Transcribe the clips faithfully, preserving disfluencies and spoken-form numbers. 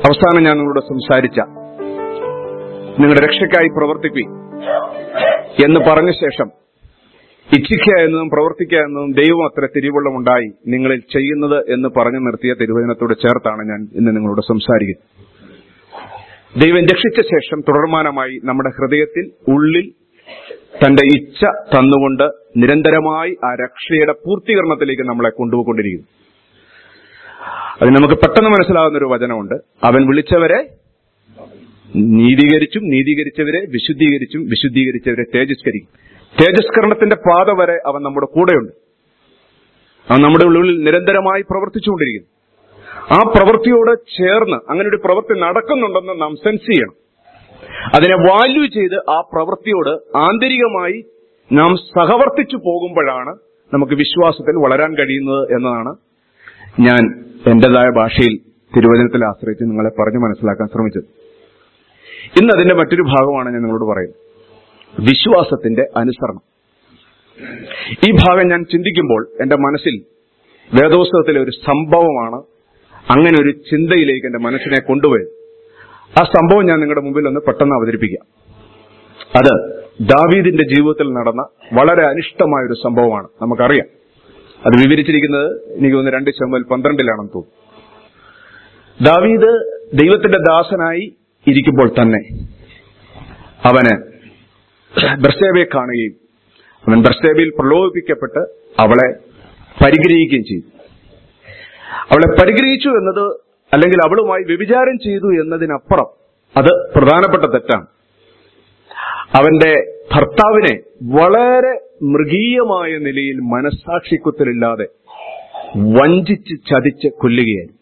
അവസാനം ഞാൻ നിങ്ങളോട് സംസാരിച്ച നിങ്ങളുടെ രക്ഷയ്ക്കായി പ്രവർത്തിപ്പി എന്ന് പറഞ്ഞ ശേഷം ഇച്ഛിക്കുക എന്നതും പ്രവർത്തിക്കുക എന്നതും ദൈവം അത്ര തിരുവുള്ളമുണ്ടായി നിങ്ങളിൽ ചെയ്യുന്നത് എന്ന് പറഞ്ഞു നിർത്തിയ തിരുവചനത്തോട് ചേർത്താണ് ഞാൻ ഇന്ന് നിങ്ങളോട് സംസാരിക്കുന്നത്. ദൈവം രക്ഷിച്ച ശേഷം തുടർമാനമായി നമ്മുടെ ഹൃദയത്തിൽ ഉള്ളിൽ തന്റെ ഇച്ഛ തന്നുകൊണ്ട് നിരന്തരമായി ആ രക്ഷയുടെ പൂർത്തീകരണത്തിലേക്ക് നമ്മളെ കൊണ്ടുപോയിക്കൊണ്ടിരിക്കുന്നു. അത് നമുക്ക് പെട്ടെന്ന് മനസ്സിലാകുന്ന ഒരു വചനമുണ്ട്. അവൻ വിളിച്ചവരെ നീതീകരിച്ചും നീതീകരിച്ചവരെ വിശുദ്ധീകരിച്ചും വിശുദ്ധീകരിച്ചവരെ തേജസ്കരിക്കും. തേജസ്കരണത്തിന്റെ പാത വരെ അവൻ നമ്മുടെ കൂടെയുണ്ട്. അവൻ നമ്മുടെ ഉള്ളിൽ നിരന്തരമായി പ്രവർത്തിച്ചുകൊണ്ടിരിക്കുന്നു. ആ പ്രവൃത്തിയോട് ചേർന്ന് അങ്ങനെ ഒരു പ്രവൃത്തി നടക്കുന്നുണ്ടെന്ന് നാം സെൻസ് ചെയ്യണം. അതിനെ വാല്യൂ ചെയ്ത് ആ പ്രവൃത്തിയോട് ആന്തരികമായി നാം സഹവർത്തിച്ചു പോകുമ്പോഴാണ് നമുക്ക് വിശ്വാസത്തിൽ വളരാൻ കഴിയുന്നത് എന്നതാണ് ഞാൻ എന്റേതായ ഭാഷയിൽ തിരുവചനത്തിൽ ആശ്രയിച്ച് നിങ്ങളെ പറഞ്ഞു മനസ്സിലാക്കാൻ ശ്രമിച്ചത്. ഇന്ന് അതിന്റെ മറ്റൊരു ഭാഗമാണ് ഞാൻ നിങ്ങളോട് പറയുന്നത്, വിശ്വാസത്തിന്റെ അനുസരണം. ഈ ഭാഗം ഞാൻ ചിന്തിക്കുമ്പോൾ എന്റെ മനസ്സിൽ വേദോത്സവത്തിലെ ഒരു സംഭവമാണ് അങ്ങനെ ഒരു ചിന്തയിലേക്ക് എന്റെ മനസ്സിനെ കൊണ്ടുപോയത്. ആ സംഭവം ഞാൻ നിങ്ങളുടെ മുമ്പിൽ ഒന്ന് പെട്ടെന്ന് അവതരിപ്പിക്കാം. അത് ദാവീദിന്റെ ജീവിതത്തിൽ നടന്ന വളരെ അനിഷ്ടമായ ഒരു സംഭവമാണ്. നമുക്കറിയാം, അത് വിവരിച്ചിരിക്കുന്നത് എനിക്ക് തോന്നുന്നു രണ്ട് ശമൂവേൽ പന്ത്രണ്ടിലാണെന്ന് തോന്നുന്നു. ദാവീദ് ദൈവത്തിന്റെ ദാസനായി ഇരിക്കുമ്പോൾ തന്നെ അവന് ബർശേബയെ കാണുകയും അവൻ ബർശേബയിൽ പ്രലോഭിപ്പിക്കപ്പെട്ട് അവളെ പരിഗ്രഹിക്കുകയും ചെയ്തു. അവളെ പരിഗ്രഹിച്ചു എന്നത് അല്ലെങ്കിൽ അവളുമായി വ്യഭിചാരം ചെയ്തു എന്നതിനപ്പുറം അത് പ്രധാനപ്പെട്ട തെറ്റാണ്. അവന്റെ ഭർത്താവിനെ വളരെ മൃഗീയമായ നിലയിൽ മനസ്സാക്ഷിക്കുത്തലില്ലാതെ വഞ്ചിച്ച് ചതിച്ച് കൊല്ലുകയായിരുന്നു.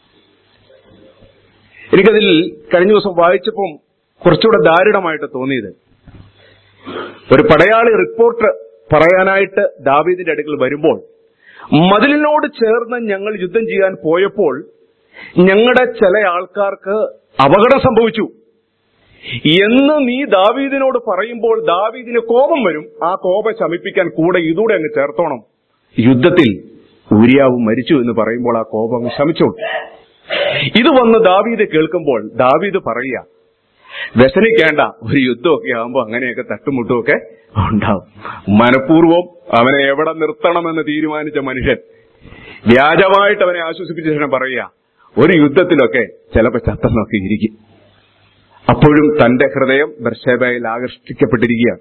എനിക്കതിൽ കഴിഞ്ഞ ദിവസം വായിച്ചപ്പം കുറച്ചുകൂടെ ദാരുണമായിട്ട് തോന്നിയത്, ഒരു പടയാളി റിപ്പോർട്ട് പറയാനായിട്ട് ദാവീദിന്റെ അടുക്കൽ വരുമ്പോൾ, മതിലിനോട് ചേർന്ന് ഞങ്ങൾ യുദ്ധം ചെയ്യാൻ പോയപ്പോൾ ഞങ്ങളുടെ ചില ആൾക്കാർക്ക് അപകടം സംഭവിച്ചു എന്ന് നീ ദാവീദിനോട് പറയുമ്പോൾ ദാവീദിന് കോപം വരും. ആ കോപം ശമിപ്പിക്കാൻ കൂടെ ഇതൂടെ അങ്ങ് ചേർത്തോണം, യുദ്ധത്തിൽ ഊരിയാവും മരിച്ചു എന്ന് പറയുമ്പോൾ ആ കോപം അങ്ങ് ശമിച്ചോളൂ. ഇത് വന്ന് ദാവീദ് കേൾക്കുമ്പോൾ ദാവീദ് പറയുക, വ്യസനിക്കേണ്ട, ഒരു യുദ്ധമൊക്കെ ആകുമ്പോൾ അങ്ങനെയൊക്കെ തട്ടുമുട്ടുമൊക്കെ ഉണ്ടാവും. മനഃപൂർവ്വം അവനെ എവിടെ നിർത്തണമെന്ന് തീരുമാനിച്ച മനുഷ്യൻ വ്യാജമായിട്ട് അവനെ ആശ്വസിപ്പിച്ച ശേഷം പറയുക, ഒരു യുദ്ധത്തിലൊക്കെ ചിലപ്പോൾ ചത്തെന്നൊക്കെ ഇരിക്കും. അപ്പോഴും തന്റെ ഹൃദയം ബർശേബയിൽ ആകർഷിക്കപ്പെട്ടിരിക്കുകയാണ്.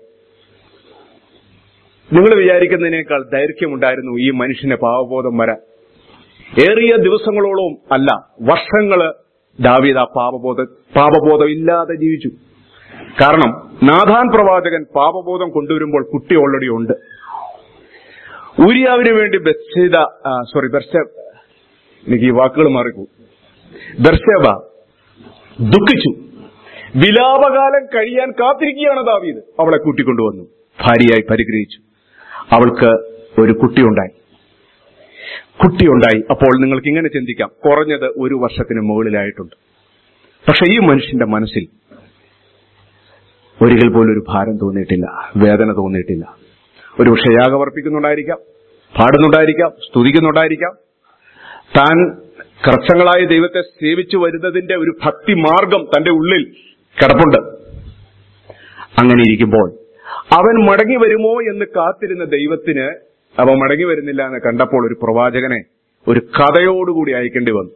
നിങ്ങൾ വിചാരിക്കുന്നതിനേക്കാൾ ദൈർഘ്യമുണ്ടായിരുന്നു ഈ മനുഷ്യന് പാപബോധം വരാൻ. ഏറിയ ദിവസങ്ങളോളം അല്ല, വർഷങ്ങള് ദാവീദ് ആ പാപബോധ പാപബോധം ഇല്ലാതെ ജീവിച്ചു. കാരണം നാഥാൻ പ്രവാചകൻ പാപബോധം കൊണ്ടുവരുമ്പോൾ കുട്ടി ഓൾറെഡി ഉണ്ട്. ഊരിയാവിന് വേണ്ടി ബത്ശേബ സോറി ബർശേബ എനിക്ക് ഈ വാക്കുകൾ മാറിപ്പോ ബർശേബ ദുഃഖിച്ചു. വിലാപകാലം കഴിയാൻ കാത്തിരിക്കുകയാണ് ദാവീദ്. അവളെ കൂട്ടിക്കൊണ്ടുവന്നു, ഭാര്യയായി പരിഗ്രഹിച്ചു. അവൾക്ക് ഒരു കുട്ടിയുണ്ടായി കുട്ടിയുണ്ടായി അപ്പോൾ നിങ്ങൾക്ക് ഇങ്ങനെ ചിന്തിക്കാം, കുറഞ്ഞത് ഒരു വർഷത്തിന് മുകളിലായിട്ടുണ്ട്. പക്ഷെ ഈ മനുഷ്യന്റെ മനസ്സിൽ ഒരിക്കൽ പോലും ഒരു ഭാരം തോന്നിയിട്ടില്ല, വേദന തോന്നിയിട്ടില്ല. ഒരു പക്ഷെ യാഗമർപ്പിക്കുന്നുണ്ടായിരിക്കാം, പാടുന്നുണ്ടായിരിക്കാം, സ്തുതിക്കുന്നുണ്ടായിരിക്കാം. താൻ കർച്ചങ്ങളായ ദൈവത്തെ സേവിച്ചു വരുന്നതിന്റെ ഒരു ഭക്തി മാർഗം തന്റെ ഉള്ളിൽ കിടപ്പുണ്ട്. അങ്ങനെ ഇരിക്കുമ്പോൾ അവൻ മടങ്ങി വരുമോ എന്ന് കാത്തിരുന്ന ദൈവത്തിന് അവൻ മടങ്ങി വരുന്നില്ല എന്ന് കണ്ടപ്പോൾ ഒരു പ്രവാചകനെ ഒരു കഥയോടുകൂടി അയക്കേണ്ടി വന്നു.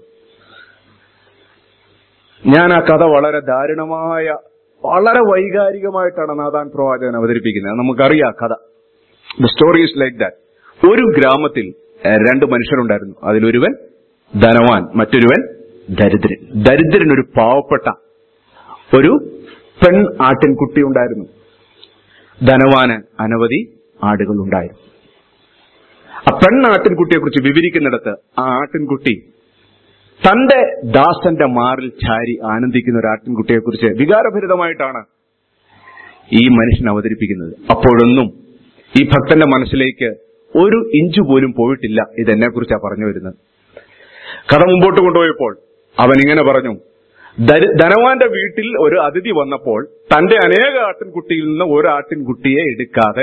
ഞാൻ ആ കഥ വളരെ ദാരുണമായ വളരെ വൈകാരികമായിട്ടാണ് നാഥാൻ പ്രവാചകൻ അവതരിപ്പിക്കുന്നത്. നമുക്കറിയാം കഥ. The story is like that. ഒരു ഗ്രാമത്തിൽ രണ്ട് മനുഷ്യരുണ്ടായിരുന്നു. അതിലൊരുവൻ ധനവാൻ, മറ്റൊരുവൻ ദരിദ്രൻ. ദരിദ്രനൊരു പാവപ്പെട്ട ഒരു പെൺ ആട്ടിൻകുട്ടി ഉണ്ടായിരുന്നു. ധനവാന് അനവധി ആടുകൾ ഉണ്ടായിരുന്നു. ആ പെണ്ണാട്ടിൻകുട്ടിയെ കുറിച്ച് വിവരിക്കുന്നിടത്ത് ആ ആട്ടിൻകുട്ടി തന്റെ ദാസന്റെ മാറിൽ ചാരി ആനന്ദിക്കുന്ന ഒരു ആട്ടിൻകുട്ടിയെ കുറിച്ച് വികാരഭരിതമായിട്ടാണ് ഈ മനുഷ്യൻ അവതരിപ്പിക്കുന്നത്. അപ്പോഴൊന്നും ഈ ഭക്തന്റെ മനസ്സിലേക്ക് ഒരു ഇഞ്ചു പോലും പോയിട്ടില്ല ഇതെന്നെ കുറിച്ചാണ് പറഞ്ഞു വരുന്നത്. കഥ മുമ്പോട്ട് കൊണ്ടുപോയപ്പോൾ അവൻ ഇങ്ങനെ പറഞ്ഞു, ധനവാന്റെ വീട്ടിൽ ഒരു അതിഥി വന്നപ്പോൾ തന്റെ അനേക ആട്ടിൻകുട്ടിയിൽ നിന്ന് ഒരു ആട്ടിൻകുട്ടിയെ എടുക്കാതെ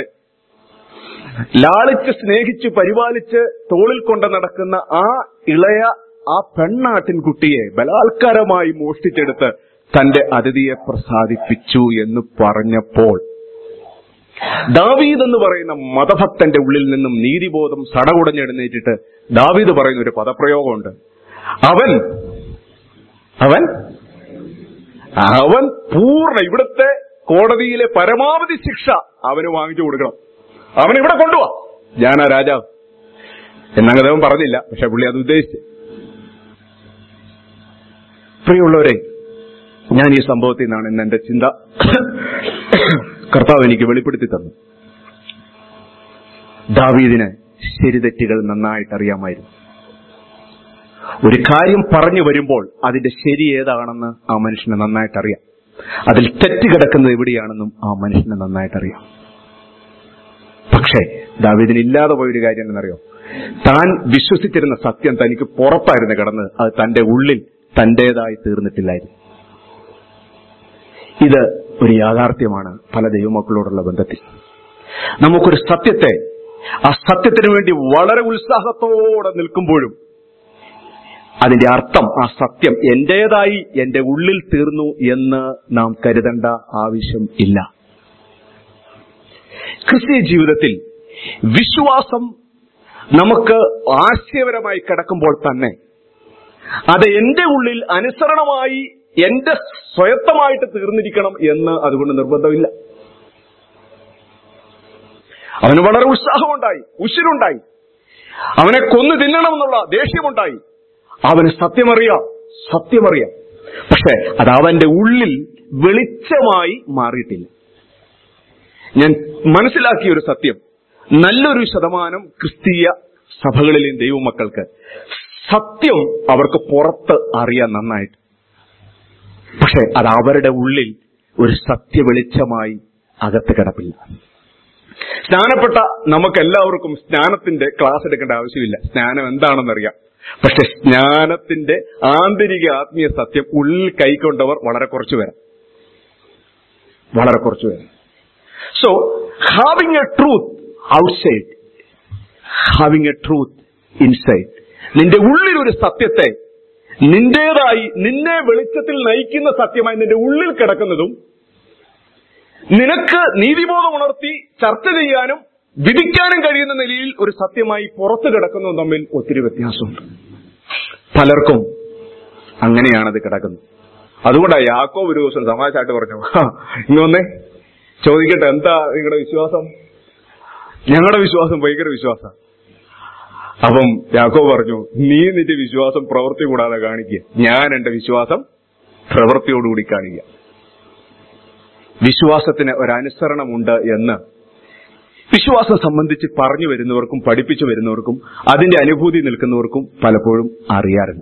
ലാളിച്ച് സ്നേഹിച്ച് പരിപാലിച്ച് തോളിൽ കൊണ്ട് നടക്കുന്ന ആ ഇളയ ആ പെണ്ണാട്ടിൻകുട്ടിയെ ബലാത്കാരമായി മോഷ്ടിച്ചെടുത്ത് തന്റെ അതിഥിയെ പ്രസാദിപ്പിച്ചു എന്ന് പറഞ്ഞപ്പോൾ ദാവീദ് എന്ന് പറയുന്ന മതഭക്തന്റെ ഉള്ളിൽ നിന്നും നീതിബോധം സടകുടഞ്ഞെഴുന്നേറ്റിട്ട് ദാവീദ് പറയുന്ന ഒരു പദപ്രയോഗമുണ്ട്. അവൻ അവൻ അവൻ പൂർണ്ണ ഇവിടുത്തെ കോടതിയിലെ പരമാവധി ശിക്ഷ അവന് വാങ്ങിച്ചു കൊടുക്കണം. അവൻ ഇവിടെ കൊണ്ടുപോവാ, ഞാനാ രാജാവ് എന്നങ്ങ് അദ്ദേഹം പറഞ്ഞില്ല, പക്ഷെ പുള്ളി അത് ഉദ്ദേശിച്ചു. പ്രിയമുള്ളവരെ, ഞാൻ ഈ സംഭവത്തിൽ നിന്നാണ് ഇന്ന് എന്റെ ചിന്ത കർത്താവ് എനിക്ക് വെളിപ്പെടുത്തി തന്നു. ദാവീദിന് ശരിതെറ്റുകൾ നന്നായിട്ട് അറിയാമായിരുന്നു. ഒരു കാര്യം പറഞ്ഞു വരുമ്പോൾ അതിന്റെ ശരി ഏതാണെന്ന് ആ മനുഷ്യന് നന്നായിട്ട് അറിയാം. അതിൽ തെറ്റ് കിടക്കുന്നത് എവിടെയാണെന്നും ആ മനുഷ്യന് നന്നായിട്ട് അറിയാം. പക്ഷേ ദാവീദിന് ഇല്ലാതെ പോയൊരു കാര്യം എന്താണെന്നറിയോ? താൻ വിശ്വസിച്ചിരുന്ന സത്യം തനിക്ക് പുറത്തായിരുന്നു കിടന്നത്, അത് തന്റെ ഉള്ളിൽ തന്റേതായി തീർന്നിട്ടില്ലായിരുന്നു. ഇത് ഒരു യാഥാർത്ഥ്യമാണ് പല ദൈവമക്കളോടുള്ള ബന്ധത്തിൽ. നമുക്കൊരു സത്യത്തെ, ആ സത്യത്തിന് വേണ്ടി വളരെ ഉത്സാഹത്തോടെ നിൽക്കുമ്പോഴും അതിന്റെ അർത്ഥം ആ സത്യം എന്റേതായി എന്റെ ഉള്ളിൽ തീർന്നു എന്ന് നാം കരുതേണ്ട ആവശ്യം ഇല്ല. ക്രിസ്തീയ ജീവിതത്തിൽ വിശ്വാസം നമുക്ക് ആശയപരമായി കിടക്കുമ്പോൾ തന്നെ അത് എന്റെ ഉള്ളിൽ അനുസരണമായി എന്റെ സ്വയത്തമായിട്ട് തീർന്നിരിക്കണം എന്ന് അതുകൊണ്ട് നിർബന്ധമില്ല. അവന് വളരെ ഉത്സാഹമുണ്ടായി, ഉശിരുണ്ടായി, അവനെ കൊന്നു തിന്നണമെന്നുള്ള ദേഷ്യമുണ്ടായി. അവന് സത്യമറിയാം, സത്യമറിയാം, പക്ഷെ അത് അവന്റെ ഉള്ളിൽ വെളിച്ചമായി മാറിയിട്ടില്ല. ഞാൻ മനസ്സിലാക്കിയ ഒരു സത്യം, നല്ലൊരു ശതമാനം ക്രിസ്തീയ സഭകളിലെയും ദൈവമക്കൾക്ക് സത്യം അവർക്ക് പുറത്ത് അറിയാൻ നന്നായിട്ട്, പക്ഷെ അത് അവരുടെ ഉള്ളിൽ ഒരു സത്യവെളിച്ചമായി അകത്ത് കിടപ്പില്ല. സ്നാനപ്പെട്ട നമുക്കെല്ലാവർക്കും സ്നാനത്തിന്റെ ക്ലാസ് എടുക്കേണ്ട ആവശ്യമില്ല. സ്നാനം എന്താണെന്നറിയാം. പക്ഷെ സ്നാനത്തിന്റെ ആന്തരിക ആത്മീയ സത്യം ഉള്ളിൽ കൈക്കൊണ്ടവർ വളരെ കുറച്ചു പേരാണ്, വളരെ കുറച്ചു പേരാണ്. So having a truth outside, having a truth inside. നിന്റെ ഉള്ളിൽ ഒരു സത്യത്തെ നിന്റേതായി നിന്നെ വെളിച്ചത്തിൽ നയിക്കുന്ന സത്യമായി നിന്റെ ഉള്ളിൽ കിടക്കുന്നതും നിനക്ക് നീതിബോധം ഉണർത്തി ചർച്ച ചെയ്യാനും വിധിക്കാനും കഴിയുന്ന നിലയിൽ ഒരു സത്യമായി പുറത്തു കിടക്കുന്നതും തമ്മിൽ ഒത്തിരി വ്യത്യാസമുണ്ട്. പലർക്കും അങ്ങനെയാണത് കിടക്കുന്നത്. അതുകൊണ്ടാണ് യാക്കോബ് ഒരു ദിവസം തമാശയായിട്ട് പറഞ്ഞു, ഇങ്ങൊന്നേ ചോദിക്കട്ടെ, എന്താ നിങ്ങളുടെ വിശ്വാസം? ഞങ്ങളുടെ വിശ്വാസം ഭയങ്കര വിശ്വാസം. അപ്പം യാക്കോബ് പറഞ്ഞു, നീ നിന്റെ വിശ്വാസം പ്രവൃത്തി കൂടാതെ കാണിക്കുക, ഞാൻ എന്റെ വിശ്വാസം പ്രവൃത്തിയോടുകൂടി കാണിക്കുക. വിശ്വാസത്തിന് ഒരനുസരണമുണ്ട് എന്ന് വിശ്വാസം സംബന്ധിച്ച് പറഞ്ഞു വരുന്നവർക്കും പഠിപ്പിച്ചു വരുന്നവർക്കും അതിന്റെ അനുഭൂതി നിൽക്കുന്നവർക്കും പലപ്പോഴും അറിയാറില്ല.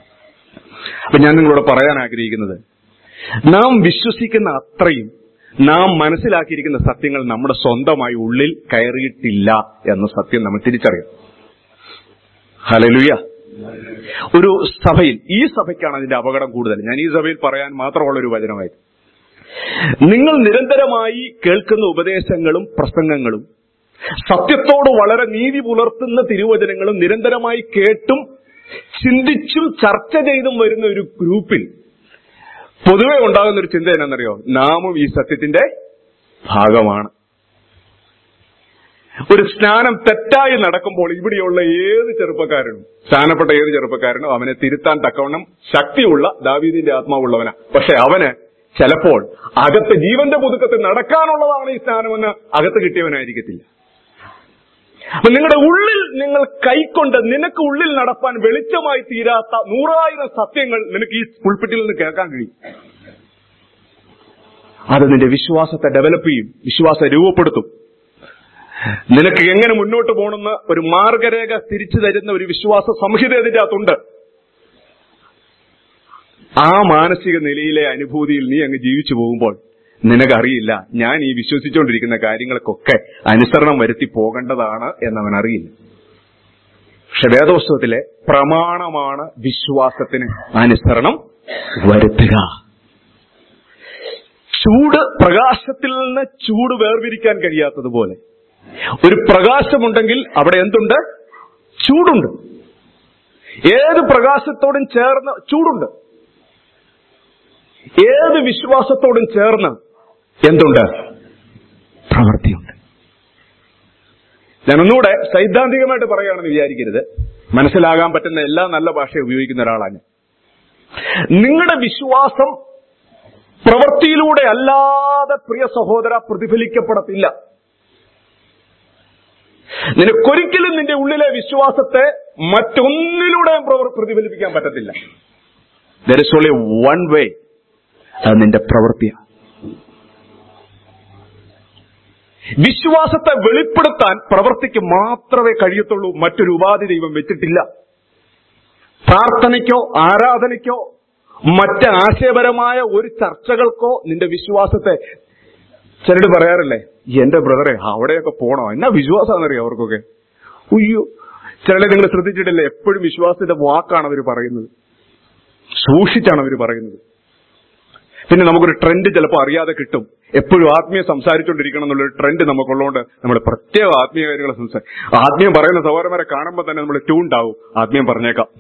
അപ്പൊ ഞാൻ നിങ്ങളോട് പറയാൻ ആഗ്രഹിക്കുന്നത്, നാം വിശ്വസിക്കുന്ന അത്രയും നാം മനസ്സിലാക്കിയിരിക്കുന്ന സത്യങ്ങൾ നമ്മുടെ സ്വന്തമായി ഉള്ളിൽ കയറിയിട്ടില്ല എന്ന സത്യം നമ്മൾ തിരിച്ചറിയാം. ഹല്ലേലൂയ. ഒരു സഭയിൽ, ഈ സഭയ്ക്കാണ് അതിന്റെ അപകടം കൂടുതൽ. ഞാൻ ഈ സഭയിൽ പറയാൻ മാത്രമുള്ള ഒരു വചനമായിരുന്നു. നിങ്ങൾ നിരന്തരമായി കേൾക്കുന്ന ഉപദേശങ്ങളും പ്രസംഗങ്ങളും സത്യത്തോട് വളരെ നീതി പുലർത്തുന്ന തിരുവചനങ്ങളും നിരന്തരമായി കേട്ടും ചിന്തിച്ചും ചർച്ച ചെയ്തും വരുന്ന ഒരു ഗ്രൂപ്പിൽ പൊതുവെ ഉണ്ടാകുന്ന ഒരു ചിന്ത എന്നാണെന്നറിയോ? നാമും ഈ സത്യത്തിന്റെ ഭാഗമാണ്. ഒരു സ്നാനം തെറ്റായി നടക്കുമ്പോൾ ഇവിടെയുള്ള ഏത് ചെറുപ്പക്കാരനും, സ്നാനപ്പെട്ട ഏത് ചെറുപ്പക്കാരനും അവനെ തിരുത്താൻ തക്കവണ്ണം ശക്തിയുള്ള ദാവീദിന്റെ ആത്മാവുള്ളവനാ. പക്ഷെ അവന് ചിലപ്പോൾ അകത്ത് ജീവന്റെ പുതുക്കത്തിൽ നടക്കാനുള്ളതാണ് ഈ സ്നാനമെന്ന് അകത്ത് കിട്ടിയവനായിരിക്കത്തില്ല. അപ്പൊ നിങ്ങളുടെ ഉള്ളിൽ നിങ്ങൾ കൈക്കൊണ്ട് നിനക്ക് ഉള്ളിൽ നടപ്പാൻ വെളിച്ചമായി തീരാത്ത നൂറായിരം സത്യങ്ങൾ നിനക്ക് ഈ പുൾപിറ്റിൽ നിന്ന് കേൾക്കാൻ കഴിയും. അത് നിന്റെ വിശ്വാസത്തെ ഡെവലപ്പ് ചെയ്യും, വിശ്വാസം രൂപപ്പെടുത്തും. നിനക്ക് എങ്ങനെ മുന്നോട്ട് പോകണമെന്ന് ഒരു മാർഗരേഖ തിരിച്ചു തരുന്ന ഒരു വിശ്വാസ സംഹിത അതിന്റെ അകത്തുണ്ട്. ആ മാനസിക നിലയിലെ അനുഭൂതിയിൽ നീ അങ്ങ് ജീവിച്ചു പോകുമ്പോൾ നിനക്കറിയില്ല, ഞാൻ ഈ വിശ്വസിച്ചുകൊണ്ടിരിക്കുന്ന കാര്യങ്ങൾക്കൊക്കെ അനുസരണം വരുത്തി പോകേണ്ടതാണ് എന്നവൻ അറിയില്ല. പക്ഷെ വേദപുസ്തകത്തിലെ പ്രമാണമാണ് വിശ്വാസത്തിന് അനുസരണം വരുത്തുക. ചൂട്, പ്രകാശത്തിൽ നിന്ന് ചൂട് വേർതിരിക്കാൻ കഴിയാത്തതുപോലെ ഒരു പ്രകാശമുണ്ടെങ്കിൽ അവിടെ എന്തുണ്ട്? ചൂടുണ്ട്. ഏത് പ്രകാശത്തോടും ചേർന്ന് ചൂടുണ്ട്. ഏത് വിശ്വാസത്തോടും ചേർന്ന് എന്തുണ്ട്? പ്രവൃത്തിയുണ്ട്. ഞാനൊന്നുകൂടെ സൈദ്ധാന്തികമായിട്ട് പറയുകയാണെന്ന് വിചാരിക്കരുത്. മനസ്സിലാകാൻ പറ്റുന്ന എല്ലാ നല്ല ഭാഷയും ഉപയോഗിക്കുന്ന ഒരാളാണ്. നിങ്ങളുടെ വിശ്വാസം പ്രവൃത്തിയിലൂടെ അല്ലാതെ, പ്രിയ സഹോദര, പ്രതിഫലിക്കപ്പെടത്തില്ല. നിനക്കൊരിക്കലും നിന്റെ ഉള്ളിലെ വിശ്വാസത്തെ മറ്റൊന്നിലൂടെയും പ്രതിഫലിപ്പിക്കാൻ പറ്റത്തില്ല. There is only one way. അത് നിന്റെ പ്രവൃത്തിയാണ്. വിശ്വാസത്തെ വെളിപ്പെടുത്താൻ പ്രവൃത്തിക്ക് മാത്രമേ കഴിയത്തുള്ളൂ. മറ്റൊരു ഉപാധി ദൈവം വെച്ചിട്ടില്ല. പ്രാർത്ഥനയ്ക്കോ ആരാധനയ്ക്കോ മറ്റ് ആശയപരമായ ഒരു ചർച്ചകൾക്കോ നിന്റെ വിശ്വാസത്തെ, ചിലർ പറയാറില്ലേ, എന്റെ ബ്രദറെ അവിടെയൊക്കെ പോണോ, എന്നാ വിശ്വാസമാണെന്നറിയോ അവർക്കൊക്കെ. ഉയ്യോ, ചിലരെ നിങ്ങൾ ശ്രദ്ധിച്ചിട്ടില്ലേ, എപ്പോഴും വിശ്വാസത്തിന്റെ വാക്കാണ് അവർ പറയുന്നത്, സൂക്ഷിച്ചാണ് അവർ പറയുന്നത്. പിന്നെ നമുക്കൊരു ട്രെൻഡ് ചിലപ്പോൾ അറിയാതെ കിട്ടും. എപ്പോഴും ആത്മീയം സംസാരിച്ചുകൊണ്ടിരിക്കണം എന്നുള്ളൊരു ട്രെൻഡ് നമുക്കുള്ളതുകൊണ്ട് നമ്മൾ പ്രത്യേക ആത്മീയ കാര്യങ്ങൾ സംസാരിക്കും. ആത്മീയം പറയുന്ന സഹോദരന്മാരെ കാണുമ്പോൾ തന്നെ നമ്മൾ ട്യൂൺഡാവും. ആത്മീയം പറഞ്ഞേക്കാം,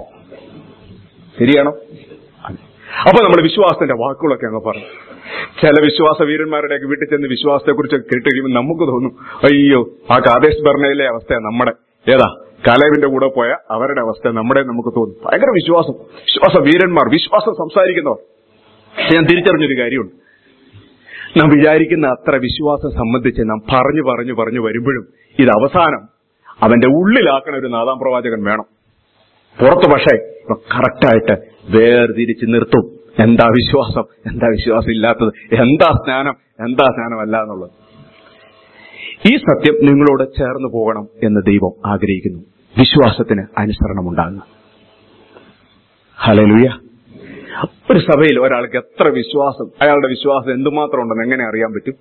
ശരിയാണോ? അപ്പൊ നമ്മൾ വിശ്വാസത്തിന്റെ വാക്കുകളൊക്കെ അങ്ങ് പറയും. ചില വിശ്വാസ വീരന്മാരുടെയൊക്കെ വീട്ടിൽ ചെന്ന് വിശ്വാസത്തെ കുറിച്ച് കേട്ട് കഴിയുമ്പോൾ നമുക്ക് തോന്നും, അയ്യോ ആ കാദേശ് ബർണയിലെ അവസ്ഥ നമ്മുടെ, ഏതാ കാലേബിന്റെ കൂടെ പോയ അവരുടെ അവസ്ഥ നമ്മുടെ നമുക്ക് തോന്നും. ഭയങ്കര വിശ്വാസം, വിശ്വാസ വീരന്മാർ, വിശ്വാസം സംസാരിക്കുന്നവർ. ഞാൻ തിരിച്ചറിഞ്ഞൊരു കാര്യമുണ്ട്. നാം വിചാരിക്കുന്ന അത്ര വിശ്വാസം സംബന്ധിച്ച് നാം പറഞ്ഞു പറഞ്ഞു പറഞ്ഞു വരുമ്പോഴും ഇത് അവസാനം അവന്റെ ഉള്ളിലാക്കണ ഒരു നാദാം പ്രവാചകൻ വേണം. പുറത്ത് പക്ഷേ കറക്റ്റായിട്ട് വേർതിരിച്ച് നിർത്തും. എന്താ വിശ്വാസം, എന്താ വിശ്വാസം ഇല്ലാത്തത്, എന്താ സ്നാനം, എന്താ സ്നാനമല്ല എന്നുള്ളത്. ഈ സത്യം നിങ്ങളോട് ചേർന്ന് പോകണം എന്ന് ദൈവം ആഗ്രഹിക്കുന്നു. വിശ്വാസത്തിന് അനുസരണമുണ്ടാകുക. ഹല്ലേലൂയ. ഒരു സഭയിൽ ഒരാൾക്ക് എത്ര വിശ്വാസം, അയാളുടെ വിശ്വാസം എന്തുമാത്രം ഉണ്ടെന്ന് എങ്ങനെ അറിയാൻ പറ്റും?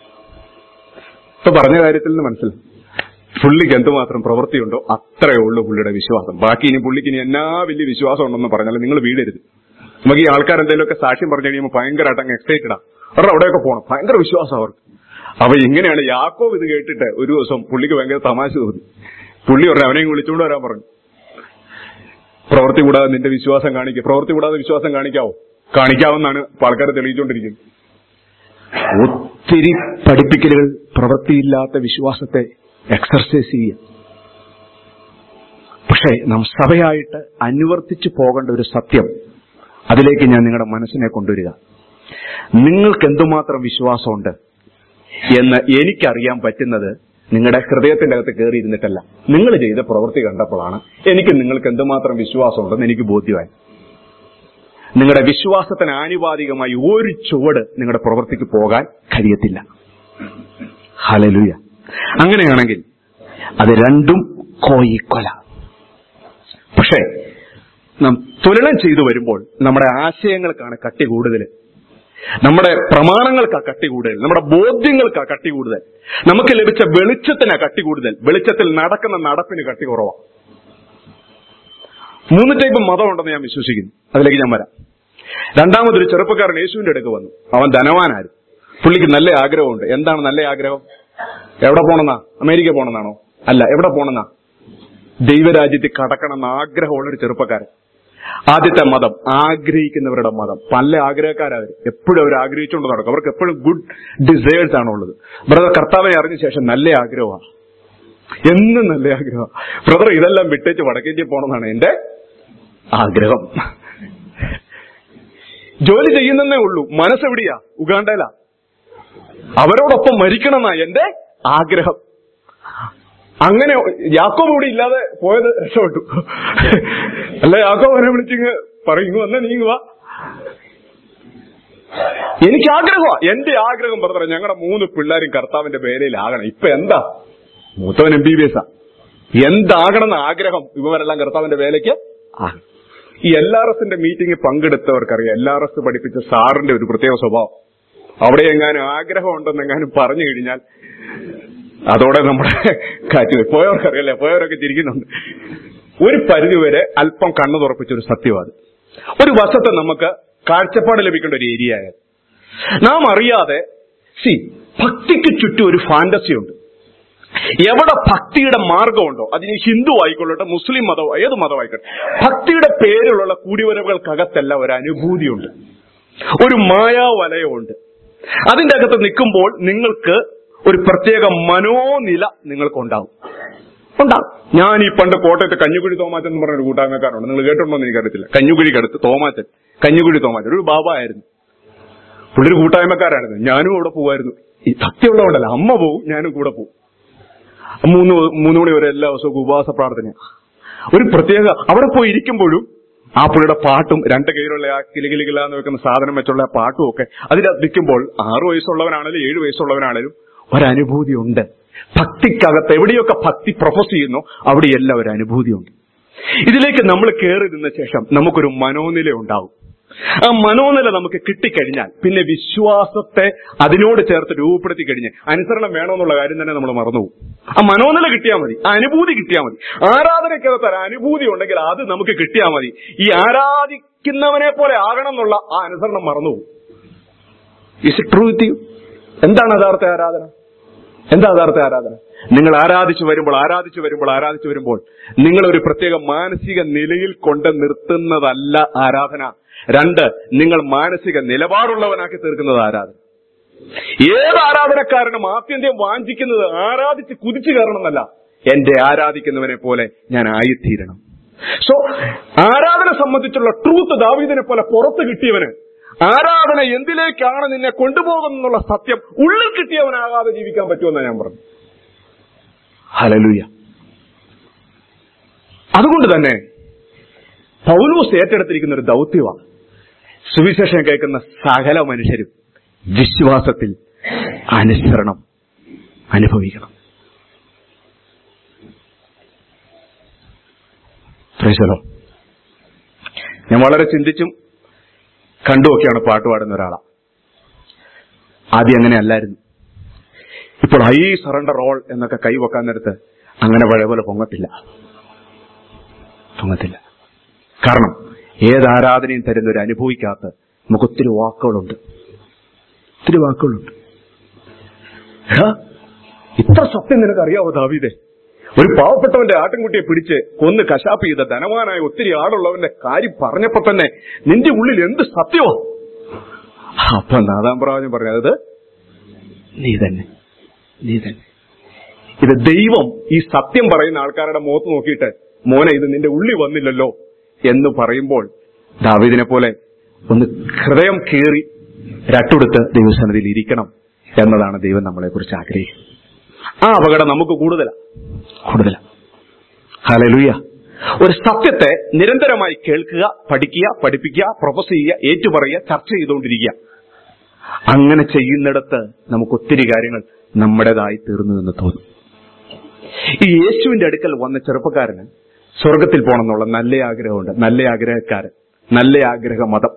ഇപ്പൊ പറഞ്ഞ കാര്യത്തിൽ നിന്ന് മനസ്സിലാവും. പുള്ളിക്ക് എന്തുമാത്രം പ്രവൃത്തിയുണ്ടോ അത്രയേ ഉള്ളൂ പുള്ളിയുടെ വിശ്വാസം. ബാക്കി ഇനി പുള്ളിക്ക് ഇനി എന്നാ വലിയ വിശ്വാസം ഉണ്ടെന്ന് പറഞ്ഞാൽ നിങ്ങൾ വീടരുത്. നമുക്ക് ഈ ആൾക്കാർ എന്തെങ്കിലുമൊക്കെ സാക്ഷ്യം പറഞ്ഞു കഴിയുമ്പോൾ ഭയങ്കരമായിട്ട് അങ്ങ് എക്സൈറ്റഡാ, അവരുടെ അവിടെയൊക്കെ പോകണം, ഭയങ്കര വിശ്വാസം അവർക്ക്. അപ്പൊ ഇങ്ങനെയാണ് യാക്കോബ് ഇത് കേട്ടിട്ട് ഒരു ദിവസം പുള്ളിക്ക് ഭയങ്കര തമാശ തോന്നി. പുള്ളി പറഞ്ഞു, അവനെയും വിളിച്ചുകൊണ്ട് വരാൻ പറഞ്ഞു. പ്രവൃത്തി കൂടാതെ നിന്റെ വിശ്വാസം കാണിക്കുക. പ്രവൃത്തി കൂടാതെ വിശ്വാസം കാണിക്കാവോ? കാണിക്കാവുന്നതാണ് ആൾക്കാരെ തെളിയിച്ചുകൊണ്ടിരിക്കുന്നത്. ഒത്തിരി പഠിപ്പിക്കലുകൾ പ്രവൃത്തിയില്ലാത്ത വിശ്വാസത്തെ എക്സർസൈസ് ചെയ്യുക. പക്ഷേ നാം സഭയായിട്ട് അനുവർത്തിച്ചു പോകേണ്ട ഒരു സത്യം, അതിലേക്ക് ഞാൻ നിങ്ങളുടെ മനസ്സിനെ കൊണ്ടുവരിക. നിങ്ങൾക്ക് എന്തുമാത്രം വിശ്വാസമുണ്ട് എന്ന് എനിക്കറിയാൻ പറ്റുന്നത് നിങ്ങളുടെ ഹൃദയത്തിന്റെ അകത്ത് കയറി ഇരുന്നിട്ടല്ല, നിങ്ങൾ ചെയ്ത പ്രവൃത്തി കണ്ടപ്പോഴാണ് എനിക്ക് നിങ്ങൾക്ക് എന്തുമാത്രം വിശ്വാസമുണ്ടെന്ന് എനിക്ക് ബോധ്യമായി. നിങ്ങളുടെ വിശ്വാസത്തിന് ആനുപാതികമായി ഒരു ചുവട് നിങ്ങളുടെ പ്രവൃത്തിക്ക് പോകാൻ കഴിയത്തില്ല. ഹല്ലേലൂയ. അങ്ങനെയാണെങ്കിൽ അത് രണ്ടും കോയിക്കൊല. പക്ഷേ നാം തുലനം ചെയ്തു വരുമ്പോൾ നമ്മുടെ ആശയങ്ങൾക്കാണ് കട്ടി കൂടുതൽ, നമ്മുടെ പ്രമാണങ്ങൾക്കാ കട്ടി കൂടുതൽ, നമ്മുടെ ബോധ്യങ്ങൾക്കാ കട്ടി കൂടുതൽ, നമുക്ക് ലഭിച്ച വെളിച്ചത്തിനാ കട്ടി കൂടുതൽ. വെളിച്ചത്തിൽ നടക്കുന്ന നടപ്പിന് കട്ടി കുറവാണ്. മൂന്ന് ടൈപ്പ് മതമുണ്ടെന്ന് ഞാൻ വിശ്വസിക്കുന്നു. അതിലേക്ക് ഞാൻ വരാം. രണ്ടാമതൊരു ചെറുപ്പക്കാരൻ യേശുവിന്റെ അടുക്ക് വന്നു. അവൻ ധനവാനായിരുന്നു. പുള്ളിക്ക് നല്ല ആഗ്രഹമുണ്ട്. എന്താണ് നല്ല ആഗ്രഹം? എവിടെ പോണെന്നാ? അമേരിക്ക പോണെന്നാണോ? അല്ല, എവിടെ പോണെന്നാ? ദൈവരാജ്യത്തിൽ കടക്കണമെന്ന് ആഗ്രഹമുള്ളൊരു ചെറുപ്പക്കാരൻ. ആദ്യത്തെ മതം ആഗ്രഹിക്കുന്നവരുടെ മതം. പല ആഗ്രഹക്കാരവർ എപ്പോഴും അവർ ആഗ്രഹിച്ചുകൊണ്ട് നടക്കും. അവർക്ക് എപ്പോഴും ഗുഡ് ഡിസയേഴ്സ് ആണുള്ളത്. ബ്രദർ കർത്താവിനെ അറിഞ്ഞ ശേഷം നല്ല ആഗ്രഹമാണ്, എന്നും നല്ല ആഗ്രഹം. ബ്രദർ ഇതെല്ലാം വിട്ടേച്ച് വടക്കേന്ത്യ പോണെന്നാണ് എന്റെ ആഗ്രഹം. ജോലി ചെയ്യുന്നേ ഉള്ളൂ, മനസ്സെവിടെയാ? ഉഗാണ്ടയിലാ. അവരോടൊപ്പം മരിക്കണമെന്നാ എന്റെ ആഗ്രഹം. അങ്ങനെ യാക്കോബ് ഇവിടെ ഇല്ലാതെ പോയത് രക്ഷപ്പെട്ടു. അല്ല, യാക്കോബ് അവനെ വിളിച്ചിങ്ങ് പറയുന്നു, എന്നാ നീങ്ങുക, എനിക്ക് ആഗ്രഹമാ. എന്റെ ആഗ്രഹം പറഞ്ഞ ഞങ്ങളുടെ മൂന്ന് പിള്ളേരും കർത്താവിന്റെ പേരയിലാകണം. ഇപ്പൊ എന്താ? മൂത്തവൻ എം ബി ബി എസ് ആ. എന്താകണമെന്ന് ആഗ്രഹം ഇവരെല്ലാം കർത്താവിന്റെ വേലയ്ക്ക്. ഈ എൽ ആർ എസിന്റെ മീറ്റിംഗ് പങ്കെടുത്തവർക്കറിയാം, എൽ ആർ എസ് പഠിപ്പിച്ച സാറിന്റെ ഒരു പ്രത്യേക സ്വഭാവം. അവിടെ എങ്ങാനും ആഗ്രഹം ഉണ്ടെന്നെങ്ങാനും പറഞ്ഞു കഴിഞ്ഞാൽ അതോടെ നമ്മുടെ കാറ്റ് പോയവർക്കറിയല്ലേ, പോയവരൊക്കെ ചിരിക്കുന്നുണ്ട്. ഒരു പരിധിവരെ അല്പം കണ്ണു തുറപ്പിച്ചൊരു സത്യമാണ്. ഒരു വശത്ത് നമുക്ക് കാഴ്ചപ്പാട് ലഭിക്കേണ്ട ഒരു ഏരിയ ആയത് നാം അറിയാതെ സി ഭക്തിക്ക് ചുറ്റും ഒരു ഫാന്റസി ഉണ്ട്. എവിടെ ഭക്തിയുടെ മാർഗമുണ്ടോ, അതിന് ഹിന്ദു ആയിക്കൊള്ളട്ടെ, മുസ്ലിം മതമോ ഏത് മതമായിക്കോട്ടെ, ഭക്തിയുടെ പേരിലുള്ള കൂടിവരവുകൾക്കകത്തെല്ലാം ഒരു അനുഭൂതിയുണ്ട്, ഒരു മായാവലയമുണ്ട്. അതിന്റെ അകത്ത് നിൽക്കുമ്പോൾ നിങ്ങൾക്ക് ഒരു പ്രത്യേക മനോനില നിങ്ങൾക്കുണ്ടാവും ഉണ്ടാവും ഞാൻ ഈ പണ്ട് കോട്ടയത്ത് കഞ്ഞുകുഴി തോമാച്ചൻ എന്ന് പറഞ്ഞൊരു കൂട്ടായ്മക്കാരുണ്ട്. നിങ്ങൾ കേട്ടിട്ടുണ്ടോ എന്ന് എനിക്കറിയത്തില്ല. കഞ്ഞുകുഴിക്കടുത്ത് തോമാച്ചൻ, കഞ്ഞുകുഴി തോമാച്ചൻ ഒരു ബാബ ആയിരുന്നു. പുള്ളൊരു കൂട്ടായ്മക്കാരായിരുന്നു. ഞാനും അവിടെ പോവായിരുന്നു. ഈ ഭക്തിയുള്ളതുകൊണ്ടല്ല, അമ്മ പോവും, ഞാനും കൂടെ പോവും. മൂന്ന് മൂന്ന് മണി വരെ എല്ലാ ദിവസവും ഉപവാസ പ്രാർത്ഥന. ഒരു പ്രത്യേക അവിടെ പോയി ഇരിക്കുമ്പോഴും ആ പുള്ളിയുടെ പാട്ടും രണ്ട് കയ്യിലുള്ള ആ കിലുകിലുകിലാന്ന് വെക്കുന്ന സാധനം വെച്ചുള്ള ആ പാട്ടും ഒക്കെ അതിൽ നിൽക്കുമ്പോൾ ആറു വയസ്സുള്ളവനാണേലും ഏഴു വയസ്സുള്ളവനാണേലും ഒരനുഭൂതി ഉണ്ട്. ഭക്തിക്കകത്ത് എവിടെയൊക്കെ ഭക്തി പ്രൊഫസ് ചെയ്യുന്നു അവിടെയെല്ലാം ഒരു അനുഭൂതിയുണ്ട്. ഇതിലേക്ക് നമ്മൾ കയറി നിന്ന ശേഷം നമുക്കൊരു മനോനില ഉണ്ടാവും. ആ മനോനില നമുക്ക് കിട്ടിക്കഴിഞ്ഞാൽ പിന്നെ വിശ്വാസത്തെ അതിനോട് ചേർത്ത് രൂപപ്പെടുത്തി കഴിഞ്ഞ് അനുസരണം വേണമെന്നുള്ള കാര്യം തന്നെ നമ്മൾ മറന്നുപോകും. ആ മനോനില കിട്ടിയാൽ മതി, ആ അനുഭൂതി കിട്ടിയാൽ മതി. ആരാധനയ്ക്കകത്ത് ഒരു അനുഭൂതി ഉണ്ടെങ്കിൽ അത് നമുക്ക് കിട്ടിയാൽ മതി. ഈ ആരാധിക്കുന്നവനെ പോലെ ആകണം എന്നുള്ള ആ അനുസരണം മറന്നുപോകും. Is it true with you? എന്താണ് യഥാർത്ഥ ആരാധന? എന്താ യഥാർത്ഥ ആരാധന? നിങ്ങൾ ആരാധിച്ചു വരുമ്പോൾ ആരാധിച്ചു വരുമ്പോൾ ആരാധിച്ചു വരുമ്പോൾ നിങ്ങളൊരു പ്രത്യേക മാനസിക നിലയിൽ കൊണ്ട് നിർത്തുന്നതല്ല ആരാധന. രണ്ട്, നിങ്ങൾ മാനസിക നിലപാടുള്ളവനാക്കി തീർക്കുന്നത് ആരാധന. ഏത് ആരാധനക്കാരനും ആത്യന്ത്യം വാഞ്ചിക്കുന്നത് ആരാധിച്ച് കുതിച്ചു കയറണമെന്നല്ല, എന്റെ ആരാധിക്കുന്നവനെ പോലെ ഞാൻ ആയിത്തീരണം. സോ ആരാധന സംബന്ധിച്ചുള്ള ട്രൂത്ത് ദാവീദിനെ പോലെ പുറത്ത് കിട്ടിയവന് ആരാധന എന്തിലേക്കാണ് നിന്നെ കൊണ്ടുപോകുന്നുള്ള സത്യം ഉള്ളിൽ കിട്ടിയവനാകാതെ ജീവിക്കാൻ പറ്റുമെന്നാണ് ഞാൻ പറഞ്ഞു. ഹല്ലേലൂയ. അതുകൊണ്ട് തന്നെ പൗലോസ് ഏറ്റെടുത്തിരിക്കുന്ന ഒരു ദൗത്യമാണ് സുവിശേഷം കേൾക്കുന്ന സകല മനുഷ്യരും വിശ്വാസത്തിൽ അനുസരണം അനുഭവിക്കണം. പ്രൈസലോ. ഞാൻ വളരെ ചിന്തിച്ചും കണ്ടുമൊക്കെയാണ് പാട്ട് പാടുന്ന ഒരാളാണ്. ആദ്യം അങ്ങനെ അല്ലായിരുന്നു. ഇപ്പോൾ ഐ സറണ്ടർ ഓൾ എന്നൊക്കെ കൈവെക്കാൻ നേരത്ത് അങ്ങനെ പഴയ പോലെ പൊങ്ങത്തില്ല പൊങ്ങത്തില്ല കാരണം ഏത് ആരാധനയും തരുന്ന ഒരു അനുഭവിക്കാത്ത നമുക്ക് ഒത്തിരി വാക്കുകളുണ്ട് ഒത്തിരി വാക്കുകളുണ്ട് ഇത്ര സത്യം നിനക്കറിയാവോ ദാവീദേ? ഒരു പാവപ്പെട്ടവന്റെ ആട്ടിൻകുട്ടിയെ പിടിച്ച് കൊന്ന് കശാപ്പ് ചെയ്ത ധനവാനായ ഒത്തിരി ആളുള്ളവന്റെ കാര്യം പറഞ്ഞപ്പോ തന്നെ നിന്റെ ഉള്ളിൽ എന്ത് സത്യമോ? അപ്പൊ നാദാം പ്രവാചകൻ പറഞ്ഞത് നീ തന്നെ നീ തന്നെ ഇത് ദൈവം ഈ സത്യം പറയുന്ന ആൾക്കാരുടെ മുഖത്ത് നോക്കിയിട്ട് മോനെ ഇത് നിന്റെ ഉള്ളിൽ വന്നില്ലല്ലോ എന്ന് പറയുമ്പോൾ ദാവീദിനെ പോലെ ഒന്ന് ഹൃദയം കീറി രട്ടുടുത്ത് ദൈവസന്നിധിയിൽ ഇരിക്കണം എന്നതാണ് ദൈവം നമ്മളെ കുറിച്ച് ആഗ്രഹിക്കുന്നത്. ആ അപകടം നമുക്ക് കൂടുതലാ കൂടുതലാ ഹല്ലേലൂയ. ഒരു സത്യത്തെ നിരന്തരമായി കേൾക്കുക, പഠിക്കുക, പഠിപ്പിക്കുക, പ്രൊഫസ് ചെയ്യുക, ഏറ്റുപറയുക, ചർച്ച ചെയ്തുകൊണ്ടിരിക്കുക. അങ്ങനെ ചെയ്യുന്നിടത്ത് നമുക്ക് ഒത്തിരി കാര്യങ്ങൾ നമ്മുടേതായി തീർന്നു എന്ന് തോന്നും. ഈ യേശുവിന്റെ അടുക്കൽ വന്ന ചെറുപ്പക്കാരന് സ്വർഗത്തിൽ പോകണമെന്നുള്ള നല്ല ആഗ്രഹമുണ്ട്. നല്ല ആഗ്രഹക്കാരൻ, നല്ല ആഗ്രഹ മതം,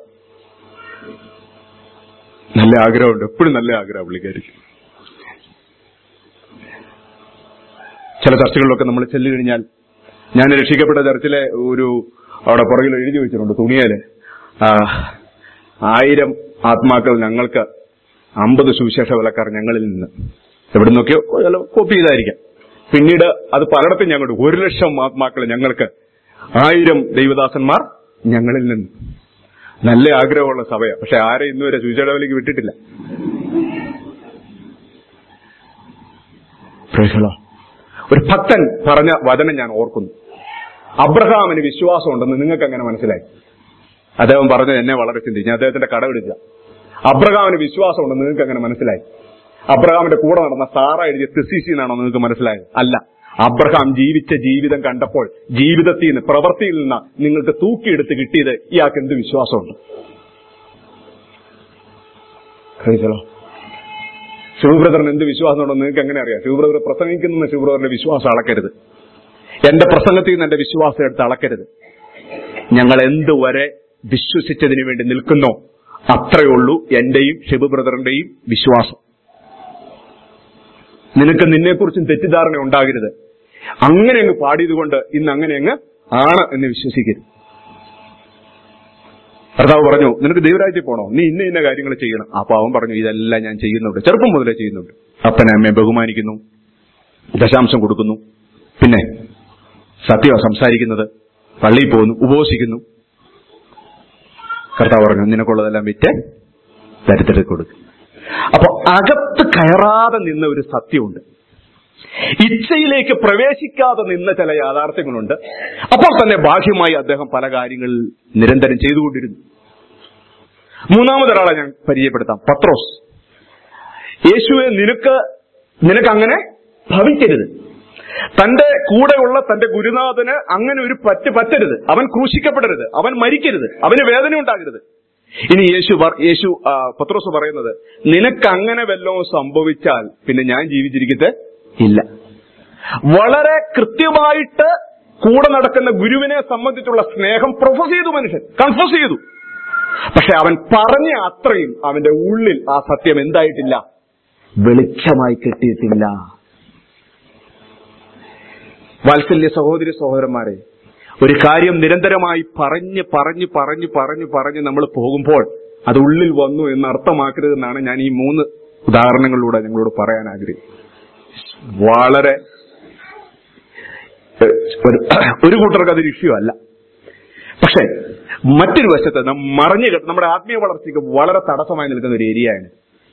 നല്ല ആഗ്രഹമുണ്ട്. എപ്പോഴും നല്ല ആഗ്രഹം പുള്ളിക്കാരിക്കും. ചില ചർച്ചകളിലൊക്കെ നമ്മൾ ചെല്ലു കഴിഞ്ഞാൽ, ഞാൻ രക്ഷിക്കപ്പെട്ട ചർച്ചിലെ ഒരു അവിടെ പുറകിൽ എഴുതി വെച്ചിട്ടുണ്ട് തുണിയേല്, ആയിരം ആത്മാക്കൾ ഞങ്ങൾക്ക്, അമ്പത് സുവിശേഷ വിലക്കാർ ഞങ്ങളിൽ നിന്ന്. എവിടെ നോക്കിയോ കോപ്പി ചെയ്തായിരിക്കാം. പിന്നീട് അത് പലയിടത്തും ഞങ്ങളുടെ ഒരു ലക്ഷം ആത്മാക്കൾ ഞങ്ങൾക്ക്, ആയിരം ദൈവദാസന്മാർ ഞങ്ങളിൽ നിന്ന്. നല്ല ആഗ്രഹമുള്ള സഭയാ. പക്ഷെ ആരെ ഇന്നുവരെ സുവിശേഷവിലേക്ക് വിട്ടിട്ടില്ല. ഒരു ഭക്തൻ പറഞ്ഞ വചനം ഞാൻ ഓർക്കുന്നു. അബ്രഹാമിന് വിശ്വാസമുണ്ടെന്ന് നിങ്ങൾക്ക് എങ്ങനെ മനസ്സിലായി? അദ്ദേഹം പറഞ്ഞത് എന്നെ വളരെ ചിന്തിച്ചു. ഞാൻ അദ്ദേഹത്തിന്റെ കടപിടിച്ച അബ്രഹാമിന് വിശ്വാസമുണ്ടെന്ന് നിങ്ങൾക്ക് എങ്ങനെ മനസ്സിലായി? അബ്രഹാമിന്റെ കൂടെ നടന്ന സാറ എഴുതിയ തെസീസി എന്നാണോ നിങ്ങൾക്ക് മനസ്സിലായത്? അല്ല. അബ്രഹാം ജീവിച്ച ജീവിതം കണ്ടപ്പോൾ ജീവിതത്തിൽ നിന്ന്, പ്രവൃത്തിയിൽ നിന്ന് നിങ്ങൾക്ക് തൂക്കിയെടുത്ത് കിട്ടിയത് ഇയാൾക്ക് എന്ത് വിശ്വാസമുണ്ട്? കഴിച്ചല്ലോ. ശിവബ്രദറിന് എന്ത് വിശ്വാസം ഉണ്ടെന്ന് നിങ്ങൾക്ക് എങ്ങനെ അറിയാം? ശിവബ്രദർ പ്രസംഗിക്കുന്ന ശിവബ്രദറിന്റെ വിശ്വാസം അളക്കരുത്. എന്റെ പ്രസംഗത്തിൽ നിന്ന് എന്റെ വിശ്വാസം എടുത്ത് അളക്കരുത്. ഞങ്ങൾ എന്തുവരെ വിശ്വസിച്ചതിന് വേണ്ടി നിൽക്കുന്നോ അത്രയേ ഉള്ളൂ എന്റെയും ശിവബ്രദറിന്റെയും വിശ്വാസം. നിനക്ക് നിന്നെക്കുറിച്ചും തെറ്റിദ്ധാരണ ഉണ്ടാകരുത്. അങ്ങനെ അങ്ങ് പാടിയതുകൊണ്ട് ഇന്ന് അങ്ങനെ അങ്ങ് ആണ് എന്ന് വിശ്വസിക്കരുത്. കർത്താവ് പറഞ്ഞു, നിനക്ക് ദൈവരാജ്യത്തിൽ പോണോ? നീ ഇന്ന ഇന്ന കാര്യങ്ങൾ ചെയ്യണം. അപ്പൊ അവൻ പറഞ്ഞു, ഇതെല്ലാം ഞാൻ ചെയ്യുന്നുണ്ട്, ചെറുപ്പം മുതലേ ചെയ്യുന്നുണ്ട്. അപ്പനെ അമ്മയെ ബഹുമാനിക്കുന്നു, ദശാംശം കൊടുക്കുന്നു, പിന്നെ സത്യമാണ് സംസാരിക്കുന്നത്, പള്ളിയിൽ പോകുന്നു, ഉപവസിക്കുന്നു. കർത്താവ് പറഞ്ഞു, നിനക്കുള്ളതെല്ലാം വിറ്റ് ദരിദ്രർക്ക് കൊടുക്കും. അപ്പൊ അകത്ത് കയറാതെ നിന്ന ഒരു സത്യമുണ്ട്, ഇച്ഛയിലേക്ക് പ്രവേശിക്കാതെ നിന്ന ചില യാഥാർത്ഥ്യങ്ങളുണ്ട്. അപ്പോൾ തന്നെ ബാഹ്യമായി അദ്ദേഹം പല കാര്യങ്ങൾ നിരന്തരം ചെയ്തുകൊണ്ടിരുന്നു. മൂന്നാമതൊരാളെ ഞാൻ പരിചയപ്പെടുത്താം, പത്രോസ്. യേശുവെ, നിനക്ക് നിനക്ക് അങ്ങനെ ഭവിക്കരുത്, തന്റെ കൂടെയുള്ള തന്റെ ഗുരുനാഥന് അങ്ങനെ ഒരു പറ്റ് പറ്റരുത്, അവൻ ക്രൂശിക്കപ്പെടരുത്, അവൻ മരിക്കരുത്, അവന് വേദന ഉണ്ടാകരുത്. ഇനി യേശു യേശു പത്രോസ് പറയുന്നത്, നിനക്ക് അങ്ങനെ വല്ലതും സംഭവിച്ചാൽ പിന്നെ ഞാൻ ജീവിച്ചിരിക്കത്തെ ഇല്ല. വളരെ കൃത്യമായിട്ട് കൂടെ നടക്കുന്ന ഗുരുവിനെ സംബന്ധിച്ചുള്ള സ്നേഹം പ്രൊഫസ് ചെയ്തു, മനുഷ്യൻ കൺഫ്യൂസ് ചെയ്തു. പക്ഷെ അവൻ പറഞ്ഞ അത്രയും അവന്റെ ഉള്ളിൽ ആ സത്യം എന്തായിട്ടില്ല, വെളിച്ചമായി കിട്ടിയിട്ടില്ല. വാത്സല്യ സഹോദരി സഹോദരന്മാരെ, ഒരു കാര്യം നിരന്തരമായി പറഞ്ഞ് പറഞ്ഞ് പറഞ്ഞ് പറഞ്ഞ് പറഞ്ഞ് നമ്മൾ പോകുമ്പോൾ അത് ഉള്ളിൽ വന്നു എന്ന് അർത്ഥമാക്കരുതെന്നാണ് ഞാൻ ഈ മൂന്ന് ഉദാഹരണങ്ങളിലൂടെ നിങ്ങളോട് പറയാൻ ആഗ്രഹിക്കുന്നത്. വളരെ ഒരു കൂട്ടർക്ക് അതൊരു ഇഷ്യൂ അല്ല, പക്ഷെ മറ്റൊരു വശത്ത് നാം മറിഞ്ഞു നമ്മുടെ ആത്മീയ വളർച്ചയ്ക്ക് വളരെ തടസ്സമായി നിൽക്കുന്ന ഒരു ഏരിയയാണ്.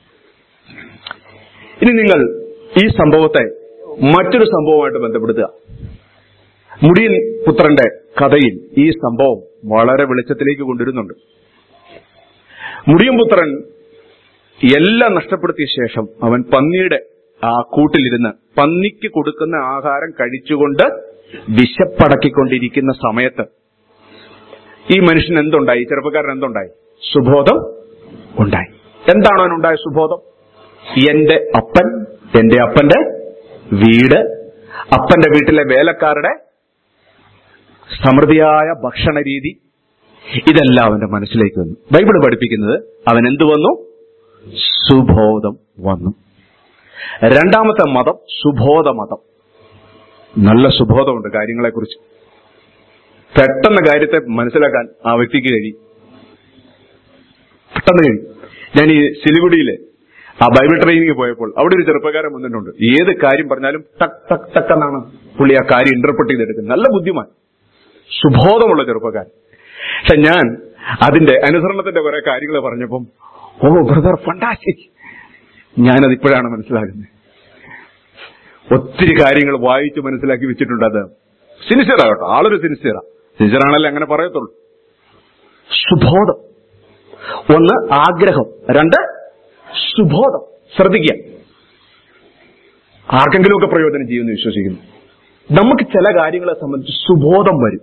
ഇനി നിങ്ങൾ ഈ സംഭവത്തെ മറ്റൊരു സംഭവമായിട്ട് ബന്ധപ്പെടുത്തുക. മുടിയൻ പുത്രന്റെ കഥയിൽ ഈ സംഭവം വളരെ വെളിച്ചത്തിലേക്ക് കൊണ്ടുവരുന്നുണ്ട്. മുടിയൻ പുത്രൻ എല്ലാം നഷ്ടപ്പെടുത്തിയ ശേഷം അവൻ പന്നിയുടെ ആ കൂട്ടിലിരുന്ന് പന്നിക്ക് കൊടുക്കുന്ന ആഹാരം കഴിച്ചുകൊണ്ട് വിശപ്പടക്കിക്കൊണ്ടിരിക്കുന്ന സമയത്ത് ഈ മനുഷ്യൻ എന്തുണ്ടായി, ചെറുപ്പക്കാരൻ എന്തുണ്ടായി? സുബോധം ഉണ്ടായി. എന്താണ് അവനുണ്ടായ സുബോധം? എന്റെ അപ്പൻ, എന്റെ അപ്പന്റെ വീട്, അപ്പന്റെ വീട്ടിലെ വേലക്കാരുടെ സമൃദ്ധിയായ ഭക്ഷണ രീതി, ഇതെല്ലാം അവന്റെ മനസ്സിലേക്ക് വന്നു. ബൈബിൾ പഠിപ്പിക്കുന്നത് അവൻ എന്തു വന്നു? സുബോധം വന്നു. രണ്ടാമത്തെ മതം സുബോധ മതം. നല്ല സുബോധമുണ്ട് കാര്യങ്ങളെക്കുറിച്ച്, പെട്ടെന്ന് കാര്യത്തെ മനസ്സിലാക്കാൻ ആ വ്യക്തിക്ക് കഴിയും, പെട്ടെന്ന് കഴിയും. ഞാൻ ഈ സിലിഗുഡിയിലെ ആ ബൈബിൾ ട്രെയിനിങ് പോയപ്പോൾ അവിടെ ഒരു ചെറുപ്പക്കാരൻ വന്നിട്ടുണ്ട്. ഏത് കാര്യം പറഞ്ഞാലും ടക്ക് ടക്ക് ടക്ക് എന്നാണ് പുള്ളി ആ കാര്യം ഇന്റർപ്രറ്റ് ചെയ്തെടുക്കുന്നത്. നല്ല ബുദ്ധിമാൻ, സുബോധമുള്ള ചെറുപ്പക്കാരൻ. പക്ഷെ ഞാൻ അതിന്റെ അനുസരണത്തിന്റെ കുറെ കാര്യങ്ങൾ പറഞ്ഞപ്പം, ഓ ബ്രദർ ഫണ്ടാസ്റ്റിക്, ഞാനതിപ്പോഴാണ് മനസ്സിലാക്കുന്നത്. ഒത്തിരി കാര്യങ്ങൾ വായിച്ച് മനസ്സിലാക്കി വെച്ചിട്ടുണ്ട്. അത് സിൻസിയറാ കേട്ടോ, ആളൊരു സിൻസിയറാ. സിൻസിയറാണല്ലേ അങ്ങനെ പറയത്തുള്ളൂ. സുബോധം, ഒന്ന് ആഗ്രഹം, രണ്ട് സുബോധം. ശ്രദ്ധിക്കുക, ആർക്കെങ്കിലുമൊക്കെ പ്രയോജനം ചെയ്യുമെന്ന് വിശ്വസിക്കുന്നു. നമുക്ക് ചില കാര്യങ്ങളെ സംബന്ധിച്ച് സുബോധം വരും.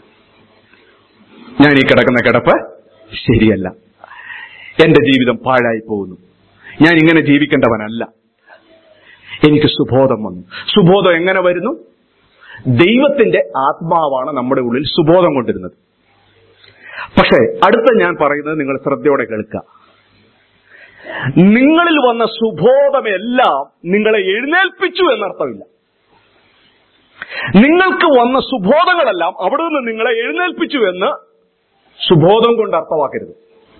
ഞാൻ ഈ കിടക്കുന്ന കിടപ്പ് ശരിയല്ല, എന്റെ ജീവിതം പാഴായി പോകുന്നു, ഞാൻ ഇങ്ങനെ ജീവിക്കേണ്ടവനല്ല. എനിക്ക് സുബോധം വന്നു. സുബോധം എങ്ങനെ വരുന്നു? ദൈവത്തിന്റെ ആത്മാവാണ് നമ്മുടെ ഉള്ളിൽ സുബോധം കൊണ്ടിരുന്നത്. പക്ഷേ അടുത്ത ഞാൻ പറയുന്നത് നിങ്ങൾ ശ്രദ്ധയോടെ കേൾക്കുക. നിങ്ങളിൽ വന്ന സുബോധമെല്ലാം നിങ്ങളെ എഴുന്നേൽപ്പിച്ചു എന്നർത്ഥമില്ല. നിങ്ങൾക്ക് വന്ന സുബോധങ്ങളെല്ലാം അവിടെ നിന്ന് നിങ്ങളെ എഴുന്നേൽപ്പിച്ചു എന്ന് സുബോധം കൊണ്ട് അർത്ഥമാക്കരുത്.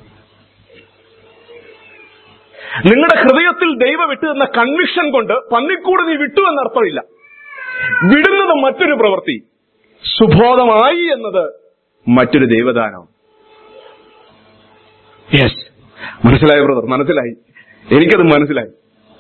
നിങ്ങളുടെ ഹൃദയത്തിൽ ദൈവം വിട്ടു എന്ന കൺവിക്ഷൻ കൊണ്ട് പന്നിക്കൂട് നീ വിട്ടു എന്നർത്ഥമില്ല. വിടുന്നത് മറ്റൊരു പ്രവൃത്തി, സുബോധമായി എന്നത് മറ്റൊരു ദൈവദാനം. യെസ്, മനസ്സിലായി ബ്രദർ, മനസ്സിലായി, എനിക്കത് മനസ്സിലായി.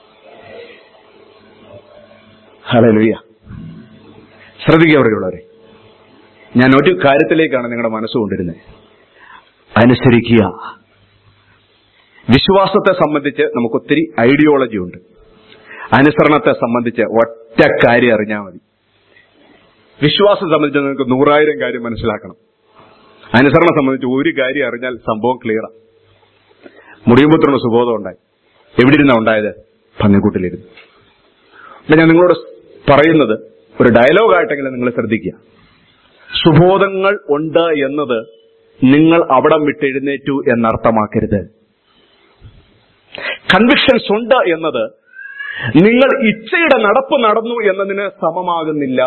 ഹല്ലേലൂയ. ശ്രദ്ധിക്കുക അവിടെയുള്ളവരെ, ഞാൻ ഒരു കാര്യത്തിലേക്കാണ് നിങ്ങളുടെ മനസ്സുകൊണ്ടിരുന്നത്. അനുസരിക്കുക. വിശ്വാസത്തെ സംബന്ധിച്ച് നമുക്കൊത്തിരി ഐഡിയോളജി ഉണ്ട്. അനുസരണത്തെ സംബന്ധിച്ച് ഒറ്റ കാര്യം അറിഞ്ഞാൽ മതി. വിശ്വാസം സംബന്ധിച്ച് നിങ്ങൾക്ക് നൂറായിരം കാര്യം മനസ്സിലാക്കണം. അനുസരണം സംബന്ധിച്ച് ഒരു കാര്യം അറിഞ്ഞാൽ സംഭവം ക്ലിയറാണ്. മുടിയമ്പുത്രന് സുബോധം ഉണ്ടായി. എവിടെ ഇരുന്നാ ഉണ്ടായത്? പന്നിക്കൂട്ടിലിരുന്നു. അപ്പൊ ഞാൻ നിങ്ങളോട് പറയുന്നത് ഒരു ഡയലോഗായിട്ടെങ്കിലും നിങ്ങൾ ശ്രദ്ധിക്കുക. സുബോധങ്ങൾ ഉണ്ട് എന്നത് നിങ്ങൾ അവിടം വിട്ടെഴുന്നേറ്റു എന്നർത്ഥമാക്കരുത്. കൺവിക്ഷൻസ് ഉണ്ട് എന്നത് നിങ്ങൾ ഇച്ഛയുടെ നടപ്പ് നടന്നു എന്നതിന് സമമാകുന്നില്ല.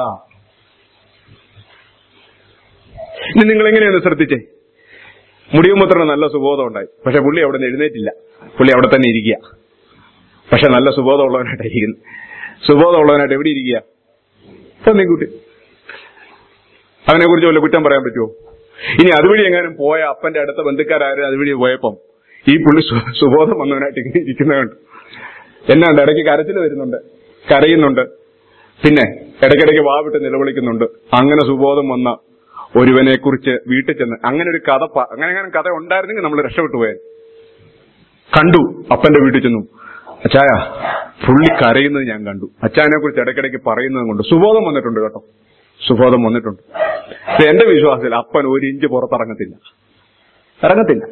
ഇനി നിങ്ങൾ എങ്ങനെയൊന്ന് ശ്രദ്ധിച്ചേ. മുടിയമ്പുത്രന് നല്ല സുബോധം ഉണ്ടായി, പക്ഷെ പുള്ളി അവിടെ നിന്ന് എഴുന്നേറ്റില്ല. പുള്ളി അവിടെ തന്നെ ഇരിക്കുക, പക്ഷെ നല്ല സുബോധമുള്ളവനായിട്ടായിരിക്കുന്നു. സുബോധമുള്ളവനായിട്ട് എവിടെ ഇരിക്കുക? പന്നിക്കുട്ടി. അവനെ കുറിച്ച് വല്ല കുറ്റം പറയാൻ പറ്റുമോ? ഇനി അതുവഴി എങ്ങാനും പോയ അപ്പന്റെ അടുത്ത ബന്ധുക്കാരും അതുവഴി പോയപ്പം ഈ പുള്ളി സുബോധം വന്നവനായിട്ട് ഇങ്ങനെ ഇരിക്കുന്നതുകൊണ്ട് എന്നാണ്ട് ഇടയ്ക്ക് കരച്ചിൽ വരുന്നുണ്ട്, കരയുന്നുണ്ട്, പിന്നെ ഇടയ്ക്കിടയ്ക്ക് വാവിട്ട് നിലവിളിക്കുന്നുണ്ട്. അങ്ങനെ സുബോധം വന്ന ഒരുവനെ കുറിച്ച് വീട്ടിൽ ചെന്ന് അങ്ങനെ ഒരു കഥ അങ്ങനെ അങ്ങനെ കഥ ഉണ്ടായിരുന്നെങ്കിൽ നമ്മൾ രക്ഷപ്പെട്ടു പോയാൽ. കണ്ടു, അപ്പന്റെ വീട്ടിൽ ചെന്നു, അച്ചായ പുള്ളി കരയുന്നത് ഞാൻ കണ്ടു, അച്ചായനെ കുറിച്ച് ഇടയ്ക്കിടയ്ക്ക് പറയുന്നത് കൊണ്ട് സുബോധം വന്നിട്ടുണ്ട് കേട്ടോ, സുബോധം വന്നിട്ടുണ്ട്. എന്റെ വിശ്വാസത്തിൽ അപ്പൻ ഒരു ഇഞ്ച് പുറത്തിറങ്ങത്തില്ല, ഇറങ്ങത്തില്ല.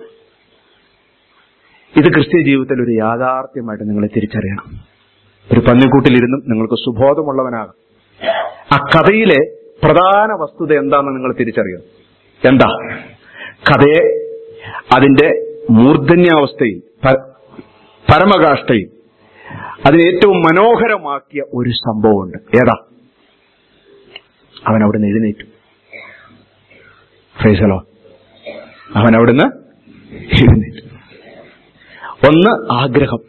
ഇത് ക്രിസ്ത്യ ജീവിതത്തിൽ ഒരു യാഥാർത്ഥ്യമായിട്ട് നിങ്ങൾ തിരിച്ചറിയണം. ഒരു പന്നിക്കൂട്ടിലിരുന്നും നിങ്ങൾക്ക് സുബോധമുള്ളവനാകാം. ആ കഥയിലെ പ്രധാന വസ്തുത എന്താണെന്ന് നിങ്ങൾ തിരിച്ചറിയണം. എന്താ? കഥയെ അതിന്റെ മൂർധന്യാവസ്ഥയിൽ, പരമകാഷ്ഠയിൽ അതിനെ ഏറ്റവും മനോഹരമാക്കിയ ഒരു സംഭവമുണ്ട്. ഏതാ? അവൻ അവിടുന്ന് എഴുന്നേറ്റു. ഫ്രൈസലോ, അവൻ അവിടുന്ന് എഴുന്നേറ്റു. ഒന്ന് ആഗ്രഹം,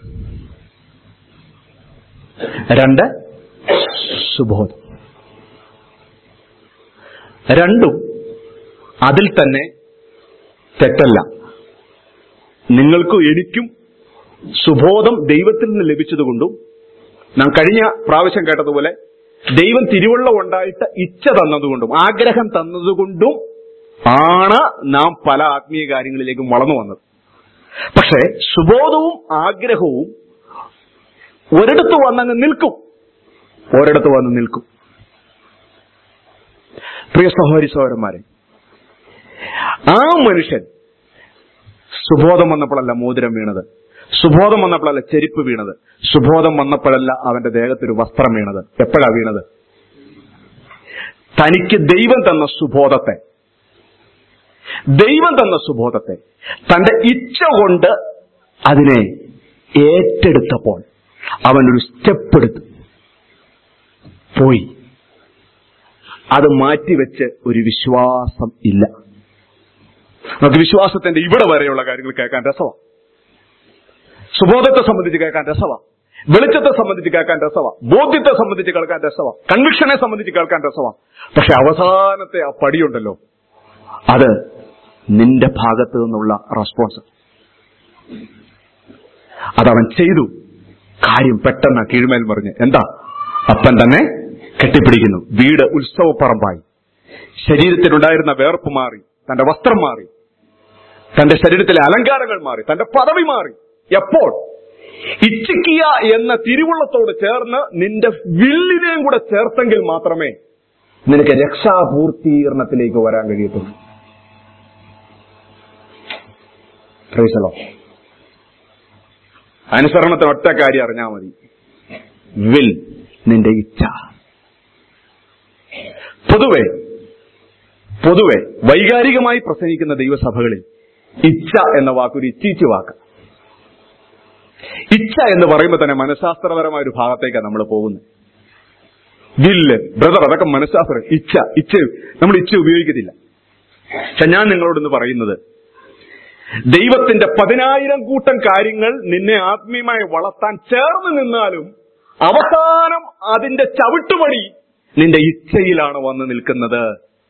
രണ്ട് സുബോധം. രണ്ടും അതിൽ തന്നെ തെറ്റല്ല. നിങ്ങൾക്കും എനിക്കും സുബോധം ദൈവത്തിൽ നിന്ന് ലഭിച്ചതുകൊണ്ടും നാം കഴിഞ്ഞ പ്രാവശ്യം കേട്ടതുപോലെ ദൈവം തിരുവള്ളം ഉണ്ടായിട്ട് ഇച്ഛ തന്നതുകൊണ്ടും ആഗ്രഹം തന്നതുകൊണ്ടും ആണ് നാം പല ആത്മീയ കാര്യങ്ങളിലേക്കും വളർന്നു വന്നത്. പക്ഷേ സുബോധവും ആഗ്രഹവും ഒരിടത്ത് വന്നങ്ങ് നിൽക്കും, ഒരിടത്ത് വന്ന് നിൽക്കും. പ്രിയ സഹോദരി സഹോദരന്മാരെ, ആ മനുഷ്യൻ സുബോധം വന്നപ്പോഴല്ല മോതിരം വീണത്, സുബോധം വന്നപ്പോഴല്ല ചെരുപ്പ് വീണത്, സുബോധം വന്നപ്പോഴല്ല അവന്റെ ദേഹത്തൊരു വസ്ത്രം വീണത്. എപ്പോഴാ വീണത്? തനിക്ക് ദൈവം തന്ന സുബോധത്തെ ദൈവം തന്ന സുബോധത്തെ തന്റെ ഇച്ഛ കൊണ്ട് അതിനെ ഏറ്റെടുത്തപ്പോൾ അവനൊരു സ്റ്റെപ്പ് എടുത്തു പോയി. അത് മാറ്റിവെച്ച് ഒരു വിശ്വാസം ഇല്ല. നമുക്ക് വിശ്വാസത്തിന്റെ ഇവിടെ വരെയുള്ള കാര്യങ്ങൾ കേൾക്കാൻ രസമാണ്, സുബോധത്തെ സംബന്ധിച്ച് കേൾക്കാൻ രസമാണ്, വെളിച്ചത്തെ സംബന്ധിച്ച് കേൾക്കാൻ രസമാണ്, ബോധ്യത്തെ സംബന്ധിച്ച് കേൾക്കാൻ രസമാണ്, കൺവിക്ഷനെ സംബന്ധിച്ച് കേൾക്കാൻ രസമാണ്. പക്ഷെ അവസാനത്തെ ആ പടിയുണ്ടല്ലോ, അത് നിന്റെ ഭാഗത്തു നിന്നുള്ള റെസ്പോൺസ്. അതവൻ ചെയ്തു. കാര്യം പെട്ടെന്ന് കീഴ്മേൽ മറിഞ്ഞ് എന്താ? അപ്പൻ തന്നെ കെട്ടിപ്പിടിക്കുന്നു. വീട് ഉത്സവപ്പറമ്പായി. ശരീരത്തിലുണ്ടായിരുന്ന വേർപ്പ് മാറി, തന്റെ വസ്ത്രം മാറി, തന്റെ ശരീരത്തിലെ അലങ്കാരങ്ങൾ മാറി, തന്റെ പദവി മാറി. എപ്പോൾ? ഇച്ഛിക്കുക എന്ന തിരുവുള്ളത്തോട് ചേർന്ന് നിന്റെ വില്ലിനെയും കൂടെ ചേർത്തെങ്കിൽ മാത്രമേ നിനക്ക് രക്ഷാപൂർത്തീകരണത്തിലേക്ക് വരാൻ കഴിയത്തുള്ളൂ. Price the Lord. അനുസരണത്തിന് ഒറ്റ കാര്യം അറിഞ്ഞാൽ മതി, വിൽ, നിന്റെ ഇച്ഛ. പൊതുവെ പൊതുവെ വൈകാരികമായി പ്രസംഗിക്കുന്ന ദൈവസഭകളിൽ ഇച്ഛ എന്ന വാക്കൊരു ഇച്ഛിച്ച് വാക്ക്. ഇച്ഛ എന്ന് പറയുമ്പോൾ തന്നെ മനഃശാസ്ത്രപരമായ ഒരു ഭാഗത്തേക്കാണ് നമ്മൾ പോകുന്നത്. വില്ല്, ബ്രദർ, അതൊക്കെ മനഃശാസ്ത്രം. ഇച്ഛ ഇച്ഛ നമ്മൾ ഇച്ഛ ഉപയോഗിക്കത്തില്ല. പക്ഷെ ഞാൻ നിങ്ങളോടൊന്ന് പറയുന്നത്, ദൈവത്തിന്റെ പതിനായിരം കൂട്ടം കാര്യങ്ങൾ നിന്നെ ആത്മീയമായി വളർത്താൻ ചേർന്ന് നിന്നാലും അവസാനം അതിന്റെ ചവിട്ടുപടി നിന്റെ ഇച്ഛയിലാണ് വന്ന് നിൽക്കുന്നത്.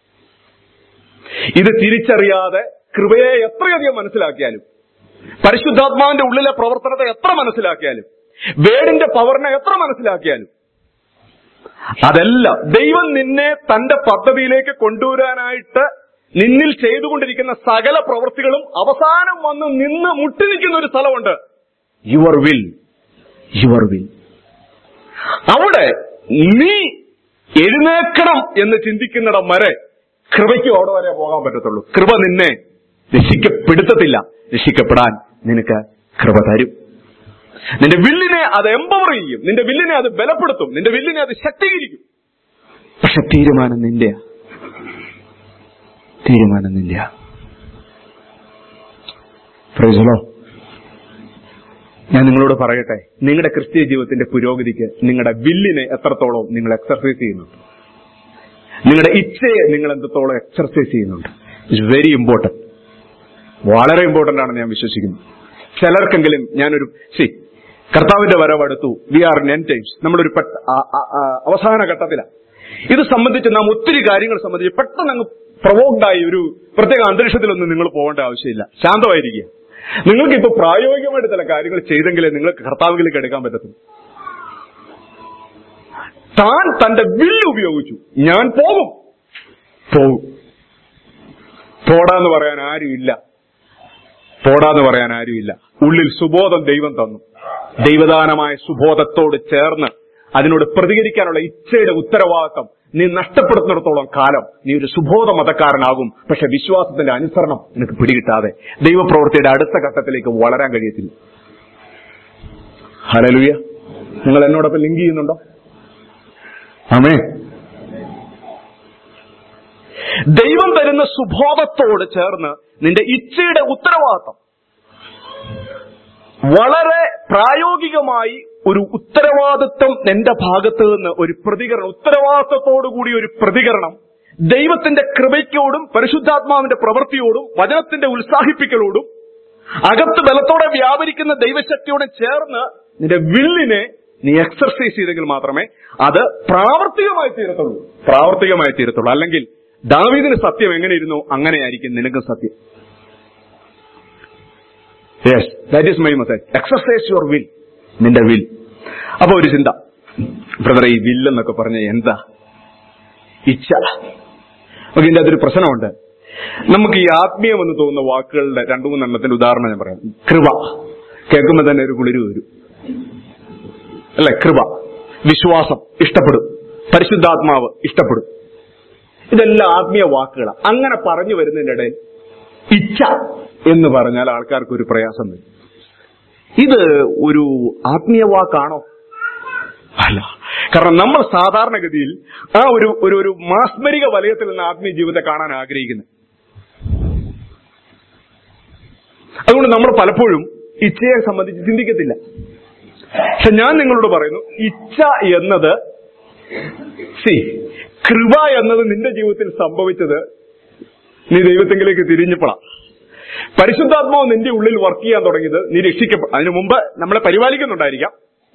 ഇത് തിരിച്ചറിയാതെ കൃപയെ എത്രയധികം മനസ്സിലാക്കിയാലും, പരിശുദ്ധാത്മാവിന്റെ ഉള്ളിലെ പ്രവർത്തനത്തെ എത്ര മനസ്സിലാക്കിയാലും, വേടിന്റെ പവറിനെ എത്ര മനസ്സിലാക്കിയാലും, അതെല്ലാം ദൈവം നിന്നെ തന്റെ പദ്ധതിയിലേക്ക് കൊണ്ടുവരാനായിട്ട് നിന്നിൽ ചെയ്തുകൊണ്ടിരിക്കുന്ന സകല പ്രവൃത്തികളും അവസാനം വന്ന് നിന്ന് മുട്ടി നിൽക്കുന്ന ഒരു സ്ഥലമുണ്ട്. Your will, your will. അവിടെ നീ എഴുന്നേക്കണം എന്ന് ചിന്തിക്കുന്നിടം വരെ കൃപയ്ക്ക് അവിടെ വരെ പോകാൻ പറ്റത്തുള്ളൂ. കൃപ നിന്നെ രക്ഷിക്കപ്പെടുത്തത്തില്ല, രക്ഷിക്കപ്പെടാൻ നിനക്ക് കൃപ തരും. നിന്റെ വില്ലിനെ അത് എംപവർ ചെയ്യും, നിന്റെ വില്ലിനെ അത് ബലപ്പെടുത്തും, നിന്റെ വില്ലിനെ അത് ശക്തീകരിക്കും. പക്ഷെ തീരുമാനം നിന്റെയാ, തീരുമാനം നിന്റെയാ. Price the Lord. ഞാൻ നിങ്ങളോട് പറയട്ടെ, നിങ്ങളുടെ ക്രിസ്തീയ ജീവിതത്തിന്റെ പുരോഗതിക്ക് നിങ്ങളുടെ വില്ലിനെ എത്രത്തോളം നിങ്ങൾ എക്സർസൈസ് ചെയ്യുന്നുണ്ട്, നിങ്ങളുടെ ഇച്ഛയെ നിങ്ങൾ എത്രത്തോളം എക്സർസൈസ് ചെയ്യുന്നുണ്ട്, ഇറ്റ്സ് വെരി ഇമ്പോർട്ടന്റ്. വളരെ ഇമ്പോർട്ടന്റ് ആണെന്ന് ഞാൻ വിശ്വസിക്കുന്നു. ചിലർക്കെങ്കിലും ഞാനൊരു ശരി കർത്താവിന്റെ വരവടുത്തു. We are in end times. നമ്മളൊരു അവസാന ഘട്ടത്തിലാണ്. ഇത് സംബന്ധിച്ച് നാം ഒത്തിരി കാര്യങ്ങൾ സംബന്ധിച്ച് പെട്ടെന്ന് അങ്ങ് പ്രൊവോക്ഡായി ഒരു പ്രത്യേക അന്തരീക്ഷത്തിലൊന്നും നിങ്ങൾ പോകേണ്ട ആവശ്യമില്ല. ശാന്തമായിരിക്കുക. നിങ്ങൾക്ക് ഇപ്പൊ പ്രായോഗികമായിട്ട് ചില കാര്യങ്ങൾ ചെയ്തെങ്കിലേ നിങ്ങൾക്ക് കർത്താവിലേക്ക് എടുക്കാൻ പറ്റത്തുള്ളൂ. താൻ തന്റെ വില്ല് ഉപയോഗിച്ചു. ഞാൻ പോകും പോകും പോടാന്ന് പറയാൻ ആരുമില്ല. പോടാന്ന് പറയാൻ ആരുമില്ല. ഉള്ളിൽ സുബോധം ദൈവം തന്നു. ദൈവദാനമായ സുബോധത്തോട് ചേർന്ന് അതിനോട് പ്രതികരിക്കാനുള്ള ഇച്ഛയുടെ ഉത്തരവാദിത്തം നീ നഷ്ടപ്പെടുത്തുന്നിടത്തോളം കാലം നീ ഒരു സുബോധ മതക്കാരനാകും. പക്ഷെ വിശ്വാസത്തിന്റെ അനുസരണം നിനക്ക് പിടികിട്ടാതെ ദൈവപ്രവൃത്തിയുടെ അടുത്ത ഘട്ടത്തിലേക്ക് വളരാൻ കഴിയത്തില്ല. ഹല്ലേലൂയ. നിങ്ങൾ എന്നോടൊപ്പം ലിങ്ക് ചെയ്യുന്നുണ്ടോ? ആമേൻ. ദൈവം തരുന്ന സുബോധത്തോട് ചേർന്ന് നിന്റെ ഇച്ഛയുടെ ഉത്തരവാദിത്തം വളരെ പ്രായോഗികമായി ഒരു ഉത്തരവാദിത്വം എന്റെ ഭാഗത്ത് നിന്ന് ഒരു പ്രതികരണം, ഉത്തരവാദിത്വത്തോടുകൂടി ഒരു പ്രതികരണം ദൈവത്തിന്റെ കൃപയ്ക്കോടും പരിശുദ്ധാത്മാവിന്റെ പ്രവൃത്തിയോടും വചനത്തിന്റെ ഉത്സാഹിപ്പിക്കലോടും അകത്ത് ബലത്തോടെ വ്യാപരിക്കുന്ന ദൈവശക്തിയോടെ ചേർന്ന് നിന്റെ വില്ലിനെ നീ എക്സർസൈസ് ചെയ്തെങ്കിൽ മാത്രമേ അത് പ്രാവർത്തികമായി തീരത്തുള്ളൂ. പ്രാവർത്തികമായി തീരത്തുള്ളൂ. അല്ലെങ്കിൽ ദാവീദിന് സത്യം എങ്ങനെയിരുന്നു അങ്ങനെയായിരിക്കും നിനക്കും സത്യം. Yes, that is my message. Exercise your will. നിന്റെ വിൽ. അപ്പൊ ഒരു ചിന്ത, ബ്രദറെ, ഈ വില്ലെന്നൊക്കെ പറഞ്ഞ എന്താ? ഇച്ഛ. ഓക്കെ, ഇതിന്റെ അതൊരു പ്രശ്നമുണ്ട്. നമുക്ക് ഈ ആത്മീയമെന്ന് തോന്നുന്ന വാക്കുകളുടെ രണ്ടു മൂന്നെണ്ണത്തിന്റെ ഉദാഹരണം ഞാൻ പറയാം. കൃപ കേൾക്കുമ്പോൾ തന്നെ ഒരു കുളിര് വരും അല്ലെ? കൃപ, വിശ്വാസം ഇഷ്ടപ്പെടും, പരിശുദ്ധാത്മാവ് ഇഷ്ടപ്പെടും. ഇതെല്ലാം ആത്മീയ വാക്കുകളാണ്. അങ്ങനെ പറഞ്ഞു വരുന്നതിന്റെ ഇടയിൽ ഇച്ഛ എന്ന് പറഞ്ഞാൽ ആൾക്കാർക്ക് ഒരു പ്രയാസം വരും. ഇത് ഒരു ആത്മീയ വാക്കാണോ? അല്ല. കാരണം നമ്മൾ സാധാരണഗതിയിൽ ആ ഒരു ഒരു ഒരു മാസ്മരിക വലയത്തിൽ നിന്ന് ആത്മീയ ജീവിതത്തെ കാണാൻ ആഗ്രഹിക്കുന്നത്. അതുകൊണ്ട് നമ്മൾ പലപ്പോഴും ഇച്ഛയെ സംബന്ധിച്ച് ചിന്തിക്കത്തില്ല. പക്ഷെ ഞാൻ നിങ്ങളോട് പറയുന്നു, ഇച്ഛ എന്നത് സി കൃപ എന്നത് നിന്റെ ജീവിതത്തിൽ സംഭവിച്ചത് നീ ദൈവത്തെങ്കിലേക്ക് തിരിഞ്ഞപ്പോഴാണ്. പരിശുദ്ധാത്മാവ് നിന്റെ ഉള്ളിൽ വർക്ക് ചെയ്യാൻ തുടങ്ങിയത് നീ രക്ഷിക്കപ്പെട്ട അതിനു മുമ്പ് നമ്മളെ പരിപാലിക്കുന്നുണ്ടായിരിക്കാം.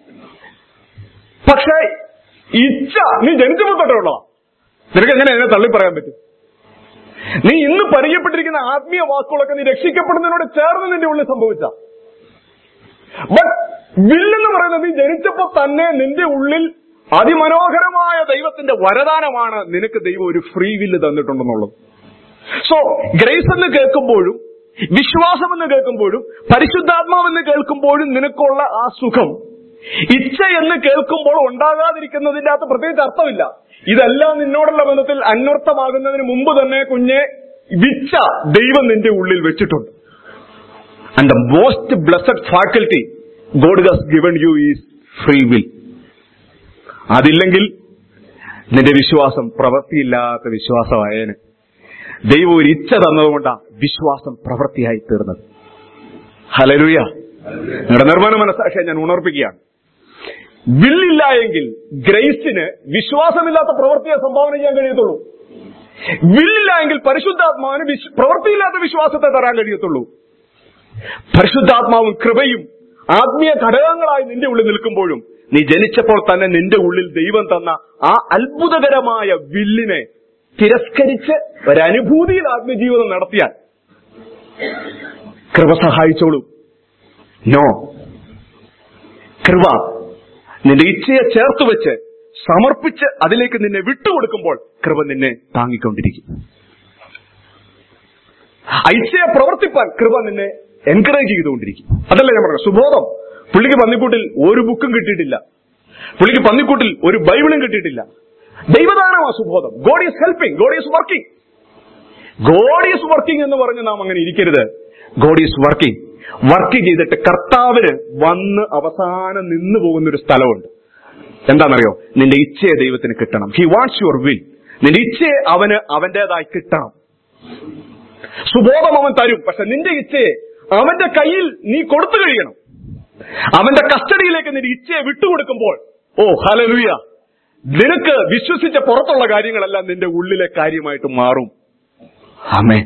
പക്ഷെ ഇച്ഛ നീ ജനിച്ചപ്പോൾ തൊട്ടുള്ളതാ. നിനക്ക് എങ്ങനെ അതിനെ തള്ളി പറയാൻ പറ്റും? നീ ഇന്ന് പരിചയപ്പെട്ടിരിക്കുന്ന ആത്മീയ വാക്കുകളൊക്കെ നീ രക്ഷിക്കപ്പെടുന്നതിനോട് ചേർന്ന് നിന്റെ ഉള്ളിൽ സംഭവിച്ച. ബട്ട് വില്ലെന്ന് പറയുന്നത് നീ ജനിച്ചപ്പോൾ തന്നെ നിന്റെ ഉള്ളിൽ അതിമനോഹരമായ ദൈവത്തിന്റെ വരദാനമാണ്. നിനക്ക് ദൈവം ഒരു ഫ്രീ വില്ല് തന്നിട്ടുണ്ടെന്നുള്ളത്. സോ ഗ്രേസ് എന്ന് കേൾക്കുമ്പോഴും വിശ്വാസമെന്ന് കേൾക്കുമ്പോഴും പരിശുദ്ധാത്മാവെന്ന് കേൾക്കുമ്പോഴും നിനക്കുള്ള ആ സുഖം ഇച്ഛ എന്ന് കേൾക്കുമ്പോൾ ഉണ്ടാകാതിരിക്കുന്നതിന്റെ അകത്ത് പ്രത്യേകിച്ച് അർത്ഥമില്ല. ഇതെല്ലാം നിന്നോടുള്ള ബന്ധത്തിൽ അന്വർത്ഥമാകുന്നതിന് മുമ്പ് തന്നെ കുഞ്ഞെ വിച്ഛ ദൈവം നിന്റെ ഉള്ളിൽ വെച്ചിട്ടുണ്ട്. And the most blessed faculty God has given you is free will. അതില്ലെങ്കിൽ നിന്റെ വിശ്വാസം പ്രവൃത്തിയില്ലാത്ത വിശ്വാസമായേന്. ദൈവം ഒരു ഇച്ഛ തന്നതുകൊണ്ടാണ് വിശ്വാസം പ്രവൃത്തിയായി തീർന്നത്. ഹല്ലേലൂയ. നിങ്ങളുടെ നിർമ്മാണ മനസ്സാക്ഷിയെ ഞാൻ ഉണർപ്പിക്കുകയാണ്. വില്ലില്ല എങ്കിൽ ഗ്രേസിന് വിശ്വാസമില്ലാത്ത പ്രവൃത്തിയെ സംഭാവന ചെയ്യാൻ കഴിയത്തുള്ളൂ. വില്ലില്ല എങ്കിൽ പരിശുദ്ധാത്മാവിന് പ്രവൃത്തിയില്ലാത്ത വിശ്വാസത്തെ തരാൻ കഴിയത്തുള്ളൂ. പരിശുദ്ധാത്മാവും കൃപയും ആത്മീയ ഘടകങ്ങളായി നിന്റെ ഉള്ളിൽ നിൽക്കുമ്പോഴും നീ ജനിച്ചപ്പോൾ തന്നെ നിന്റെ ഉള്ളിൽ ദൈവം തന്ന ആ അത്ഭുതകരമായ വില്ലിനെ തിരസ്കരിച്ച് ഒരനുഭൂതിയിൽ ആത്മജീവിതം നടത്തിയാൽ കൃപ സഹായിച്ചോളൂ. നോ, കൃപ നിന്റെ ഇച്ഛയെ ചേർത്ത് വെച്ച് സമർപ്പിച്ച് അതിലേക്ക് നിന്നെ വിട്ടുകൊടുക്കുമ്പോൾ കൃപ നിന്നെ താങ്ങിക്കൊണ്ടിരിക്കും. ഇച്ഛയെ പ്രവർത്തിപ്പാൻ കൃപ നിന്നെ എൻകറേജ് ചെയ്തുകൊണ്ടിരിക്കും. അതല്ലേ ഞാൻ പറഞ്ഞു. സുബോധം പുള്ളിക്ക് പന്നിക്കൂട്ടിൽ ഒരു ബുക്കും കിട്ടിയിട്ടില്ല. പുള്ളിക്ക് പന്നിക്കൂട്ടിൽ ഒരു ബൈബിളും കിട്ടിയിട്ടില്ല. ദൈവദാനമാ സുബോധം. God is helping, God is working. God is working എന്ന് പറഞ്ഞ് നാം അങ്ങനെ ഇരിക്കരുത്. God is working. വർക്ക് ചെയ്തിട്ട് കർത്താവിന് വന്ന് അവസാനം നിന്നു പോകുന്ന ഒരു സ്ഥലമുണ്ട്. എന്താണെന്നറിയോ? നിന്റെ ഇച്ഛയെ ദൈവത്തിന് കിട്ടണം. He wants your will. നിന്റെ ഇച്ഛയെ അവന് അവന്റേതായി കിട്ടണം. സുബോധം അവൻ തരും. പക്ഷെ നിന്റെ ഇച്ഛയെ അവന്റെ കയ്യിൽ നീ കൊടുത്തു കഴിയണം. അവന്റെ കസ്റ്റഡിയിലേക്ക് നിന്റെ ഇച്ഛയെ വിട്ടുകൊടുക്കുമ്പോൾ, ഓ ഹല്ലേലൂയ, നിനക്ക് വിശ്വസിച്ച പുറത്തുള്ള കാര്യങ്ങളെല്ലാം നിന്റെ ഉള്ളിലെ കാര്യമായിട്ട് മാറും. ആമേൻ.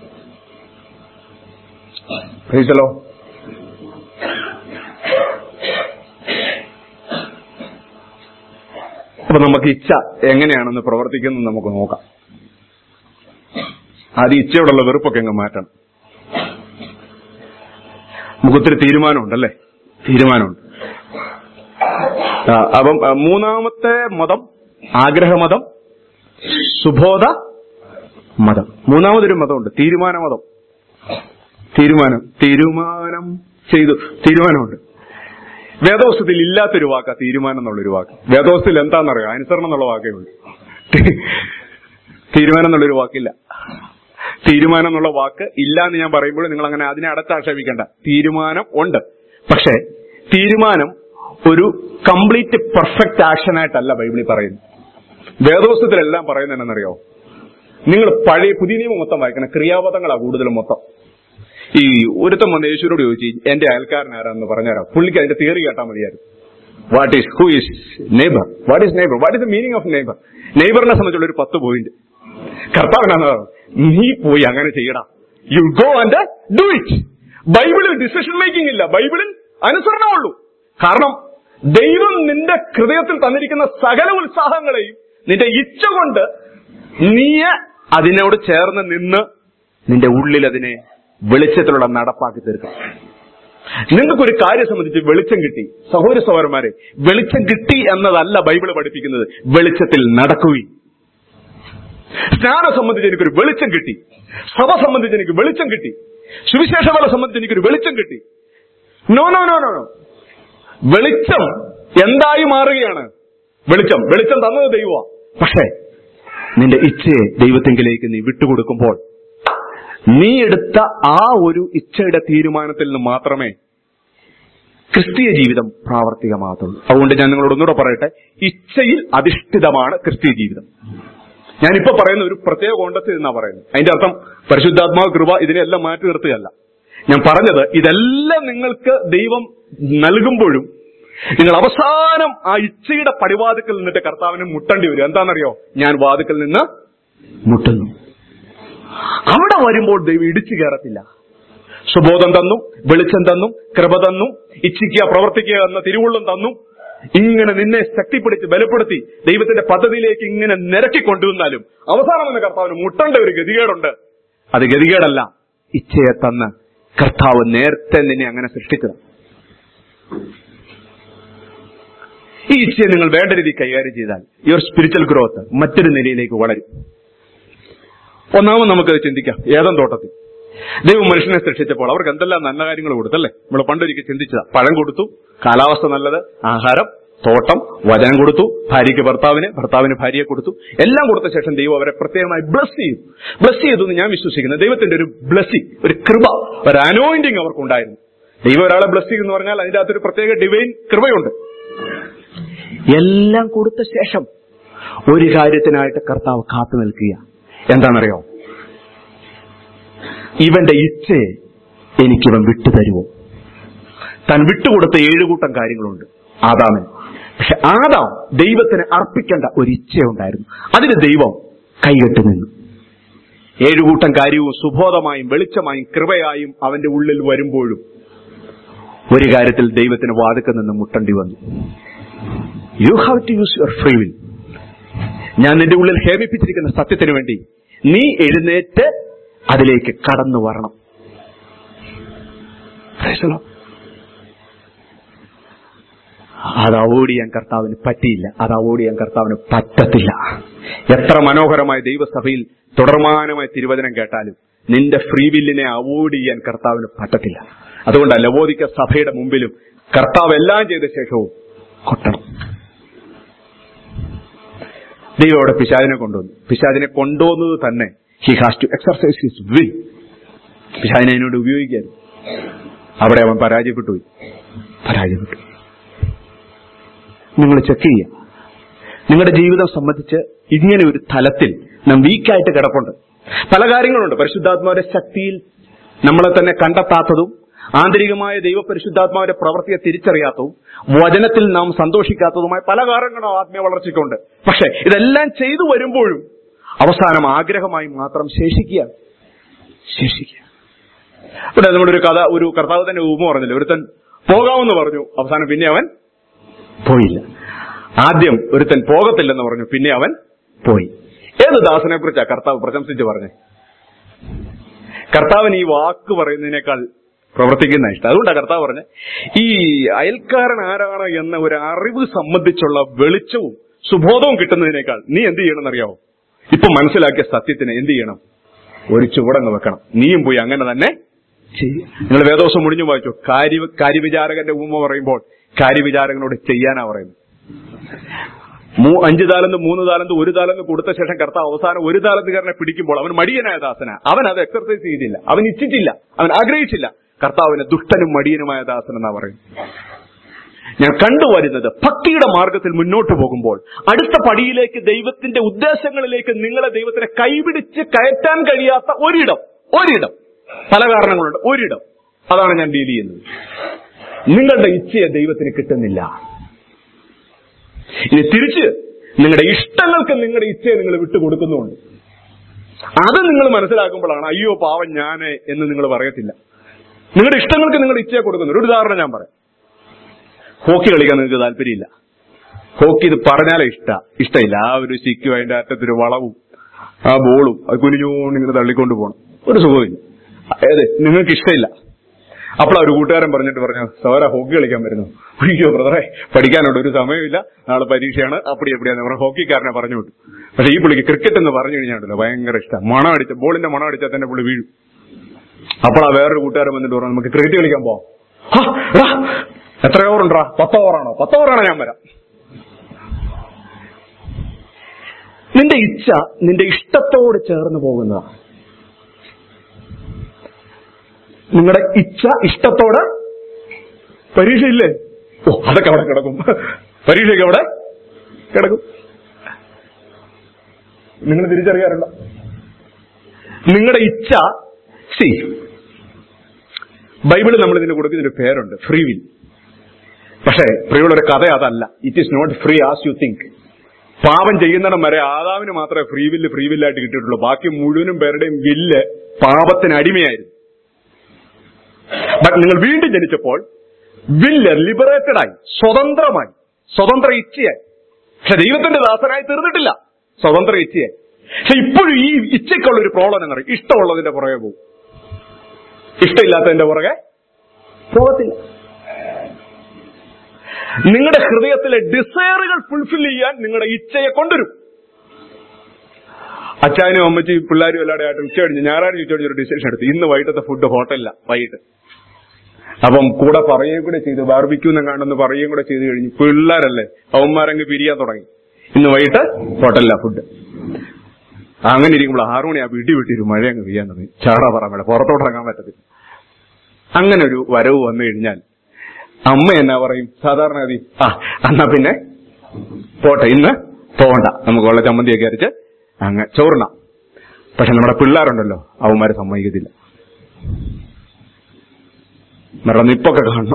Praise the lord. അപ്പൊ നമുക്ക് ഇച്ഛ എങ്ങനെയാണെന്ന് പ്രവർത്തിക്കുന്നത് നമുക്ക് നോക്കാം. ആദ്യം ഇച്ഛയോടുള്ള വെറുപ്പൊക്കെ അങ്ങ് മാറ്റണം. നമുക്കൊത്തിരി തീരുമാനമുണ്ടല്ലേ? തീരുമാനമുണ്ട്. അപ്പം മൂന്നാമത്തെ മതം ആഗ്രഹമതം, സുബോധ മതം. മൂന്നാമതൊരു മതമുണ്ട്, തീരുമാന മതം. തീരുമാനം തീരുമാനം ചെയ്തു തീരുമാനമുണ്ട്. വേദോസ്തത്തിൽ ഇല്ലാത്തൊരു വാക്കാ തീരുമാനം എന്നുള്ളൊരു വാക്ക്. വേദോസ്തത്തിൽ എന്താണെന്നറിയാം? അനുസരണം എന്നുള്ള വാക്കേ ഉള്ളൂ. തീരുമാനം എന്നുള്ളൊരു വാക്കില്ല. തീരുമാനം എന്നുള്ള വാക്ക് ഇല്ല എന്ന് ഞാൻ പറയുമ്പോൾ നിങ്ങൾ അങ്ങനെ അതിനെ അടച്ചാക്ഷേപിക്കേണ്ട. തീരുമാനം ഉണ്ട്. പക്ഷേ തീരുമാനം ഒരു കംപ്ലീറ്റ് പെർഫെക്റ്റ് ആക്ഷനായിട്ടല്ല ബൈബിളിൽ പറയുന്നത്. വേദോസ്തത്തിലെല്ലാം പറയുന്നത് എന്നാണെന്നറിയോ? നിങ്ങൾ പഴയ പുതിയ നിയമം മൊത്തം വായിക്കണം, ക്രിയാപദങ്ങളാ കൂടുതലും മൊത്തം. ഈ ഒരുത്തം വന്ന് യേശുവിനോട് ചോദിച്ചു, എന്റെ അയൽക്കാരൻ ആരാന്ന് പറഞ്ഞുതരാം. പുള്ളിക്ക് അതിന്റെ തിയറി കേട്ടാൽ മതിയായിരുന്നു. What is who is neighbour, what is neighbour, what is the meaning of neighbour. നെയ്ബറിനെ സംബന്ധിച്ചുള്ള ഒരു പത്ത് പോയിന്റ് കർത്താവിനാണ്. നീ പോയി അങ്ങനെ ചെയ്യണം, you go and do it. ബൈബിളിൽ ഡിസിഷൻ മേക്കിംഗ് ഇല്ല, ബൈബിളിൽ അനുസരണമുള്ളൂ. കാരണം ദൈവം നിന്റെ ഹൃദയത്തിൽ തന്നിരിക്കുന്ന സകല ഉത്സാഹങ്ങളെയും നിന്റെ ഇച്ഛ കൊണ്ട് നീ അതിനോട് ചേർന്ന് നിന്ന് നിന്റെ ഉള്ളിൽ അതിനെ വെളിച്ചത്തിലുള്ള നടപ്പാക്കി തീർക്കണം. നിങ്ങൾക്കൊരു കാര്യം സംബന്ധിച്ച് വെളിച്ചം കിട്ടി, സഹോദര സഹോദരന്മാരെ, വെളിച്ചം കിട്ടി എന്നതല്ല ബൈബിള് പഠിപ്പിക്കുന്നത്. വെളിച്ചത്തിൽ നടക്കുകയും. സ്നാനം സംബന്ധിച്ച് എനിക്കൊരു വെളിച്ചം കിട്ടി, സഭ സംബന്ധിച്ച് എനിക്ക് വെളിച്ചം കിട്ടി, സുവിശേഷ വേല സംബന്ധിച്ച് എനിക്കൊരു വെളിച്ചം കിട്ടി. No no no no no വെളിച്ചം എന്തായി മാറുകയാണ്? വെളിച്ചം വെളിച്ചം തന്നത് ദൈവമാണ്. പക്ഷേ നിന്റെ ഇച്ഛയെ ദൈവത്തെങ്കിലേക്ക് നീ വിട്ടുകൊടുക്കുമ്പോൾ നീ എടുത്ത ആ ഒരു ഇച്ഛയുടെ തീരുമാനത്തിൽ നിന്ന് മാത്രമേ ക്രിസ്തീയ ജീവിതം പ്രാവർത്തികമാകത്തുള്ളൂ. അതുകൊണ്ട് ഞാൻ നിങ്ങളോട് ഒന്നുകൂടെ പറയട്ടെ, ഇച്ഛയിൽ അധിഷ്ഠിതമാണ് ക്രിസ്തീയ ജീവിതം. ഞാനിപ്പോ പറയുന്ന ഒരു പ്രത്യേക കോണ്ടത്തിൽ നിന്നാ പറയുന്നത്. അതിന്റെ അർത്ഥം പരിശുദ്ധാത്മാവ് കൃപ ഇതിനെല്ലാം മാറ്റി നിർത്തുകയല്ല. ഞാൻ പറഞ്ഞത് ഇതെല്ലാം നിങ്ങൾക്ക് ദൈവം നൽകുമ്പോഴും നിങ്ങൾ അവസാനം ആ ഇച്ഛയുടെ പടിവാതിക്കൽ നിന്നിട്ട് കർത്താവിന് മുട്ടേണ്ടി വരും. എന്താണെന്നറിയോ? ഞാൻ വാതിക്കൽ നിന്ന് മുട്ടുന്നു. അവിടെ വരുമ്പോൾ ദൈവം ഇടിച്ചു കയറത്തില്ല. സുബോധം തന്നു, വെളിച്ചം തന്നു, കൃപ തന്നു, ഇച്ഛിക്കുക പ്രവർത്തിക്കുക എന്ന തിരുവുള്ളം തന്നു. ഇങ്ങനെ നിന്നെ ശക്തിപ്പെടുത്തി ബലപ്പെടുത്തി ദൈവത്തിന്റെ പദ്ധതിയിലേക്ക് ഇങ്ങനെ നിരക്കി കൊണ്ടുവന്നാലും അവസാനം എന്ന കർത്താവിന് മുട്ടേണ്ട ഒരു ഗതികേടുണ്ട്. അത് ഗതികേടല്ല, ഇച്ഛയെ തന്ന് കർത്താവ് നേരത്തെ നിന്നെ അങ്ങനെ സൃഷ്ടിച്ചത്. ഈ ഇച്ഛയെ നിങ്ങൾ വേണ്ട രീതിയിൽ കൈകാര്യം ചെയ്താൽ യുവർ സ്പിരിച്വൽ ഗ്രോത്ത് മറ്റൊരു നിലയിലേക്ക് വളരും. ഒന്നാമത് നമുക്ക് ചിന്തിക്കാം. ഏദൻ തോട്ടത്തിൽ ദൈവം മനുഷ്യനെ സൃഷ്ടിച്ചപ്പോൾ അവർക്ക് എന്തെല്ലാം നല്ല കാര്യങ്ങൾ കൊടുത്തല്ലേ? നമ്മൾ പണ്ടൊരിക്കൽ ചിന്തിച്ചതാ. പഴം കൊടുത്തു, കാലാവസ്ഥ നല്ലത്, ആഹാരം, തോട്ടം, വചനം കൊടുത്തു, ഭാര്യയ്ക്ക് ഭർത്താവിന്, ഭർത്താവിന് ഭാര്യയെ കൊടുത്തു. എല്ലാം കൊടുത്ത ശേഷം ദൈവം അവരെ പ്രത്യേകമായി ബ്ലസ് ചെയ്തു. ബ്ലസ് ചെയ്തു എന്ന് ഞാൻ വിശ്വസിക്കുന്നത് ദൈവത്തിന്റെ ഒരു ബ്ലസ്സിംഗ്, ഒരു കൃപ, ഒരു അനോയിന്റിങ് അവർക്കുണ്ടായിരുന്നു. ദൈവം ഒരാളെ ബ്ലസ് ചെയ്യുമെന്ന് പറഞ്ഞാൽ അതിന്റെ അകത്തൊരു പ്രത്യേക ഡിവൈൻ കൃപയുണ്ട്. എല്ലാം കൊടുത്ത ശേഷം ഒരു കാര്യത്തിനായിട്ട് കർത്താവ് കാത്തു നിൽക്കുക. എന്താണെന്നറിയോ? ഇവന്റെ ഇച്ഛയെ എനിക്കിവൻ വിട്ടുതരുമോ? താൻ വിട്ടുകൊടുത്ത ഏഴുകൂട്ടം കാര്യങ്ങളുണ്ട് ആദാമിന്. പക്ഷെ ആദാം ദൈവത്തിന് അർപ്പിക്കേണ്ട ഒരു ഇച്ഛയുണ്ടായിരുന്നു. അതിന് ദൈവം കൈകെട്ടി നിന്നു. ഏഴുകൂട്ടം കാര്യവും സുബോധമായും വെളിച്ചമായും കൃപയായും അവന്റെ ഉള്ളിൽ വരുമ്പോഴും ഒരു കാര്യത്തിൽ ദൈവത്തിന് വാതിക്കൽ നിന്ന് മുട്ടേണ്ടി വന്നു. You have to use your free will. ഞാൻ നിന്റെ ഉള്ളിൽ ഹേമിപ്പിച്ചിരിക്കുന്ന സത്യത്തിന് വേണ്ടി നീ എഴുന്നേറ്റ് അതിലേക്ക് കടന്നു വരണം. അത് അവോയ്ഡ് ചെയ്യാൻ കർത്താവിന് പറ്റിയില്ല, അത് അവോയ്ഡ് ചെയ്യാൻ കർത്താവിന് പറ്റത്തില്ല. എത്ര മനോഹരമായ ദൈവസഭയിൽ തുടർമാനമായ തിരുവചനം കേട്ടാലും നിന്റെ ഫ്രീ വില്ലിനെ അവോയ്ഡ് ചെയ്യാൻ കർത്താവിന് പറ്റത്തില്ല. അതുകൊണ്ടാണ് ലവോദിക്ക സഭയുടെ മുമ്പിലും കർത്താവ് എല്ലാം ചെയ്ത ശേഷവും കൊട്ടണം. ദൈവം അവിടെ പിശാചിനെ കൊണ്ടുവന്നു. പിശാചിനെ കൊണ്ടുവന്നത് തന്നെ he has to exercise his will. പിശാചിനെ അതിനോട് ഉപയോഗിക്കായിരുന്നു. അവിടെ അവൻ പരാജയപ്പെട്ടു പോയി പരാജയപ്പെട്ടു നിങ്ങൾ ചെക്ക് ചെയ്യുക. നിങ്ങളുടെ ജീവിതം സംബന്ധിച്ച് ഇങ്ങനെ ഒരു തലത്തിൽ നാം വീക്കായിട്ട് കിടപ്പുണ്ട്. പല കാര്യങ്ങളുണ്ട്. പരിശുദ്ധാത്മാവിന്റെ ശക്തിയിൽ നമ്മളെ തന്നെ കണ്ടെത്താത്തതും, ആന്തരികമായ ദൈവപരിശുദ്ധാത്മാവിന്റെ പ്രവൃത്തിയെ തിരിച്ചറിയാത്തതും, വചനത്തിൽ നാം സന്തോഷിക്കാത്തതുമായ പല കാരണങ്ങളും ആത്മീയ വളർച്ചയ്ക്കുണ്ട്. പക്ഷെ ഇതെല്ലാം ചെയ്തു വരുമ്പോഴും അവസാനം ആഗ്രഹമായി മാത്രം ശേഷിക്കുക ശേഷിക്കുക ഇവിടെ നമ്മുടെ ഒരു കഥ, ഒരു കർത്താവ് തന്നെ ഉപമ പറഞ്ഞില്ല. ഒരുത്തൻ പോകാമെന്ന് പറഞ്ഞു, അവസാനം പിന്നെ അവൻ പോയില്ല. ആദ്യം ഒരുത്തൻ പോകത്തില്ലെന്ന് പറഞ്ഞു, പിന്നെ അവൻ പോയി. ഏത് ദാസനെ കുറിച്ചാ കർത്താവ് പ്രശംസിച്ച് പറഞ്ഞേ? കർത്താവിന് ഈ വാക്ക് പറയുന്നതിനേക്കാൾ പ്രവർത്തിക്കുന്ന ഇഷ്ടം. അതുകൊണ്ടാണ് കർത്താവ് പറഞ്ഞ ഈ അയൽക്കാരൻ ആരാണ് എന്ന ഒരു അറിവ് സംബന്ധിച്ചുള്ള വെളിച്ചവും സുബോധവും കിട്ടുന്നതിനേക്കാൾ നീ എന്ത് ചെയ്യണം എന്നറിയാവോ? ഇപ്പൊ മനസ്സിലാക്കിയ സത്യത്തിന് എന്ത് ചെയ്യണം? ഒരു ചുവടങ്ങ് വെക്കണം. നീയും പോയി അങ്ങനെ തന്നെ ചെയ്യും. നിങ്ങൾ വേദോസം മുടിഞ്ഞു വായിച്ചു. കാര്യ കാര്യവിചാരകന്റെ ഉപമ പറയുമ്പോൾ കാര്യവിചാരകനോട് ചെയ്യാനാ പറയുന്നത്. അഞ്ചു താലന്ത് മൂന്ന് താലന്ത് ഒരു താലന്ത് കൊടുത്ത ശേഷം കർത്താവ് അവസാനം ഒരു താലന്തുകാരനെ പിടിക്കുമ്പോൾ അവൻ മടിയനായ ദാസന. അവൻ അത് എക്സർസൈസ് ചെയ്തില്ല, അവൻ ഇച്ഛിച്ചില്ല, അവൻ ആഗ്രഹിച്ചില്ല. കർത്താവിന് ദുഷ്ടനും മടിയനുമായ ദാസൻ എന്നാ പറയും. ഞാൻ കണ്ടുവരുന്നത് ഭക്തിയുടെ മാർഗത്തിൽ മുന്നോട്ട് പോകുമ്പോൾ അടുത്ത പടിയിലേക്ക്, ദൈവത്തിന്റെ ഉദ്ദേശങ്ങളിലേക്ക് നിങ്ങളെ ദൈവത്തിനെ കൈപിടിച്ച് കയറ്റാൻ കഴിയാത്ത ഒരിടം ഒരിടം പല കാരണങ്ങളുണ്ട്. ഒരിടം അതാണ് ഞാൻ ഡീൽ ചെയ്യുന്നത്. നിങ്ങളുടെ ഇച്ഛയെ ദൈവത്തിന് കിട്ടുന്നില്ല. ഇനി തിരിച്ച് നിങ്ങളുടെ ഇഷ്ടങ്ങൾക്ക് നിങ്ങളുടെ ഇച്ഛയെ നിങ്ങൾ വിട്ടുകൊടുക്കുന്നുണ്ട്. അത് നിങ്ങൾ മനസ്സിലാക്കുമ്പോഴാണ് അയ്യോ പാവം ഞാന് എന്ന് നിങ്ങൾ പറയത്തില്ല. നിങ്ങളുടെ ഇഷ്ടങ്ങൾക്ക് നിങ്ങൾ ഇച്ഛയെ കൊടുക്കുന്നു. ഒരു ഉദാഹരണം ഞാൻ പറയാം. ഹോക്കി കളിക്കാൻ നിങ്ങൾക്ക് താല്പര്യമില്ല. ഹോക്കി ഇത് പറഞ്ഞാലേ ഇഷ്ട ഇഷ്ടമില്ല. ആ ഒരു സിക്കും അതിന്റെ അറ്റത്തൊരു വളവും ആ ബോളും അത് കുനിഞ്ഞുകൊണ്ട് ഇങ്ങനെ തള്ളിക്കൊണ്ട് പോകണം. ഒരു സുഖമില്ല. അതെ, നിങ്ങൾക്ക് ഇഷ്ടമില്ല. അപ്പോൾ ഒരു കൂട്ടുകാരൻ പറഞ്ഞിട്ട് പറഞ്ഞു, സോര ഹോക്കി കളിക്കാൻ വരുന്നു. അയ്യോ ബ്രദറെ, പഠിക്കാനുണ്ട്, ഒരു സമയമില്ല, നാളെ പരീക്ഷയാണ്, അപ്പടി എപ്പടിയാന്ന് പറഞ്ഞ ഹോക്കിക്കാരനെ പറഞ്ഞു വിട്ടു. പക്ഷെ ഈ പുള്ളിക്ക് ക്രിക്കറ്റ് എന്ന് പറഞ്ഞു കഴിഞ്ഞാണ്ടല്ലോ ഭയങ്കര ഇഷ്ടം. മണം അടിച്ച ബോളിന്റെ മണം അടിച്ചാൽ തന്നെ പുള്ളി വീഴും. അപ്പോൾ ആ വേറൊരു കൂട്ടുകാരൻ വന്നിട്ട് പറഞ്ഞു, നമുക്ക് ക്രിക്കറ്റ് കളിക്കാൻ പോവാം. എത്ര ഓവറുണ്ടാ? പത്ത് ഓവറാണോ? പത്ത് ഓവറാണോ? ഞാൻ വരാം. നിന്റെ ഇച്ഛ നിന്റെ ഇഷ്ടത്തോട് ചേർന്ന് പോകുന്നതാ. നിങ്ങളുടെ ഇച്ഛ ഇഷ്ടത്തോട്. പരീക്ഷയില്ലേ? ഓ, അതൊക്കെ അവിടെ കിടക്കും. പരീക്ഷയൊക്കെ അവിടെ കിടക്കും. നിങ്ങൾ തിരിച്ചറിയാറുണ്ടോ? നിങ്ങളുടെ ഇച്ഛ, സി ബൈബിളിൽ നമ്മൾ ഇതിന് കൊടുക്കുന്നൊരു പേരുണ്ട്, ഫ്രീ വിൽ. പക്ഷേ പ്രിയമുള്ളൊരു കഥ അതല്ല. It is not free as you think. പാപം ചെയ്യുന്നിടം വരെ ആദാമിന് മാത്രമേ ഫ്രീ വില്ല് ഫ്രീ വില്ലായിട്ട് കിട്ടിയിട്ടുള്ളൂ. ബാക്കി മുഴുവനും പേരുടെയും വില്ല് പാപത്തിന് അടിമയായിരുന്നു. ബട്ട് നിങ്ങൾ വീണ്ടും ജനിച്ചപ്പോൾ വില്ല് ലിബറേറ്റഡ് ആയി, സ്വതന്ത്രമായി, സ്വതന്ത്ര ഇച്ഛയായി. പക്ഷെ ദൈവത്തിന്റെ ദാസനായി തീർന്നിട്ടില്ല, സ്വതന്ത്ര ഇച്ഛയായി. പക്ഷെ ഇപ്പോഴും ഈ ഇച്ഛയ്ക്കുള്ള ഒരു പ്രോബ്ലം എന്ന് പറയും, ഇഷ്ടമുള്ളതിന്റെ പുറകെ പോകും, ഇഷ്ടമില്ലാത്തതിന്റെ പുറകെ പോകത്തില്ല. നിങ്ങളുടെ ഹൃദയത്തിലെ ഡിസയറുകൾ ഫുൾഫിൽ ചെയ്യാൻ നിങ്ങളുടെ ഇച്ഛയെ കൊണ്ടുവരും. അച്ഛനും അമ്മച്ചി പിള്ളേരും എല്ലാവരും ആയിട്ട് ഉച്ച കഴിഞ്ഞ് ഞായറാഴ്ച ഉച്ച കഴിഞ്ഞൊരു ഡിസിഷൻ എടുത്തു, ഇന്ന് വൈകിട്ടത്തെ ഫുഡ് ഹോട്ടലില്ല വൈകിട്ട്. അപ്പം കൂടെ പറയുകയും കൂടെ ചെയ്തു, ബാർബിക്യൂന്ന് കാണുന്ന പറയുകയും കൂടെ ചെയ്ത് കഴിഞ്ഞു. പിള്ളേരല്ലേ, അവന്മാരങ്ങ് പിരിയാൻ തുടങ്ങി. ഇന്ന് വൈകിട്ട് ഹോട്ടലില്ല ഫുഡ്. അങ്ങനെ ഇരിക്കുമ്പോൾ ആറു മണി ആ വീട്ടി വിട്ടിരു മഴ അങ്ങ് പെയ്യാൻ തുടങ്ങി. ചാടാ പറ മേട, പുറത്തോട്ടിറങ്ങാൻ പറ്റത്തില്ല. അങ്ങനെ ഒരു വരവ് വന്നു കഴിഞ്ഞാൽ അമ്മ എന്നാ പറയും സാധാരണഗതി? ആ എന്നാ പിന്നെ പോട്ടെ, ഇന്ന് പോകണ്ട, നമുക്ക് വെള്ള ചമ്മന്തിയൊക്കെ അരച്ച് അങ്ങ് ചോറിന. പക്ഷെ നമ്മുടെ പിള്ളേരുണ്ടല്ലോ, അവന്മാരെ സമ്മതിക്കത്തില്ല. നമ്മുടെ നിപ്പൊക്കെ കാണണം,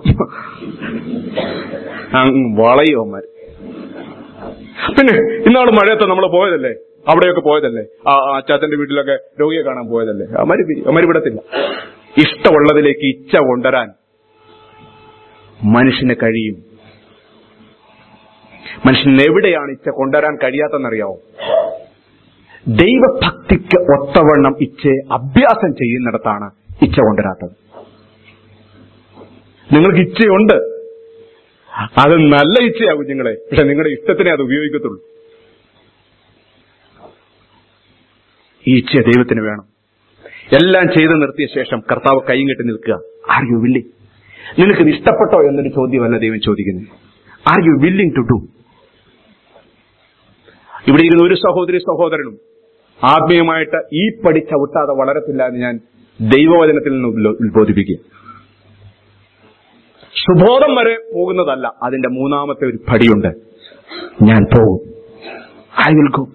അങ്ങ് വളയും അവന്മാര്. പിന്നെ ഇന്നാള് മഴയത്ത് നമ്മൾ പോയതല്ലേ, അവിടെയൊക്കെ പോയതല്ലേ, ആ അച്ചാച്ചന്റെ വീട്ടിലൊക്കെ രോഗിയെ കാണാൻ പോയതല്ലേ, അവന്മാര് അവന്മാര് വിടത്തില്ല. ഇഷ്ടമുള്ളതിലേക്ക് ഇച്ഛ കൊണ്ടുവരാൻ മനുഷ്യന് കഴിയും. മനുഷ്യന് എവിടെയാണ് ഇച്ഛ കൊണ്ടുവരാൻ കഴിയാത്തെന്നറിയാവോ? ദൈവഭക്തിക്ക് ഒത്തവണ്ണം ഇച്ഛയെ അഭ്യാസം ചെയ്യുന്നിടത്താണ് ഇച്ഛ കൊണ്ടുവരാത്തത്. നിങ്ങൾക്ക് ഇച്ഛയുണ്ട്, അത് നല്ല ഇച്ഛയാകും കുഞ്ഞുങ്ങളെ, പക്ഷെ നിങ്ങളുടെ ഇഷ്ടത്തിനെ അത് ഉപയോഗിക്കത്തുള്ളൂ. ഈ ഇച്ഛ ദൈവത്തിന് വേണം. എല്ലാം ചെയ്ത് നിർത്തിയ ശേഷം കർത്താവ് കൈയും കെട്ടി നിൽക്കുക. Are you willing? നിനക്കിത് ഇഷ്ടപ്പെട്ടോ എന്നൊരു ചോദ്യമല്ല ദൈവം ചോദിക്കുന്നത്. Are you willing to do? ഇവിടെ ഇരുന്ന ഒരു സഹോദരി സഹോദരനും ആത്മീയമായിട്ട് ഈ പടി ചവിട്ടാതെ വളരത്തില്ല എന്ന് ഞാൻ ദൈവവചനത്തിൽ നിന്ന് ഉത്ബോധിപ്പിക്കുക. സുബോധം വരെ പോകുന്നതല്ല, അതിന്റെ മൂന്നാമത്തെ ഒരു പടിയുണ്ട്. ഞാൻ പോകും, ഐ വിൽ ഗോ.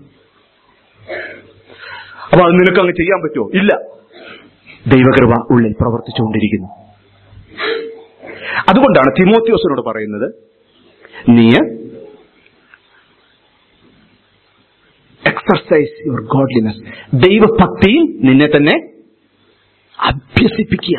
അപ്പൊ അത് നിനക്ക് അങ്ങ് ചെയ്യാൻ പറ്റുമോ? ഇല്ല. ദൈവകൃപ ഉള്ളിൽ പ്രവർത്തിച്ചുകൊണ്ടിരിക്കുന്നു. അതുകൊണ്ടാണ് തിമോത്തിയോസിനോട് പറയുന്നത്, നീ എക്സർസൈസ് യുവർ ഗോഡ്ലിനെസ്, ദൈവഭക്തിയിൽ നിന്നെ തന്നെ അഭ്യസിപ്പിക്കുക.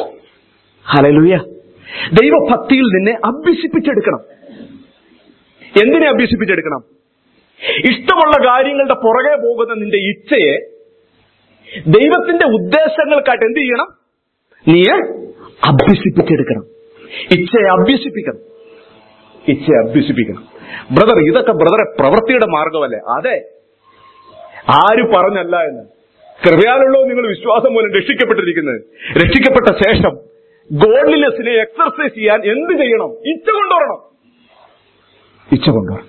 ഹല്ലേലൂയ. ദൈവഭക്തിയിൽ നിന്നെ അഭ്യസിപ്പിച്ചെടുക്കണം. എന്തിനെ അഭ്യസിപ്പിച്ചെടുക്കണം? ഇഷ്ടമുള്ള കാര്യങ്ങളുടെ പുറകെ പോകുന്ന നിന്റെ ഇച്ഛയെ ദൈവത്തിന്റെ ഉദ്ദേശങ്ങൾക്കായിട്ട് എന്ത് ചെയ്യണം? നീ അഭ്യസിപ്പിച്ചെടുക്കണം. ഇച്ഛയെ അഭ്യസിപ്പിക്കണം. ഇച്ഛയെ അഭ്യസിപ്പിക്കണം. ബ്രദർ, ഇതൊക്കെ ബ്രദറെ പ്രവൃത്തിയുടെ മാർഗമല്ലേ? അതെ, ആര് പറഞ്ഞല്ല എന്ന്. കൃപയാലുള്ളൂ നിങ്ങൾ വിശ്വാസം മൂലം രക്ഷിക്കപ്പെട്ടിരിക്കുന്നത്. രക്ഷിക്കപ്പെട്ട ശേഷം ഗോഡ്ലിനെസ്സിനെ എക്സർസൈസ് ചെയ്യാൻ എന്ത് ചെയ്യണം? ഇച്ഛ കൊണ്ടുവരണം. ഇച്ഛ കൊണ്ടുവരണം.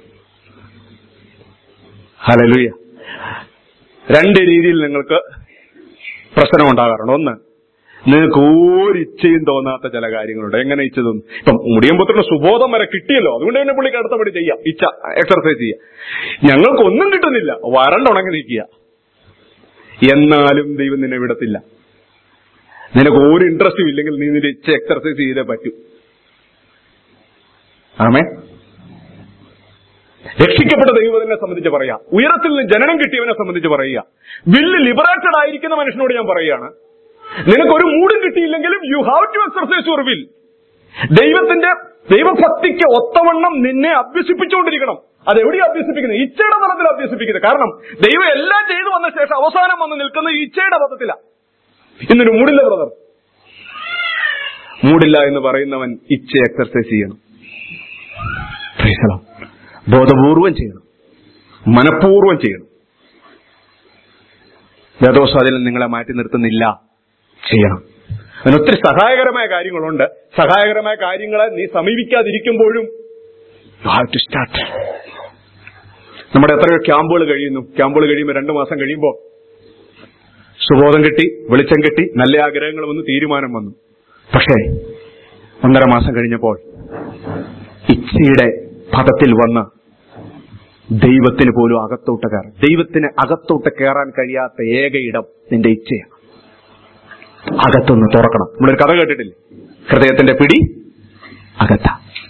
ഹല്ലേലൂയ. രണ്ട് രീതിയിൽ നിങ്ങൾക്ക് പ്രശ്നം ഉണ്ടാകാറുണ്ട്. ഒന്ന്, നിങ്ങൾക്ക് ഒരു ഇച്ഛയും തോന്നാത്ത ചില കാര്യങ്ങളുണ്ട്. എങ്ങനെ ഇച്ഛ തോന്നും? ഇപ്പം മുടിയമ്പുത്രന് സുബോധം വരെ കിട്ടിയല്ലോ, അതുകൊണ്ട് തന്നെ പുള്ളിക്ക് അടുത്തപടി ചെയ്യാം, ഇച്ഛ എക്സർസൈസ് ചെയ്യാം. ഞങ്ങൾക്കൊന്നും കിട്ടുന്നില്ല, വരണ്ടുണങ്ങി നിൽക്കുക. എന്നാലും ദൈവം നിന്നെ വിടത്തില്ല. നിനക്ക് ഒരു ഇൻട്രസ്റ്റും ഇല്ലെങ്കിൽ നീ നിന്റെ ഇച്ഛ എക്സർസൈസ് ചെയ്തേ പറ്റൂ. ആമേ. രക്ഷിക്കപ്പെട്ട ദൈവത്തിനെ സംബന്ധിച്ച് പറയാം, ഉയരത്തിൽ നിന്ന് ജനനം കിട്ടിയവനെ സംബന്ധിച്ച് പറയുക, വില്ല് ലിബറേറ്റഡ് ആയിരിക്കുന്ന മനുഷ്യനോട് ഞാൻ പറയുകയാണ്, നിനക്കൊരു മൂടും കിട്ടിയില്ലെങ്കിലും you have to exercise your will. ദൈവത്തിന്റെ ദൈവഭക്തിക്ക് ഒത്തവണ്ണം നിന്നെ അഭ്യസിപ്പിച്ചുകൊണ്ടിരിക്കണം. അതെവിടെയാണ് അഭ്യസിപ്പിക്കുന്നത്? ഇച്ഛയുടെ തലത്തിൽ അഭ്യസിപ്പിക്കുന്നത്. കാരണം ദൈവം എല്ലാം ചെയ്തു വന്ന ശേഷം അവസാനം വന്ന് നിൽക്കുന്ന ഇച്ഛയുടെ പദത്തിലാണ്. ഇന്നൊരു മൂടില്ല ബ്രദർ. മൂടില്ല എന്ന് പറയുന്നവൻ ഇച്ഛ എക്സർസൈസ് ചെയ്യണം. ബോധപൂർവം ചെയ്യണം, മനഃപൂർവ്വം ചെയ്യണം. വേദോസ്വാധീനം നിങ്ങളെ മാറ്റി നിർത്തുന്നില്ല, ചെയ്യണം. അതിന് ഒത്തിരി സഹായകരമായ കാര്യങ്ങളുണ്ട്. സഹായകരമായ കാര്യങ്ങളെ നീ സമീപിക്കാതിരിക്കുമ്പോഴും യു ഹാവ് ടു സ്റ്റാർട്ട്. നമ്മുടെ എത്രയോ ക്യാമ്പുകൾ കഴിയുന്നു. ക്യാമ്പുകൾ കഴിയുമ്പോൾ രണ്ടു മാസം കഴിയുമ്പോൾ സുബോധം കിട്ടി, വെളിച്ചം കിട്ടി, നല്ല ആഗ്രഹങ്ങൾ വന്നു, തീരുമാനം വന്നു. പക്ഷേ ഒന്നര മാസം കഴിഞ്ഞപ്പോൾ ഇച്ഛയുടെ പദത്തിൽ വന്ന് ദൈവത്തിന് പോലും അകത്തോട്ട് കയറാൻ, ദൈവത്തിന് അകത്തോട്ട് കയറാൻ കഴിയാത്ത ഏക ഇടം നിന്റെ ഇച്ഛയാണ്. അകത്തൊന്ന് തുറക്കണം. നമ്മളൊരു കഥ കേട്ടിട്ടില്ലേ? ഹൃദയത്തിന്റെ പിടി അകത്ത.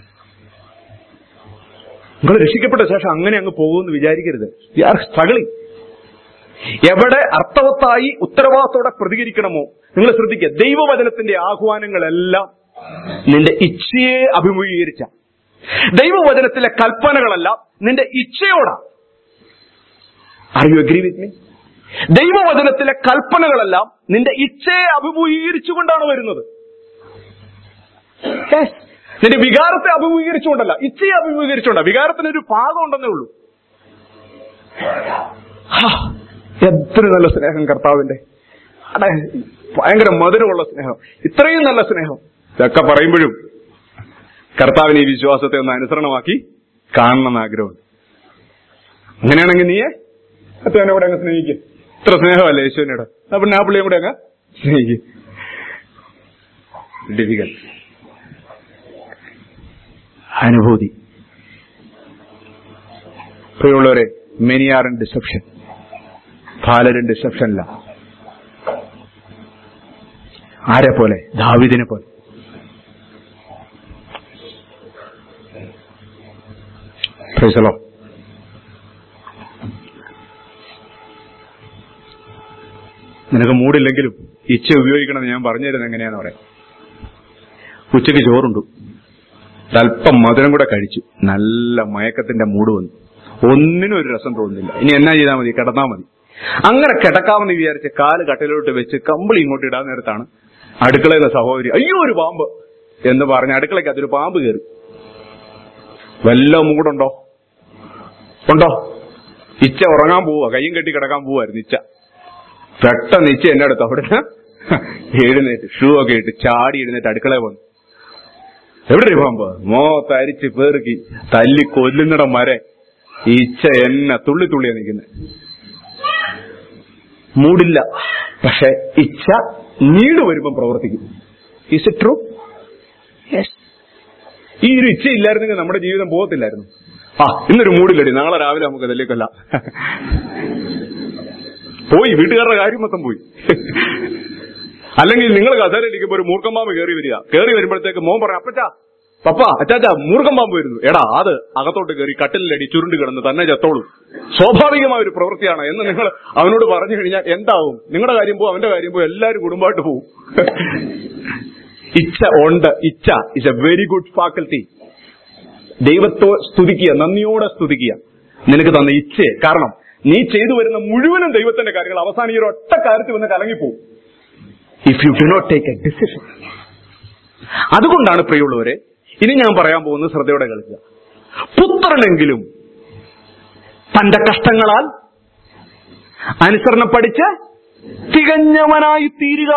നിങ്ങൾ രക്ഷിക്കപ്പെട്ട ശേഷം അങ്ങനെ അങ്ങ് പോകുമെന്ന് വിചാരിക്കരുത്. We are struggling. എവിടെ അർത്ഥവത്തായി ഉത്തരവാദിത്തോടെ പ്രതികരിക്കണമോ നിങ്ങൾ ശ്രദ്ധിക്കുക. ദൈവവചനത്തിന്റെ ആഹ്വാനങ്ങളെല്ലാം നിന്റെ ഇച്ഛയെ അഭിമുഖീകരിച്ച, ദൈവവചനത്തിലെ കൽപ്പനകളെല്ലാം നിന്റെ ഇച്ഛയോടാ. Are you agree with me? ദൈവവചനത്തിലെ കൽപ്പനകളെല്ലാം നിന്റെ ഇച്ഛയെ അഭിമുഖീകരിച്ചുകൊണ്ടാണ് വരുന്നത്. നിന്റെ വികാരത്തെ അഭിമുഖീകരിച്ചുകൊണ്ടല്ല, ഇച്ഛയെ അഭിമുഖീകരിച്ചുകൊണ്ടാ. വികാരത്തിനൊരു ഭാഗം ഉണ്ടെന്നേ ഉള്ളൂ. എത്ര നല്ല സ്നേഹം കർത്താവിന്റെ! അതെ, ഭയങ്കര മധുരമുള്ള സ്നേഹം, ഇത്രയും നല്ല സ്നേഹം. ഇതൊക്കെ പറയുമ്പോഴും കർത്താവിന് ഈ വിശ്വാസത്തെ ഒന്ന് അനുസരണമാക്കി കാണണമെന്ന് ആഗ്രഹമുണ്ട്. അങ്ങനെയാണെങ്കിൽ നീയെ അത്തവനെ കൂടെ അങ്ങ് സ്നേഹിക്കും. ഇത്ര സ്നേഹമല്ലേ യേശുവിനോട്, അപ്പൊ ആ പുള്ളിയും കൂടെ അങ്ങ് സ്നേഹിക്കും. ഡിഫിക്കൽട്ട് അനുഭൂതി. പ്രിയമുള്ളവരെ, മെനി ആർ ഇൻ ഡിസെപ്ഷൻ. പലരും ഡിസെപ്ഷനില്ല. ആരെ പോലെ? ദാവീദിനെ പോലെ. Praise the lord. നിനക്ക് മൂടില്ലെങ്കിലും ഇച്ഛ ഉപയോഗിക്കണമെന്ന് ഞാൻ പറഞ്ഞു തരുന്നത് എങ്ങനെയാന്ന് പറയാം. ഉച്ചയ്ക്ക് ചോറുണ്ടു, അല്പം മധുരം കൂടെ കഴിച്ചു, നല്ല മയക്കത്തിന്റെ മൂട് വന്നു, ഒന്നിനും ഒരു രസം തോന്നുന്നില്ല. ഇനി എന്നാ ചെയ്താൽ മതി? കിടന്നാൽ മതി. അങ്ങനെ കിടക്കാമെന്ന് വിചാരിച്ച് കാല് കട്ടിലോട്ട് വെച്ച് കമ്പിളി ഇങ്ങോട്ട് ഇടാൻ നേരത്താണ് അടുക്കളയിലെ സഹോദരി അയ്യോ ഒരു പാമ്പ് എന്ന് പറഞ്ഞ് അടുക്കളയ്ക്ക് അതൊരു പാമ്പ് കയറി. വല്ല മൂടുണ്ടോ? ഉണ്ടോ? ഇച്ച ഉറങ്ങാൻ പോവാ, കയ്യും കെട്ടി കിടക്കാൻ പോവായിരുന്നു ഇച്ച. പെട്ടെന്ന് ഇച്ച എന്റെ അടുത്ത് അവിടുന്ന് എഴുന്നേറ്റ് ഷൂ ഒക്കെ ഇട്ട് ചാടി എഴുന്നേറ്റ് അടുക്കളയിൽ വന്നു. എവിടെ ഒരു പാമ്പ്? മോ തരിച്ച് പേറുക്കി തല്ലി കൊല്ലുന്നിടം വരെ ഇച്ച എന്നെ തുള്ളി തുള്ളിയാ നിൽക്കുന്നത്. മൂടില്ല, പക്ഷെ ഇച്ഛ നീട് വരുമ്പം പ്രവർത്തിക്കും. Is it true? യെസ്. ഈ ഒരു ഇച്ഛ ഇല്ലായിരുന്നെങ്കിൽ നമ്മുടെ ജീവിതം പോകത്തില്ലായിരുന്നു. ആ ഇന്നൊരു മൂടില്ലടി, നാളെ രാവിലെ നമുക്ക് തല്ലിക്കൊല്ലാം. പോയി, വീട്ടുകാരുടെ കാര്യം മൊത്തം പോയി. അല്ലെങ്കിൽ നിങ്ങൾ കസേരയിലിരിക്കുമ്പോൾ ഒരു മൂർഖമ്പാമ്പ് കയറി വരിക. കയറി വരുമ്പോഴത്തേക്ക് മോൻ പറയാം, അപ്പച്ചാ പപ്പ അച്ചാച്ചാ മൂർഖമ്പാമ്പ് വരുന്നു. എടാ അത് അകത്തോട്ട് കയറി കട്ടിലടി ചുരുണ്ട് കിടന്ന് തന്നെ ചത്തോളൂ. സ്വാഭാവികമായ ഒരു പ്രവൃത്തിയാണ് എന്ന് നിങ്ങൾ അവനോട് പറഞ്ഞു കഴിഞ്ഞാൽ എന്താവും? നിങ്ങളുടെ കാര്യം പോവും, അവന്റെ കാര്യം പോവും, എല്ലാവരും കുടുംബമായിട്ട് പോവും. ഇച്ഛ ഉണ്ട്. ഇച്ഛ is a very good faculty. ദൈവത്തെ സ്തുതിക്കുക, നന്ദിയോടെ സ്തുതിക്കുക, നിനക്ക് തന്ന ഇച്ഛയെ. കാരണം നീ ചെയ്തു വരുന്ന മുഴുവനും ദൈവത്തിന്റെ കാര്യങ്ങൾ അവസാനം ഈ ഒരു ഒറ്റ കാര്യത്തിൽ വന്ന് കലങ്ങിപ്പോവും, if you do not take a decision. അതുകൊണ്ടാണ് പ്രിയമുള്ളവരെ, ഇനി ഞാൻ പറയാൻ പോകുന്നത് ശ്രദ്ധയോടെ കേൾക്കുക. പുത്രനെങ്കിലും തന്റെ കഷ്ടങ്ങളാൽ അനുസരണം പഠിച്ച് തികഞ്ഞവനായി തീരുക.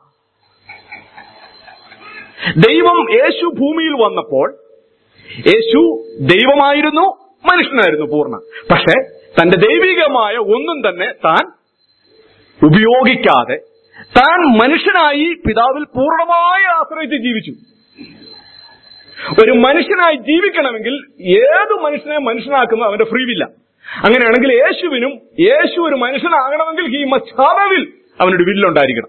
ദൈവം യേശു ഭൂമിയിൽ വന്നപ്പോൾ യേശു ദൈവമായിരുന്നു, മനുഷ്യനായിരുന്നു പൂർണ്ണ. പക്ഷെ തന്റെ ദൈവികമായ ഒന്നും തന്നെ താൻ ഉപയോഗിക്കാതെ താൻ മനുഷ്യനായി പിതാവിൽ പൂർണ്ണമായി ആശ്രയിച്ച് ജീവിച്ചു. ഒരു മനുഷ്യനായി ജീവിക്കണമെങ്കിൽ ഏത് മനുഷ്യനെ മനുഷ്യനാക്കുന്ന അവന്റെ ഫ്രീ വില്ല. അങ്ങനെയാണെങ്കിൽ യേശുവിനും യേശു ഒരു മനുഷ്യനാകണമെങ്കിൽ he must have a will, അവനൊരു വില്ലുണ്ടായിരിക്കണം.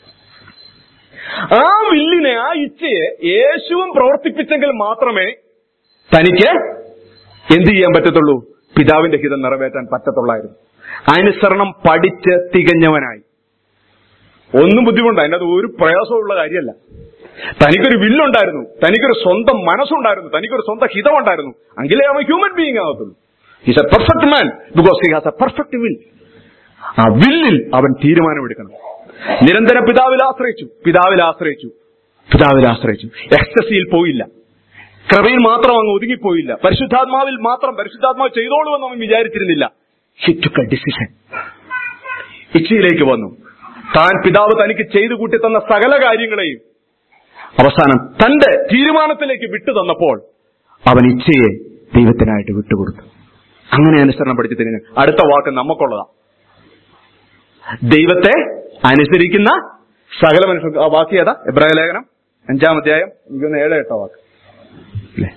ആ വില്ലിനെ, ആ ഇച്ഛയെ യേശുവും പ്രവർത്തിപ്പിച്ചെങ്കിൽ മാത്രമേ തനിക്ക് എന്ത് ചെയ്യാൻ പറ്റത്തുള്ളൂ? പിതാവിന്റെ ഹിതം നിറവേറ്റാൻ പറ്റത്തുള്ളായിരുന്നു. അനുസരണം പഠിച്ച് തികഞ്ഞവനായി. ഒന്നും ബുദ്ധിമുട്ടാ, അതിൻ്റെ അത് ഒരു പ്രയാസമുള്ള കാര്യമല്ല. തനിക്കൊരു വില്ലുണ്ടായിരുന്നു, തനിക്കൊരു സ്വന്തം മനസ്സുണ്ടായിരുന്നു, തനിക്കൊരു സ്വന്തം ഹിതമുണ്ടായിരുന്നു, എങ്കിലേ അവൻ ഹ്യൂമൻ ബീയിങ് ആകത്തുള്ളൂ. Is a perfect man because he has a perfect will. ആ വില്ലിൽ അവൻ തീരുമാനമെടുക്കണം. നിരന്തരം പിതാവിൽ ആശ്രയിച്ചു, പിതാവിൽ ആശ്രയിച്ചു, പിതാവിൽ ആശ്രയിച്ചു. എക്സസിയിൽ പോയില്ല, കൃപയിൽ മാത്രം അങ്ങ് ഒതുങ്ങിപ്പോയില്ല, പരിശുദ്ധാത്മാവിൽ മാത്രം പരിശുദ്ധാത്മാവ് ചെയ്തോളുമെന്ന് അവൻ വിചാരിച്ചിരുന്നില്ല. He took a decision. ഇച്ഛയിലേക്ക് വന്നു. താൻ പിതാവ് തനിക്ക് ചെയ്തു കൂട്ടി തന്ന സകല കാര്യങ്ങളെയും അവസാനം തന്റെ തീരുമാനത്തിലേക്ക് വിട്ടു തന്നപ്പോൾ അവൻ ഇച്ഛയെ ദൈവത്തിനായിട്ട് വിട്ടുകൊടുത്തു. അങ്ങനെ അനുസരണം പഠിച്ചു തിരിഞ്ഞു. അടുത്ത വാക്ക് നമുക്കുള്ളതാ. ദൈവത്തെ അനുസരിക്കുന്ന സകല മനുഷ്യർക്ക്. ആ വാക്ക് ഏതാ? എബ്രായ ലേഖനം അഞ്ചാം അധ്യായം എനിക്കൊന്ന് ഏഴ് എട്ടോ വാക്ക് അല്ലേ?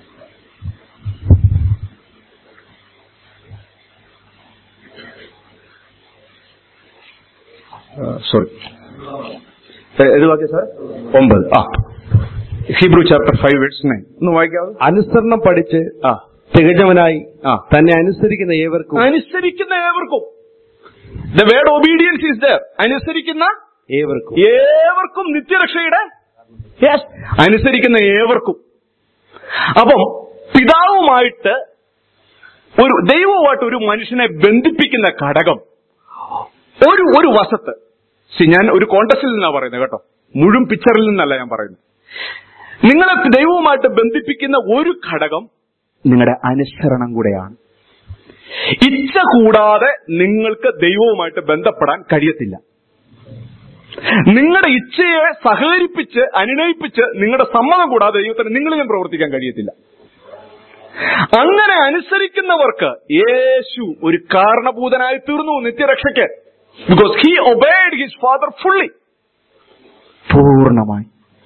സോറി, ഏത് വാക്യ സാർ? ഒമ്പത്. ആ Hebrew chapter five verse nine ഒന്ന് വായിക്കാവോ? അനുസരണം പഠിച്ച് ആ തികഞ്ഞവനായി തന്നെ അനുസരിക്കുന്ന ഏവർക്കും. അനുസരിക്കുന്ന ഏവർക്കും. The word obedience is there. അനുസരിക്കുന്ന ഏവർക്കും, ഏവർക്കും നിത്യരക്ഷയുടെ. യെസ്, അനുസരിക്കുന്ന ഏവർക്കും. അപ്പം പിതാവുമായിട്ട് ഒരു ദൈവവുമായിട്ട് ഒരു മനുഷ്യനെ ബന്ധിപ്പിക്കുന്ന ഘടകം ഒരു ഒരു വശത്ത്, ഞാൻ ഒരു കോണ്ടക്സ്റ്റിൽ നിന്നാണ് പറയുന്നത് കേട്ടോ, മുഴുവൻ പിക്ചറിൽ നിന്നല്ല ഞാൻ പറയുന്നത്. നിങ്ങളെ ദൈവവുമായിട്ട് ബന്ധിപ്പിക്കുന്ന ഒരു ഘടകം നിങ്ങളുടെ അനുസരണം കൂടെയാണ്. ഇച്ഛ കൂടാതെ നിങ്ങൾക്ക് ദൈവവുമായിട്ട് ബന്ധപ്പെടാൻ കഴിയത്തില്ല. നിങ്ങളുടെ ഇച്ഛയെ സഹകരിപ്പിച്ച് അനുനയിപ്പിച്ച് നിങ്ങളുടെ സമ്മതം കൂടാതെ ദൈവത്തിന് നിങ്ങളിലും പ്രവർത്തിക്കാൻ കഴിയത്തില്ല. അങ്ങനെ അനുസരിക്കുന്നവർക്ക് യേശു ഒരു കാരണഭൂതനായി തീർന്നു നിത്യരക്ഷയ്ക്ക്. Because he obeyed his father fully, പൂർണ്ണമായി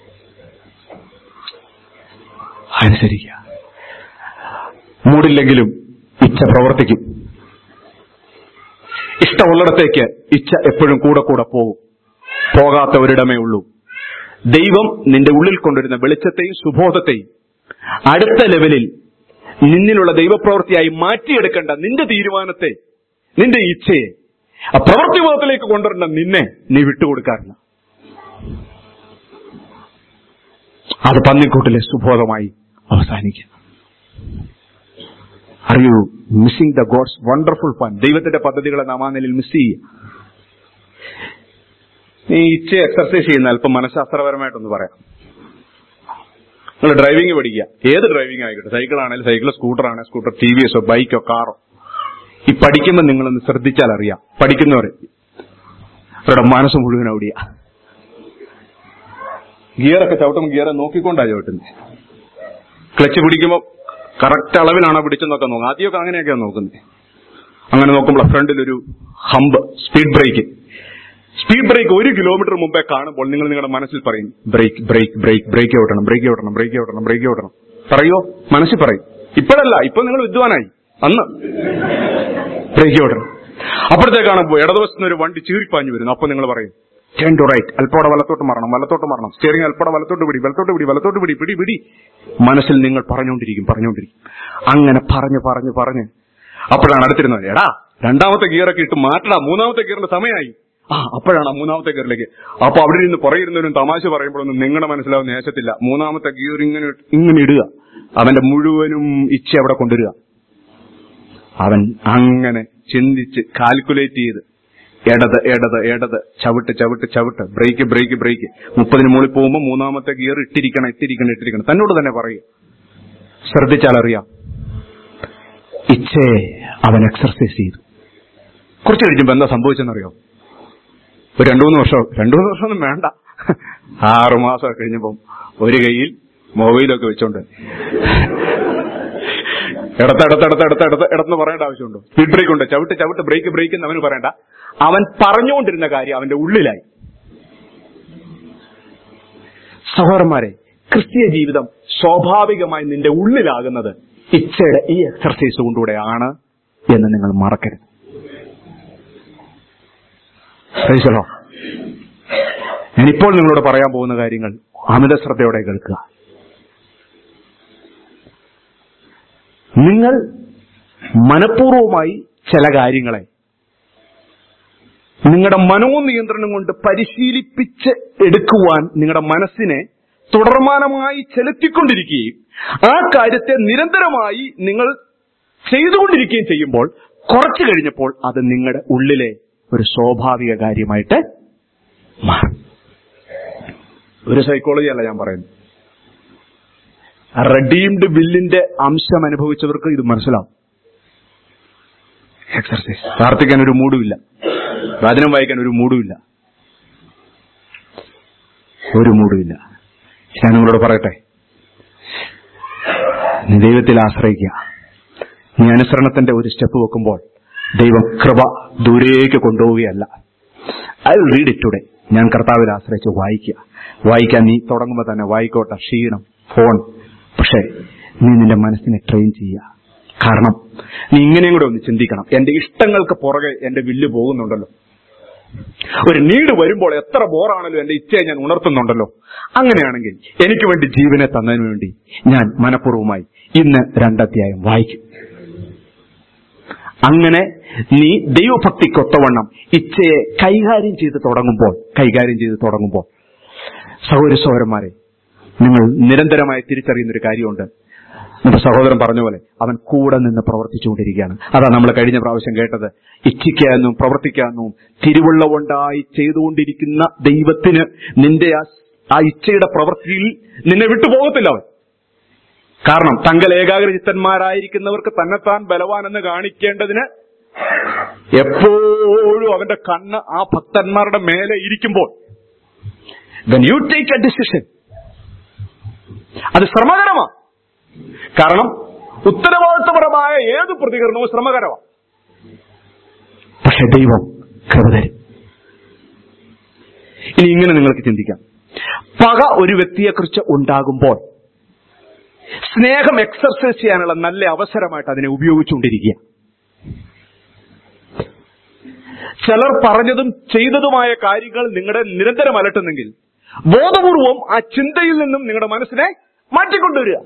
അനുസരിക്കുക. മൂടില്ലെങ്കിലും ഇച്ഛ പ്രവർത്തിക്കും. ഇഷ്ടമുള്ളിടത്തേക്ക് ഇച്ഛ എപ്പോഴും കൂടെ കൂടെ പോകും. പോകാത്ത ഒരിടമേ ഉള്ളൂ. ദൈവം നിന്റെ ഉള്ളിൽ കൊണ്ടുവരുന്ന വെളിച്ചത്തെയും സുബോധത്തെയും അടുത്ത ലെവലിൽ നിന്നിലുള്ള ദൈവപ്രവൃത്തിയായി മാറ്റിയെടുക്കേണ്ട നിന്റെ തീരുമാനത്തെ, നിന്റെ ഇച്ഛയെ ആ പ്രവൃത്തിബോധത്തിലേക്ക് കൊണ്ടുവരേണ്ട നിന്നെ നീ വിട്ടുകൊടുക്കാറില്ല. അത് പന്നിക്കൂട്ടിലെ സുബോധമായി അവസാനിക്കും. Are you missing the God's wonderful fun? ദൈവത്തിന്റെ പദ്ധതികളെ നാം ആ നിലയിൽ മിസ് ചെയ്യുക. നീ ഇച്ഛ എക്സർസൈസ് ചെയ്യുന്ന അല്പം മനഃശാസ്ത്രപരമായിട്ടൊന്ന് പറയാം. നിങ്ങൾ ഡ്രൈവിംഗ് പഠിക്കുക, ഏത് ഡ്രൈവിംഗ് ആയിക്കോട്ടെ, സൈക്കിൾ ആണെങ്കിലും സൈക്കിൾ, സ്കൂട്ടർ ആണെങ്കിൽ സ്കൂട്ടർ, ടി വി എസോ ബൈക്കോ കാറോ, ഈ പഠിക്കുമ്പോൾ നിങ്ങളൊന്ന് ശ്രദ്ധിച്ചാൽ അറിയാം, പഠിക്കുന്നവരെ അവരുടെ മനസ്സ് മുഴുവൻ ഓടിയ ഗിയറൊക്കെ ചവിട്ടുമ്പോൾ ഗിയറെ നോക്കിക്കൊണ്ടാണ് ചവിട്ടുന്നത്. ക്ലച്ച് പിടിക്കുമ്പോൾ കറക്റ്റ് അളവിലാണോ പിടിച്ചെന്നൊക്കെ നോക്കാം. ആദ്യമൊക്കെ അങ്ങനെയൊക്കെയാണ് നോക്കുന്നത്. അങ്ങനെ നോക്കുമ്പോൾ ഫ്രണ്ടിലൊരു hump, speed break. Speed break ഒരു കിലോമീറ്റർ മുമ്പേ കാണുമ്പോൾ നിങ്ങൾ നിങ്ങളുടെ മനസ്സിൽ പറയും ബ്രേക്ക് ബ്രേക്ക് ബ്രേക്ക് ബ്രേക്ക് ഔട്ടണം ബ്രേക്ക് ഔട്ടണം ബ്രേക്ക് ഔട്ടണം ബ്രേക്ക് ഔട്ടണം പറയോ? മനസ്സിൽ പറയും. ഇപ്പോഴല്ല, ഇപ്പൊ നിങ്ങൾ വിദ്വാനായി. അന്ന് ബ്രേക്ക് ഔട്ടണം. അപ്പോഴത്തേക്കാണ് ഇടതുവശത്തുനിന്ന് ഒരു വണ്ടി ചീറിപ്പാഞ്ഞു വരുന്നു. അപ്പൊ നിങ്ങൾ പറയും ടേൺ ടു റൈറ്റ്, അല്പോടെ വലത്തോട്ട് മാറണം, വലത്തോട്ട് മാറണം, സ്റ്റിയറിംഗ് അല്പോടെ വലത്തോട്ട് പിടി, വലത്തോട്ട് പിടി, വലത്തോട്ട് പിടി, പിടി പിടി. മനസ്സിൽ നിങ്ങൾ പറഞ്ഞുകൊണ്ടിരിക്കും പറഞ്ഞുകൊണ്ടിരിക്കും അങ്ങനെ പറഞ്ഞ് പറഞ്ഞ് പറഞ്ഞ് അപ്പോഴാണ് അടുത്തിരുന്നത്, എടാ രണ്ടാമത്തെ ഗിയറൊക്കെ ഇട്ട് മാറ്റടാ, മൂന്നാമത്തെ ഗിയറിന്റെ സമയമായി. ആ അപ്പോഴാണ് മൂന്നാമത്തെ ഗിയറിലേക്ക്. അപ്പൊ അവിടെ നിന്ന് പുറയിരുന്നവരും തമാശ പറയുമ്പോഴൊന്നും നിങ്ങളുടെ മനസ്സിലാവും നേശത്തില്ല. മൂന്നാമത്തെ ഗിയർ ഇങ്ങനെ ഇങ്ങനെ ഇടുക. അവന്റെ മുഴുവനും ഇച്ഛ അവിടെ കൊണ്ടുവരിക. അവൻ അങ്ങനെ ചിന്തിച്ച് കാൽക്കുലേറ്റ് ചെയ്ത് ഇടത് ഇടത് ഇടത് ചവിട്ട് ചവിട്ട് ചവിട്ട് ബ്രേക്ക് ബ്രേക്ക് ബ്രേക്ക് മുപ്പതിന് മുകളിൽ പോകുമ്പോൾ മൂന്നാമത്തെ ഗിയർ ഇട്ടിരിക്കണം ഇട്ടിരിക്കണം ഇട്ടിരിക്കണം തന്നോട് തന്നെ പറയുക. ശ്രദ്ധിച്ചാൽ അറിയാം, ഇച്ഛയെ അവൻ എക്സർസൈസ് ചെയ്തു. കുറച്ച് കഴിയുമ്പോൾ എന്താ സംഭവിച്ചെന്നറിയോ? ഒരു രണ്ടു മൂന്ന് വർഷം രണ്ടു മൂന്ന് വർഷമൊന്നും വേണ്ട, ആറു മാസം കഴിഞ്ഞപ്പം ഒരു കൈയിൽ മൊബൈലൊക്കെ വെച്ചോണ്ട് ഇടത്തടത്തടത്തടത്തടത്ത് ഇടന്ന് പറയേണ്ട ആവശ്യമുണ്ടോ? സ്പീഡ് ബ്രേക്ക് ഉണ്ട്, ചവിട്ട് ചവിട്ട് ബ്രേക്ക് ബ്രേക്ക് എന്ന് അവന് പറയണ്ട. അവൻ പറഞ്ഞുകൊണ്ടിരുന്ന കാര്യം അവന്റെ ഉള്ളിലായി. സഹോദരന്മാരെ, ക്രിസ്തീയ ജീവിതം സ്വാഭാവികമായി നിന്റെ ഉള്ളിലാകുന്നത് ഇച്ഛയുടെ ഈ എക്സർസൈസ് കൊണ്ടുകൂടെയാണ് എന്ന് നിങ്ങൾ മറക്കരുത്. ഞാനിപ്പോൾ നിങ്ങളോട് പറയാൻ പോകുന്ന കാര്യങ്ങൾ അമിത ശ്രദ്ധയോടെ കേൾക്കുക. നിങ്ങൾ മനഃപൂർവമായി ചില കാര്യങ്ങളെ നിങ്ങളുടെ മനോനിയന്ത്രണം കൊണ്ട് പരിശീലിപ്പിച്ച് എടുക്കുവാൻ നിങ്ങളുടെ മനസ്സിനെ തുടർമാനമായി ചെലുത്തിക്കൊണ്ടിരിക്കുകയും ആ കാര്യത്തെ നിരന്തരമായി നിങ്ങൾ ചെയ്തുകൊണ്ടിരിക്കുകയും ചെയ്യുമ്പോൾ കുറച്ചു കഴിഞ്ഞപ്പോൾ അത് നിങ്ങളുടെ ഉള്ളിലെ ഒരു സ്വാഭാവിക കാര്യമായിട്ട് മാറും. ഒരു സൈക്കോളജി അല്ല ഞാൻ പറയുന്നത്. റെഡീംഡ് വില്ലിന്റെ അംശം അനുഭവിച്ചവർക്ക് ഇത് മനസ്സിലാവും. എക്സർസൈസ്, പ്രാർത്ഥിക്കാൻ ഒരു മൂടുമില്ല, വചനം വായിക്കാൻ ഒരു മൂടുമില്ല, ഒരു മൂടുമില്ല. ഞാൻ നിങ്ങളോട് പറയട്ടെ, നീ ദൈവത്തിൽ ആശ്രയിക്കുക. നീ അനുസരണത്തിന്റെ ഒരു സ്റ്റെപ്പ് വെക്കുമ്പോൾ ദൈവം കൃപ ദൂരേക്ക് കൊണ്ടുപോവുകയല്ല. I will read it today. ഞാൻ കർത്താവിൽ ആശ്രയിച്ച് വായിക്കുക. വായിക്കാൻ നീ തുടങ്ങുമ്പോൾ തന്നെ വായിക്കോട്ടെ, ക്ഷീണം, ഫോൺ. പക്ഷേ നീ നിന്റെ മനസ്സിനെ ട്രെയിൻ ചെയ്യുക. കാരണം നീ ഇങ്ങനെയും കൂടെ ഒന്ന് ചിന്തിക്കണം, എന്റെ ഇഷ്ടങ്ങൾക്ക് പുറകെ എന്റെ വില്ല് പോകുന്നുണ്ടല്ലോ. ഒരു നീട് വരുമ്പോൾ എത്ര ബോറാണല്ലോ എന്റെ ഇച്ഛയെ ഞാൻ ഉണർത്തുന്നുണ്ടല്ലോ. അങ്ങനെയാണെങ്കിൽ എനിക്ക് വേണ്ടി ജീവനെ തന്നതിന് വേണ്ടി ഞാൻ മനഃപൂർവ്വമായി ഇന്ന് രണ്ടധ്യായം വായിക്കും. അങ്ങനെ നീ ദൈവഭക്തിക്കൊത്തവണ്ണം ഇച്ഛയെ കൈകാര്യം ചെയ്ത് തുടങ്ങുമ്പോൾ കൈകാര്യം ചെയ്ത് തുടങ്ങുമ്പോൾ സഹോദര സഹോദരന്മാരെ, നിങ്ങൾ നിരന്തരമായി തിരിച്ചറിയുന്നൊരു കാര്യമുണ്ട്. നമ്മുടെ സഹോദരൻ പറഞ്ഞ പോലെ അവൻ കൂടെ നിന്ന് പ്രവർത്തിച്ചുകൊണ്ടിരിക്കുകയാണ്. അതാ നമ്മൾ കഴിഞ്ഞ പ്രാവശ്യം കേട്ടത്. ഇച്ഛിക്കാനും പ്രവർത്തിക്കാനും തിരുവുള്ളവുണ്ടായി ചെയ്തുകൊണ്ടിരിക്കുന്ന ദൈവത്തിന് നിന്റെ ആ ഇച്ഛയുടെ പ്രവൃത്തിയിൽ നിന്നെ വിട്ടുപോകത്തില്ല അവൻ. കാരണം തങ്കൽ ഏകാഗ്രചിത്തന്മാരായിരിക്കുന്നവർക്ക് തന്നെത്താൻ ബലവാനെന്ന് കാണിക്കേണ്ടതിന് എപ്പോഴും അവന്റെ കണ്ണ് ആ ഭക്തന്മാരുടെ മേലെ ഇരിക്കുമ്പോൾ when you take a decision, അത് ശ്രമകരമാണ്. കാരണം ഉത്തരവാദിത്വപരമായ ഏത് പ്രതികരണവും ശ്രമകരമാണ്. പക്ഷെ ദൈവം കൃപ തരും. ഇനി ഇങ്ങനെ നിങ്ങൾക്ക് ചിന്തിക്കാം, പക ഒരു വ്യക്തിയെക്കുറിച്ച് ഉണ്ടാകുമ്പോൾ സ്നേഹം എക്സർസൈസ് ചെയ്യാനുള്ള നല്ല അവസരമായിട്ട് അതിനെ ഉപയോഗിച്ചുകൊണ്ടിരിക്കുക. ചിലർ പറഞ്ഞതും ചെയ്തതുമായ കാര്യങ്ങൾ നിങ്ങളുടെ നിരന്തരം അലട്ടുന്നെങ്കിൽ ബോധപൂർവം ആ ചിന്തയിൽ നിന്നും നിങ്ങളുടെ മനസ്സിനെ മാറ്റിക്കൊണ്ടുവരിക.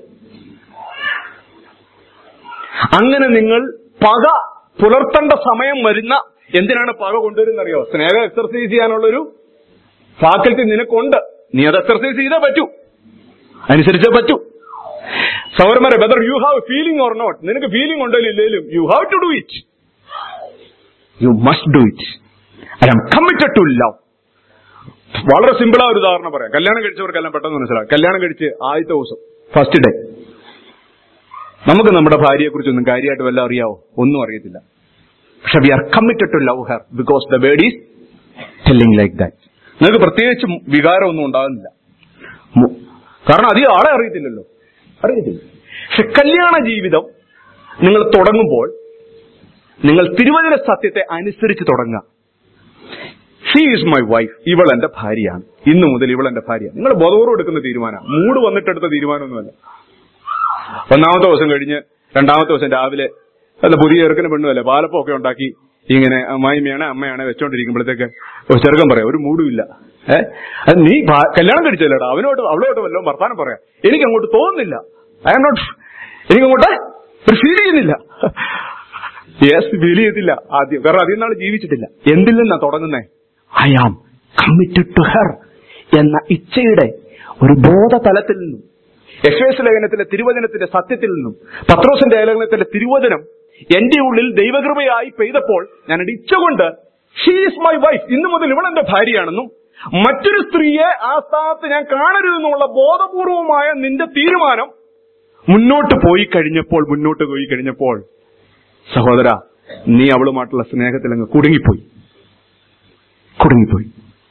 അങ്ങനെ നിങ്ങൾ പക പുലർത്തേണ്ട സമയം വരുന്ന, എന്തിനാണ് പക കൊണ്ടുവരുന്നറിയോ? സ്നേഹം എക്സർസൈസ് ചെയ്യാനുള്ളൊരു ഫാക്കൽറ്റി നിനക്കുണ്ട്. നീ അത് എക്സർസൈസ് ചെയ്തേ പറ്റൂ, അനുസരിച്ചേ പറ്റൂ. സൗരന്മാരെ, whether you have feeling or not, നിനക്ക് ഫീലിംഗ് ഉണ്ടോ ഇല്ലേലും you have to do it. You must do it. I am committed to love. വളരെ സിമ്പിളാ ഒരു ഉദാഹരണം പറയാം. കല്യാണം കഴിച്ചവർക്കെല്ലാം പെട്ടെന്ന് മനസ്സിലാവും. കല്യാണം കഴിച്ച് ആദ്യത്തെ ദിവസം ഫസ്റ്റ് ഡേ നമുക്ക് നമ്മുടെ ഭാര്യയെ കുറിച്ചൊന്നും കാര്യമായിട്ട് വല്ല അറിയാവോ? ഒന്നും അറിയത്തില്ല. പക്ഷെ we are committed to love her because the word is telling like that. നിങ്ങൾക്ക് പ്രത്യേകിച്ച് വികാരമൊന്നും ഉണ്ടാകുന്നില്ല, കാരണം അധികം ആളെ അറിയത്തില്ലല്ലോ, അറിയത്തില്ല. പക്ഷെ കല്യാണ ജീവിതം നിങ്ങൾ തുടങ്ങുമ്പോൾ നിങ്ങൾ തിരുവചന സത്യത്തെ അനുസരിച്ച് തുടങ്ങുക. ഷീ ഈസ് മൈ വൈഫ്, ഇവൾ എന്റെ ഭാര്യയാണ്, ഇന്നു മുതൽ ഇവൾ എന്റെ ഭാര്യയാണ്. നിങ്ങൾ ബോധപൂർവ്വം എടുക്കുന്ന തീരുമാനം, മൂഡ് വന്നിട്ടെടുത്ത തീരുമാനമൊന്നുമല്ല. ഒന്നാമത്തെ ദിവസം കഴിഞ്ഞ് രണ്ടാമത്തെ ദിവസം രാവിലെ അല്ല പുതിയ ചെറുക്കന് പെണ്ണുമല്ലേ പാലപ്പൊക്കെ ഉണ്ടാക്കി ഇങ്ങനെ അമ്മായിമ്മയാണ് അമ്മയാണ് വെച്ചോണ്ടിരിക്കുമ്പോഴത്തേക്ക് ചെറുക്കൻ പറയാം ഒരു മൂടുമില്ല. ഏഹ് നീ കല്യാണം കഴിച്ചല്ലേടാ, അവനോട്ട് അവളോട്ട് വല്ലതും വർത്താനം പറയാം. എനിക്ക് അങ്ങോട്ട് തോന്നുന്നില്ല, ഐ ആം നോട്ട്, എനിക്കങ്ങോട്ട് ഒരു ഫീൽ ചെയ്യുന്നില്ല. യെസ്, ഫീൽ ചെയ്യത്തില്ല ആദ്യം, കാരണം അധികം നാൾ ജീവിച്ചിട്ടില്ല. എന്തിൽ നിന്നാ തുടങ്ങുന്നേ? I am committed to her എന്ന ഇച്ഛയുടെ ഒരു ബോധതലത്തിൽ നിന്നും എഫ് എസ് ലേഖനത്തിലെ തിരുവചനത്തിന്റെ സത്യത്തിൽ നിന്നും പത്രോസിന്റെ ലേഖനത്തിലെ തിരുവചനം എന്റെ ഉള്ളിൽ ദൈവകൃപയായി പെയ്തപ്പോൾ ഞാൻ ഇച്ഛകൊണ്ട് ഷീ ഈസ് മൈ വൈഫ്, ഇന്നു മുതൽ ഇവൾ എന്റെ ഭാര്യയാണെന്നും മറ്റൊരു സ്ത്രീയെ ആ സ്ഥാനത്ത് ഞാൻ കാണരുതെന്നുള്ള ബോധപൂർവമായ നിന്റെ തീരുമാനം മുന്നോട്ട് പോയി കഴിഞ്ഞപ്പോൾ മുന്നോട്ട് പോയി കഴിഞ്ഞപ്പോൾ സഹോദര, നീ അവളുമായിട്ടുള്ള സ്നേഹത്തിൽ അങ്ങ് കുടുങ്ങിപ്പോയി കുടുങ്ങിപ്പോയി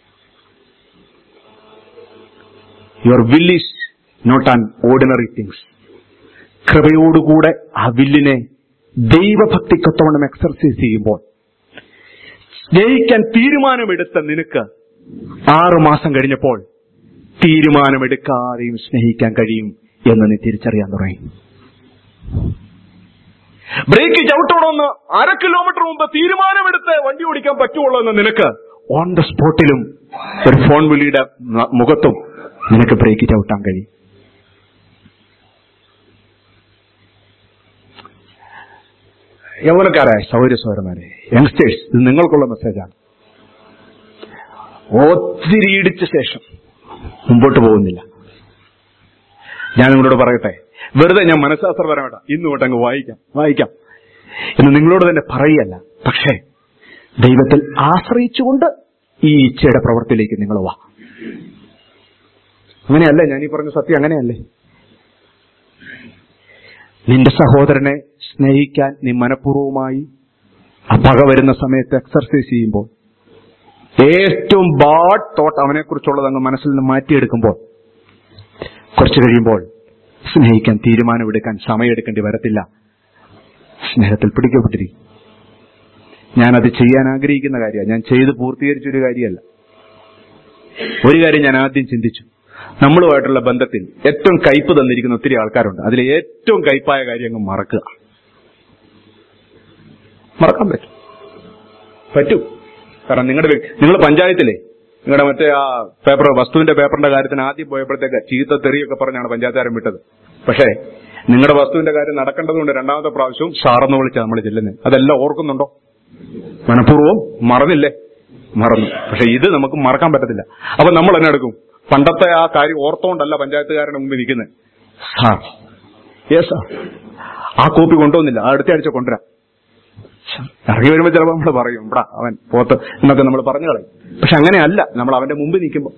your will is not an ordinary things. കൃപയോടുകൂടെ ആ വില്ലിനെ ദൈവഭക്തിക്കൊത്തവണ്ണം എക്സർസൈസ് ചെയ്യുമ്പോൾ സ്നേഹിക്കാൻ തീരുമാനമെടുത്ത നിനക്ക് ആറു മാസം കഴിഞ്ഞപ്പോൾ തീരുമാനമെടുക്കാതെയും സ്നേഹിക്കാൻ കഴിയും എന്ന് നീ തിരിച്ചറിയാൻ തുടങ്ങി. ബ്രേക്ക് ചവിട്ടണമെന്ന് അര കിലോമീറ്റർ മുമ്പ് തീരുമാനമെടുത്ത് വണ്ടി ഓടിക്കാൻ പറ്റുള്ളൂ എന്ന് നിനക്ക് ഓൺ ദ സ്പോട്ടിലും ഒരു ഫോൺ വിളിയുടെ മുഖത്തും നിനക്ക് ബ്രേക്ക് ചവിട്ടാൻ കഴിയും. യൗവനക്കാരായ സൗര സൗരന്മാരെ, യങ്സ്റ്റേഴ്സ്, ഇത് നിങ്ങൾക്കുള്ള മെസ്സേജാണ്. ഒത്തിരി ഇടിച്ച ശേഷം മുമ്പോട്ട് പോകുന്നില്ല. ഞാൻ നിങ്ങളോട് പറയട്ടെ, വെറുതെ ഞാൻ മനഃശാസ്ത്രപരമായിട്ടാ ഇന്ന് തൊട്ട് അങ്ങ് വായിക്കാം വായിക്കാം എന്ന് നിങ്ങളോട് തന്നെ പറയല്ല. പക്ഷേ ദൈവത്തിൽ ആശ്രയിച്ചുകൊണ്ട് ഈ ഇച്ഛയുടെ പ്രവൃത്തിയിലേക്ക് നിങ്ങൾ വാ. അങ്ങനെയല്ലേ ഞാൻ ഈ പറഞ്ഞ സത്യം? അങ്ങനെയല്ലേ? നിന്റെ സഹോദരനെ സ്നേഹിക്കാൻ നീ മനഃപൂർവ്വമായി ആ പക വരുന്ന സമയത്ത് എക്സർസൈസ് ചെയ്യുമ്പോൾ, ഏറ്റവും ബാഡ് തോട്ട് അവനെ കുറിച്ചുള്ളത് അങ്ങ് മനസ്സിൽ നിന്ന് മാറ്റിയെടുക്കുമ്പോൾ, കുറച്ചു കഴിയുമ്പോൾ സ്നേഹിക്കാൻ തീരുമാനമെടുക്കാൻ സമയമെടുക്കേണ്ടി വരത്തില്ല. സ്നേഹത്തിൽ പിടിക്കപ്പെട്ടിരിക്കും. ഞാനത് ചെയ്യാൻ ആഗ്രഹിക്കുന്ന കാര്യമാണ്, ഞാൻ ചെയ്ത് പൂർത്തീകരിച്ചൊരു കാര്യമല്ല. ഒരു കാര്യം ഞാൻ ആദ്യം ചിന്തിച്ചു, നമ്മളുമായിട്ടുള്ള ബന്ധത്തിൽ ഏറ്റവും കയ്പ് തന്നിരിക്കുന്ന ഒത്തിരി ആൾക്കാരുണ്ട്. അതിൽ ഏറ്റവും കയ്പായ കാര്യം അങ്ങ് മറക്കുക. മറക്കാൻ പറ്റും പറ്റും കാരണം നിങ്ങളുടെ നിങ്ങൾ പഞ്ചായത്തിലെ നിങ്ങളുടെ മറ്റേ ആ പേപ്പർ വസ്തുവിന്റെ പേപ്പറിന്റെ കാര്യത്തിന് ആദ്യം പോയപ്പോഴത്തേക്ക് ചീത്ത തെറിയൊക്കെ പറഞ്ഞാണ് പഞ്ചായത്തുകാരൻ വിട്ടത്. പക്ഷേ നിങ്ങളുടെ വസ്തുവിന്റെ കാര്യം നടക്കേണ്ടതുകൊണ്ട് രണ്ടാമത്തെ പ്രാവശ്യവും സാറെന്ന് വിളിച്ചാൽ നമ്മൾ ചെല്ലുന്നത്. അതെല്ലാം ഓർക്കുന്നുണ്ടോ? മനഃപൂർവ്വം മറന്നില്ലേ? മറന്നു. പക്ഷെ ഇത് നമുക്ക് മറക്കാൻ പറ്റത്തില്ല. അപ്പൊ നമ്മൾ എന്നെ എടുക്കും, പണ്ടത്തെ ആ കാര്യം ഓർത്തോണ്ടല്ല പഞ്ചായത്തുകാരന്റെ മുമ്പിൽ നിൽക്കുന്നത്. സാർ, യെസ് സാർ, ആ കോപ്പി കൊണ്ടുവന്നില്ല, ആ അടുത്ത ആഴ്ച കൊണ്ടുവരാം. ഇറങ്ങി വരുമ്പോൾ ചിലപ്പോൾ നമ്മൾ പറയും, ഇവിടെ അവൻ പോത്ത് എന്നൊക്കെ നമ്മൾ പറഞ്ഞു കളയും. പക്ഷെ അങ്ങനെയല്ല, നമ്മൾ അവന്റെ മുമ്പിൽ നിൽക്കുമ്പോൾ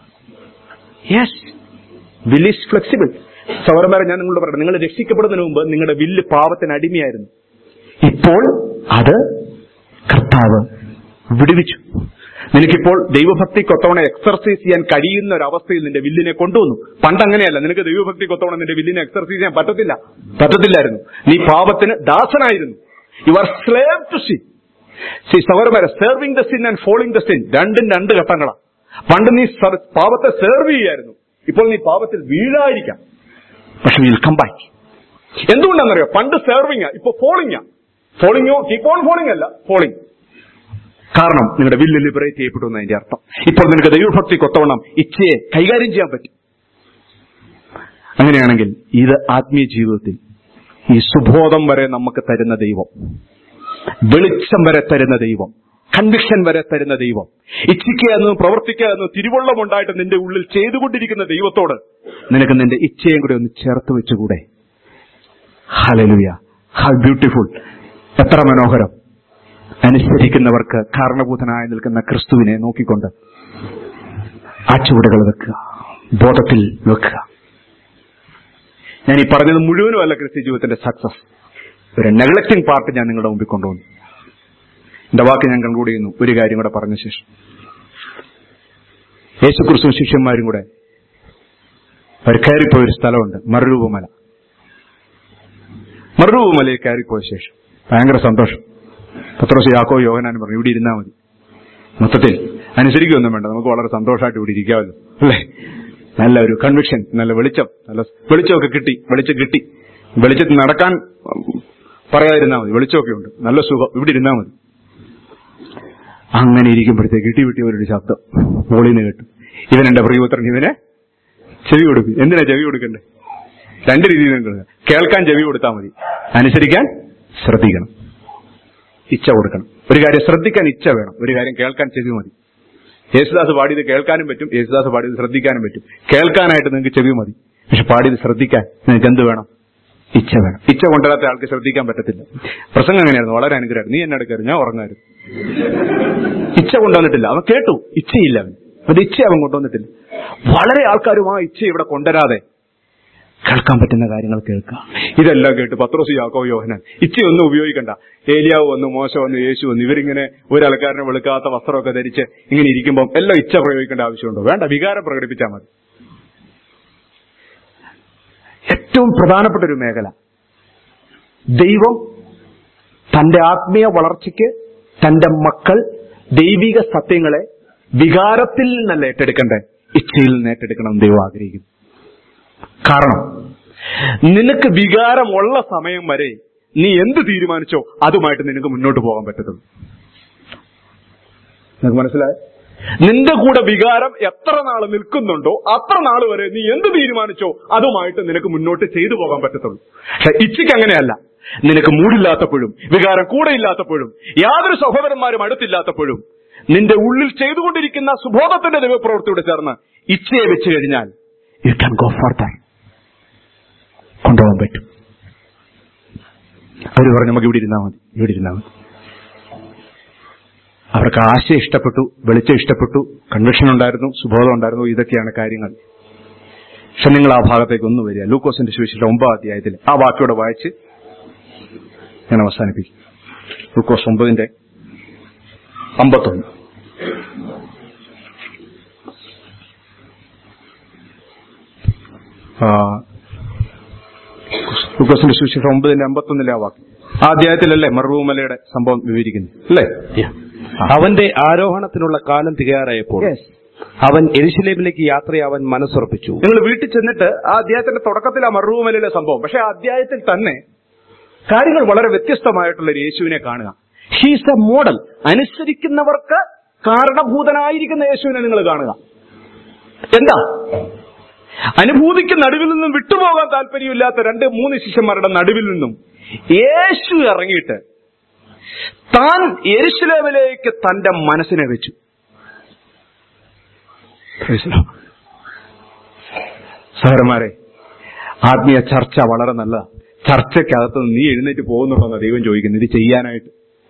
യെസ്, വിൽ ഈസ് ഫ്ലെക്സിബിൾ. സൗരന്മാരെ, ഞാൻ നിങ്ങളോട് പറയട്ടെ, നിങ്ങൾ രക്ഷിക്കപ്പെടുന്നതിന് മുമ്പ് നിങ്ങളുടെ വില്ല് പാപത്തിന് അടിമയായിരുന്നു. ഇപ്പോൾ അത് കർത്താവ് വിടുവിച്ചു. നിനക്കിപ്പോൾ ദൈവഭക്തിക്കൊത്തവണ എക്സർസൈസ് ചെയ്യാൻ കഴിയുന്ന ഒരു അവസ്ഥയിൽ നിന്റെ വില്ലിനെ കൊണ്ടുവന്നു. പണ്ട് അങ്ങനെയല്ല, നിനക്ക് ദൈവഭക്തിക്കൊത്തവണ നിന്റെ വില്ലിനെ എക്സർസൈസ് ചെയ്യാൻ പറ്റത്തില്ല പറ്റത്തില്ലായിരുന്നു നീ പാപത്തിന് ദാസനായിരുന്നു. You are slave to sin. സി സഹോദരന്മാരെ, serving the sin and following the sin രണ്ടും രണ്ട് ഘട്ടങ്ങളാണ്. പണ്ട് നീ പാപത്തെ സെർവ് ചെയ്യായിരുന്നു, ഇപ്പോൾ നീ പാപത്തിൽ വീഴായിരിക്കാം. പക്ഷെ വിൽ കം ബാക്ക്. എന്തുകൊണ്ടാണെന്നറിയോ? പണ്ട് സെർവിംഗ്, ഇപ്പൊ ഫോളിംഗ്. ഫോളിങ്ങോ കീപ് ഓൺ ഫോളിംഗ് അല്ല, ഫോളിംഗ്. കാരണം നിങ്ങളുടെ വില്ല് ലിബറേറ്റ് ചെയ്യപ്പെട്ടു എന്നതിന്റെ അർത്ഥം. ഇപ്പോൾ നിനക്ക് ദൈവഭക്തിക്കൊത്തവണ്ണം ഇച്ഛയെ കൈകാര്യം ചെയ്യാൻ പറ്റും. അങ്ങനെയാണെങ്കിൽ ഇത് ആത്മീയ ജീവിതത്തിൽ ഈ സുബോധം വരെ നമുക്ക് തരുന്ന ദൈവം, വെളിച്ചം വരെ തരുന്ന ദൈവം, കൺവിക്ഷൻ വരെ തരുന്ന ദൈവം, ഇച്ഛിക്കുക എന്നും പ്രവർത്തിക്കുക എന്നും തിരുവള്ളം ഉണ്ടായിട്ട് നിന്റെ ഉള്ളിൽ ചെയ്തുകൊണ്ടിരിക്കുന്ന ദൈവത്തോട് നിനക്ക് നിന്റെ ഇച്ഛയും കൂടെ ഒന്ന് ചേർത്ത് വെച്ചുകൂടെ? Hallelujah, how beautiful! എത്ര മനോഹരം! അനുസരിക്കുന്നവർക്ക് കാരണഭൂതനായി നിൽക്കുന്ന ക്രിസ്തുവിനെ നോക്കിക്കൊണ്ട് ആ ചുവടുകൾ വെക്കുക, ബോധത്തിൽ വെക്കുക. ഞാൻ ഈ പറഞ്ഞത് മുഴുവനും അല്ല ക്രിസ്ത്യ ജീവിതത്തിന്റെ സക്സസ്. ഒരു നെഗ്ലക്റ്റിംഗ് പാർട്ട് ഞാൻ നിങ്ങളുടെ മുമ്പിൽ കൊണ്ടുവന്നു. എന്റെ വാക്ക് ഞാൻ കൺക്ലൂഡ് ചെയ്യുന്നു ഒരു കാര്യം കൂടെ പറഞ്ഞ ശേഷം. യേശുക്രിസ്തു ശിഷ്യന്മാരും കൂടെ അവർ കയറിപ്പോയൊരു സ്ഥലമുണ്ട്, മറുരൂപമല. മറുരൂപമലയിൽ കയറിപ്പോയ ശേഷം ഭയങ്കര സന്തോഷം. പത്രോസ്, യാക്കോബ്, യോഹന്നാൻ പറഞ്ഞു, ഇവിടെ ഇരുന്നാൽ മതി. മൊത്തത്തിൽ അനുസരിക്കുകയൊന്നും വേണ്ട, നമുക്ക് വളരെ സന്തോഷമായിട്ട് ഇവിടെ ഇരിക്കാമല്ലോ, അല്ലേ? നല്ല ഒരു കൺവിക്ഷൻ, നല്ല വെളിച്ചം, നല്ല വെളിച്ചമൊക്കെ കിട്ടി. വെളിച്ചം കിട്ടി വെളിച്ചത്തിൽ നടക്കാൻ പറയാതിരുന്നാൽ മതി, വെളിച്ചമൊക്കെ ഉണ്ട്, നല്ല സുഖം, ഇവിടെ ഇരുന്നാൽ മതി. അങ്ങനെ ഇരിക്കുമ്പോഴത്തേക്ക് കിട്ടി വിട്ടിയവരുടെ ശബ്ദം മോളിന്ന് കേട്ടു, ഇവൻ എന്റെ പ്രിയപുത്രൻ, ഇവനെ ചെവി കൊടുക്കും. എന്തിനാ ചെവി കൊടുക്കണ്ടേ? രണ്ട് രീതിയിൽ നിങ്ങൾ കേൾക്കാൻ ചെവി കൊടുത്താൽ മതി, അനുസരിക്കാൻ ശ്രദ്ധിക്കണം, ഇച്ഛ കൊടുക്കണം. ഒരു കാര്യം ശ്രദ്ധിക്കാൻ ഇച്ഛ വേണം, ഒരു കാര്യം കേൾക്കാൻ ചെവി മതി. യേശുദാസ് പാടിയത് കേൾക്കാനും പറ്റും, യേശുദാസ് പാടിയത് ശ്രദ്ധിക്കാനും പറ്റും. കേൾക്കാനായിട്ട് നിങ്ങൾക്ക് ചെവി മതി, പക്ഷെ പാടിയത് ശ്രദ്ധിക്കാൻ നിനക്ക് എന്ത് വേണം? ഇച്ഛ വേണം. ഇച്ഛ കൊണ്ടുവരാത്ത ആൾക്ക് ശ്രദ്ധിക്കാൻ പറ്റത്തില്ല. പ്രസംഗം എങ്ങനെയായിരുന്നു? വളരെ അനുഗ്രഹമായിരുന്നു. നീ എന്നെ എടുക്കരുത്, ഞാൻ ഉറങ്ങായിരുന്നു. ഇച്ഛ കൊണ്ടുവന്നിട്ടില്ല. അവൻ കേട്ടു, ഇച്ഛയില്ല അവൻ. അത് ഇച്ഛ അവൻ കൊണ്ടുവന്നിട്ടില്ല. വളരെ ആൾക്കാരും ആ ഇച്ഛ ഇവിടെ കൊണ്ടുവരാതെ കേൾക്കാൻ പറ്റുന്ന കാര്യങ്ങൾ കേൾക്കാം. ഇതെല്ലാം കേട്ട് പത്രോസ്, യാക്കോബ്, യോഹന്നാൻ ഇച്ഛയൊന്നും ഉപയോഗിക്കണ്ട. ഏലിയാവ് വന്നു, മോശ വന്നു, യേശു വന്നു. ഇവരിങ്ങനെ ഒരു ആൾക്കാരനെ വെളുക്കാത്ത വസ്ത്രമൊക്കെ ധരിച്ച് ഇങ്ങനെ ഇരിക്കുമ്പോൾ എല്ലാം ഇച്ഛ പ്രയോഗിക്കേണ്ട ആവശ്യമുണ്ടോ? വേണ്ട, വികാരം പ്രകടിപ്പിച്ചാൽ മതി. ഏറ്റവും പ്രധാനപ്പെട്ട ഒരു മേഖല, ദൈവം തന്റെ ആത്മീയ വളർച്ചയ്ക്ക് തന്റെ മക്കൾ ദൈവിക സത്യങ്ങളെ വികാരത്തിൽ നിന്നല്ല ഏറ്റെടുക്കണ്ടേ, ഇച്ഛയിൽ നിന്ന് ഏറ്റെടുക്കണം ദൈവം ആഗ്രഹിക്കുന്നു. കാരണം നിനക്ക് വികാരമുള്ള സമയം വരെ നീ എന്ത് തീരുമാനിച്ചോ അതുമായിട്ട് നിനക്ക് മുന്നോട്ട് പോകാൻ പറ്റത്തുള്ളൂ. നിനക്ക് മനസ്സിലായോ? നിന്റെ കൂടെ വികാരം എത്ര നാൾ നിൽക്കുന്നുണ്ടോ അത്ര നാൾ വരെ നീ എന്ത് തീരുമാനിച്ചോ അതുമായിട്ട് നിനക്ക് മുന്നോട്ട് ചെയ്തു പോകാൻ പറ്റത്തുള്ളൂ. പക്ഷെ ഇച്ഛയ്ക്ക് അങ്ങനെയല്ല. നിനക്ക് മൂടില്ലാത്തപ്പോഴും വികാരം കൂടെ ഇല്ലാത്തപ്പോഴും യാതൊരു സഹോദരന്മാരും അടുത്തില്ലാത്തപ്പോഴും നിന്റെ ഉള്ളിൽ ചെയ്തുകൊണ്ടിരിക്കുന്ന സുബോധത്തിന്റെ ദൈവപ്രവൃത്തിയോട് ചേർന്ന് ഇച്ഛയെ വെച്ച് കഴിഞ്ഞാൽ യു ക്യാൻ ഗോ ഫർദർ, കൊണ്ടുപോകാൻ പറ്റും. അവർ പറഞ്ഞു നമുക്ക് ഇവിടെ ഇരുന്നാൽ മതി, ഇവിടെ ഇരുന്നാൽ മതി. അവർക്ക് ആശയം ഇഷ്ടപ്പെട്ടു, വെളിച്ചം ഇഷ്ടപ്പെട്ടു, കൺവെൻഷൻ ഉണ്ടായിരുന്നു, സുബോധം ഉണ്ടായിരുന്നു. ഇതൊക്കെയാണ് കാര്യങ്ങൾ. പക്ഷെ നിങ്ങൾ ആ ഭാഗത്തേക്ക് ഒന്ന് വരിക. ലൂക്കോസിന്റെ സുവിശേഷം ഒമ്പതാം അധ്യായത്തിൽ ആ വാക്യോടെ വായിച്ച് ഞാൻ അവസാനിപ്പിക്കും. ലൂക്കോസ് ഒമ്പതിന്റെ അമ്പത്തൊന്ന്. ലൂക്കോസിന്റെ സുവിശേഷം ഒമ്പതിന്റെ അമ്പത്തൊന്നിലെ ആ വാക്യം. ആ അധ്യായത്തിലല്ലേ മറുഭൂമലയുടെ സംഭവം വിവരിക്കുന്നു അല്ലേ? അവന്റെ ആരോഹണത്തിനുള്ള കാലം തികയാറായപ്പോൾ അവൻ യെരൂശലേമിലേക്ക് യാത്രയാവാൻ മനസ്സുറപ്പിച്ചു. നിങ്ങൾ വീട്ടിൽ ചെന്നിട്ട് ആ അധ്യായത്തിന്റെ തുടക്കത്തിൽ ആ മറുഭൂമലയിലെ സംഭവം, പക്ഷെ ആ അധ്യായത്തിൽ തന്നെ കാര്യങ്ങൾ വളരെ വ്യത്യസ്തമായിട്ടുള്ള ഒരു യേശുവിനെ കാണുക. He's a model. അനുസരിക്കുന്നവർക്ക് കാരണഭൂതനായിരിക്കുന്ന യേശുവിനെ നിങ്ങൾ കാണുക. എന്താ? അനുഭൂതിക്ക് നടുവിൽ നിന്നും വിട്ടുപോകാൻ താല്പര്യമില്ലാത്ത രണ്ട് മൂന്ന് ശിഷ്യന്മാരുടെ നടുവിൽ നിന്നും യേശു ഇറങ്ങിയിട്ട് താൻ യെരൂശലേമിലേക്ക് തന്റെ മനസ്സിനെ വെച്ചു. സഹോദരന്മാരെ, ആത്മീയ ചർച്ച വളരെ നല്ല. ചർച്ചയ്ക്കകത്ത് നീ എഴുന്നേറ്റ് പോകുന്നുണ്ടോന്നാണ് ദൈവം ചോദിക്കുന്നത് ഇത് ചെയ്യാനായിട്ട്.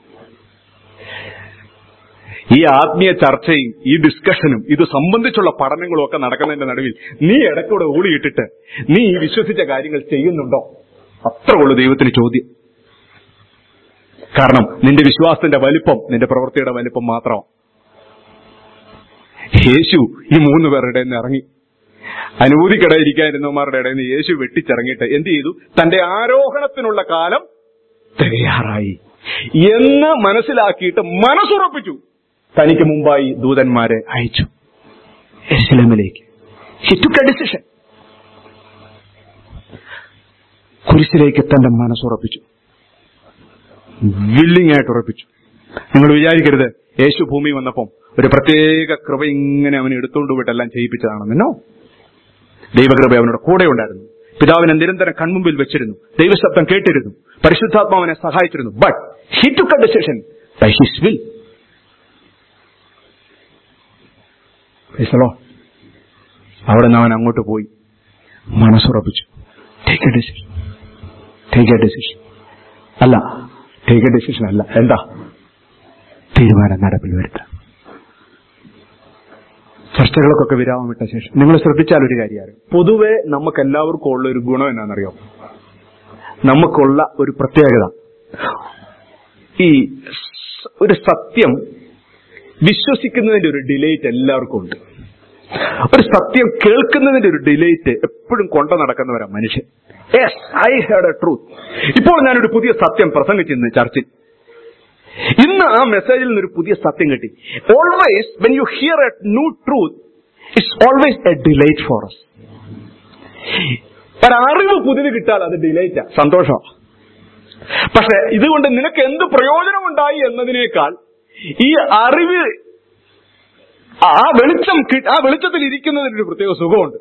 ഈ ആത്മീയ ചർച്ചയും ഈ ഡിസ്കഷനും ഇത് സംബന്ധിച്ചുള്ള പഠനങ്ങളും ഒക്കെ നടക്കുന്നതിന്റെ നടുവിൽ നീ ഇടയ്ക്കൂടെ ഊളിയിട്ടിട്ട് നീ ഈ വിശ്വസിച്ച കാര്യങ്ങൾ ചെയ്യുന്നുണ്ടോ? അത്ര ഉള്ളൂ ദൈവത്തിന് ചോദ്യം. കാരണം നിന്റെ വിശ്വാസത്തിന്റെ വലിപ്പം നിന്റെ പ്രവൃത്തിയുടെ വലിപ്പം മാത്രമാണ്. യേശു ഈ മൂന്ന് പേരുടെ നിന്ന് ഇറങ്ങി. അനുഭൂതിക്കിടയിരിക്കാനിരുന്നവന്മാരുടെ ഇടയിൽ നിന്ന് യേശു വെട്ടിച്ചിറങ്ങിയിട്ട് എന്ത് ചെയ്തു? തന്റെ ആരോഹണത്തിനുള്ള കാലം തികയാറായി എന്ന് മനസ്സിലാക്കിയിട്ട് മനസ്സുറപ്പിച്ചു. തനിക്ക് മുമ്പായി ദൂതന്മാരെ അയച്ചു യെരൂശലേമിലേക്ക്. He took a decision. കുരിശിലേക്ക് തന്റെ മനസ്സുറപ്പിച്ചു, വില്ലിംഗ് ആയിട്ട് ഉറപ്പിച്ചു. നിങ്ങൾ വിചാരിക്കരുത് യേശു ഭൂമി വന്നപ്പം ഒരു പ്രത്യേക കൃപ ഇങ്ങനെ അവനെ എടുത്തുകൊണ്ട് പോയിട്ടെല്ലാം ചെയ്യിപ്പിച്ചതാണെന്നോ. ദൈവകൃപ അവനോട് കൂടെ ഉണ്ടായിരുന്നു. പിതാവിനെ നിരന്തരം കൺമുമ്പിൽ വെച്ചിരുന്നു. ദൈവശബ്ദം കേട്ടിരുന്നു. പരിശുദ്ധാത്മാവിനെ സഹായിച്ചിരുന്നു. But he took a decision by his will. അവിടെ നിന്ന് അവൻ അങ്ങോട്ട് പോയി മനസ്സുറപ്പിച്ചു. Take a decision, take a decision. അല്ല, ടേക്ക് എ ഡിസിഷൻ അല്ല, എന്താ? തീരുമാനം നടപ്പിൽ വരുത്താം. ചർച്ചകൾക്കൊക്കെ വിരാമം വിട്ട ശേഷം നിങ്ങൾ ശ്രദ്ധിച്ചാൽ ഒരു കാര്യമാണ്, പൊതുവെ നമുക്ക് എല്ലാവർക്കും ഉള്ള ഒരു ഗുണം എന്നാണെന്നറിയോ? നമുക്കുള്ള ഒരു പ്രത്യേകത, ഈ ഒരു സത്യം വിശ്വസിക്കുന്നതിന്റെ ഒരു ഡിലേറ്റ് എല്ലാവർക്കും ഉണ്ട്. ഒരു സത്യം കേൾക്കുന്നതിന്റെ ഒരു ഡിലേറ്റ് എപ്പോഴും കൊണ്ടു നടക്കുന്നവരാ മനുഷ്യൻ. Yes, I had a truth. ഇപ്പോൾ ഞാനൊരു പുതിയ സത്യം പ്രസംഗിച്ചിരുന്നു ചർച്ചിൽ. ഇന്ന് ആ മെസ്സേജിൽ നിന്നൊരു പുതിയ സത്യം കിട്ടി. Always when you hear a new truth it's always a delight for us. ഒരറിവ് പുതിയത് കിട്ടാൽ അത് ഡിലൈറ്റാ, സന്തോഷമാണ്. പക്ഷെ ഇതുകൊണ്ട് നിനക്ക് എന്ത് പ്രയോജനമുണ്ടായി എന്നതിനേക്കാൾ ഈ അറിവ്, ആ വെളിച്ചം ആ വെളിച്ചത്തിൽ ഇരിക്കുന്നതിനൊരു പ്രത്യേക സുഖമുണ്ട്.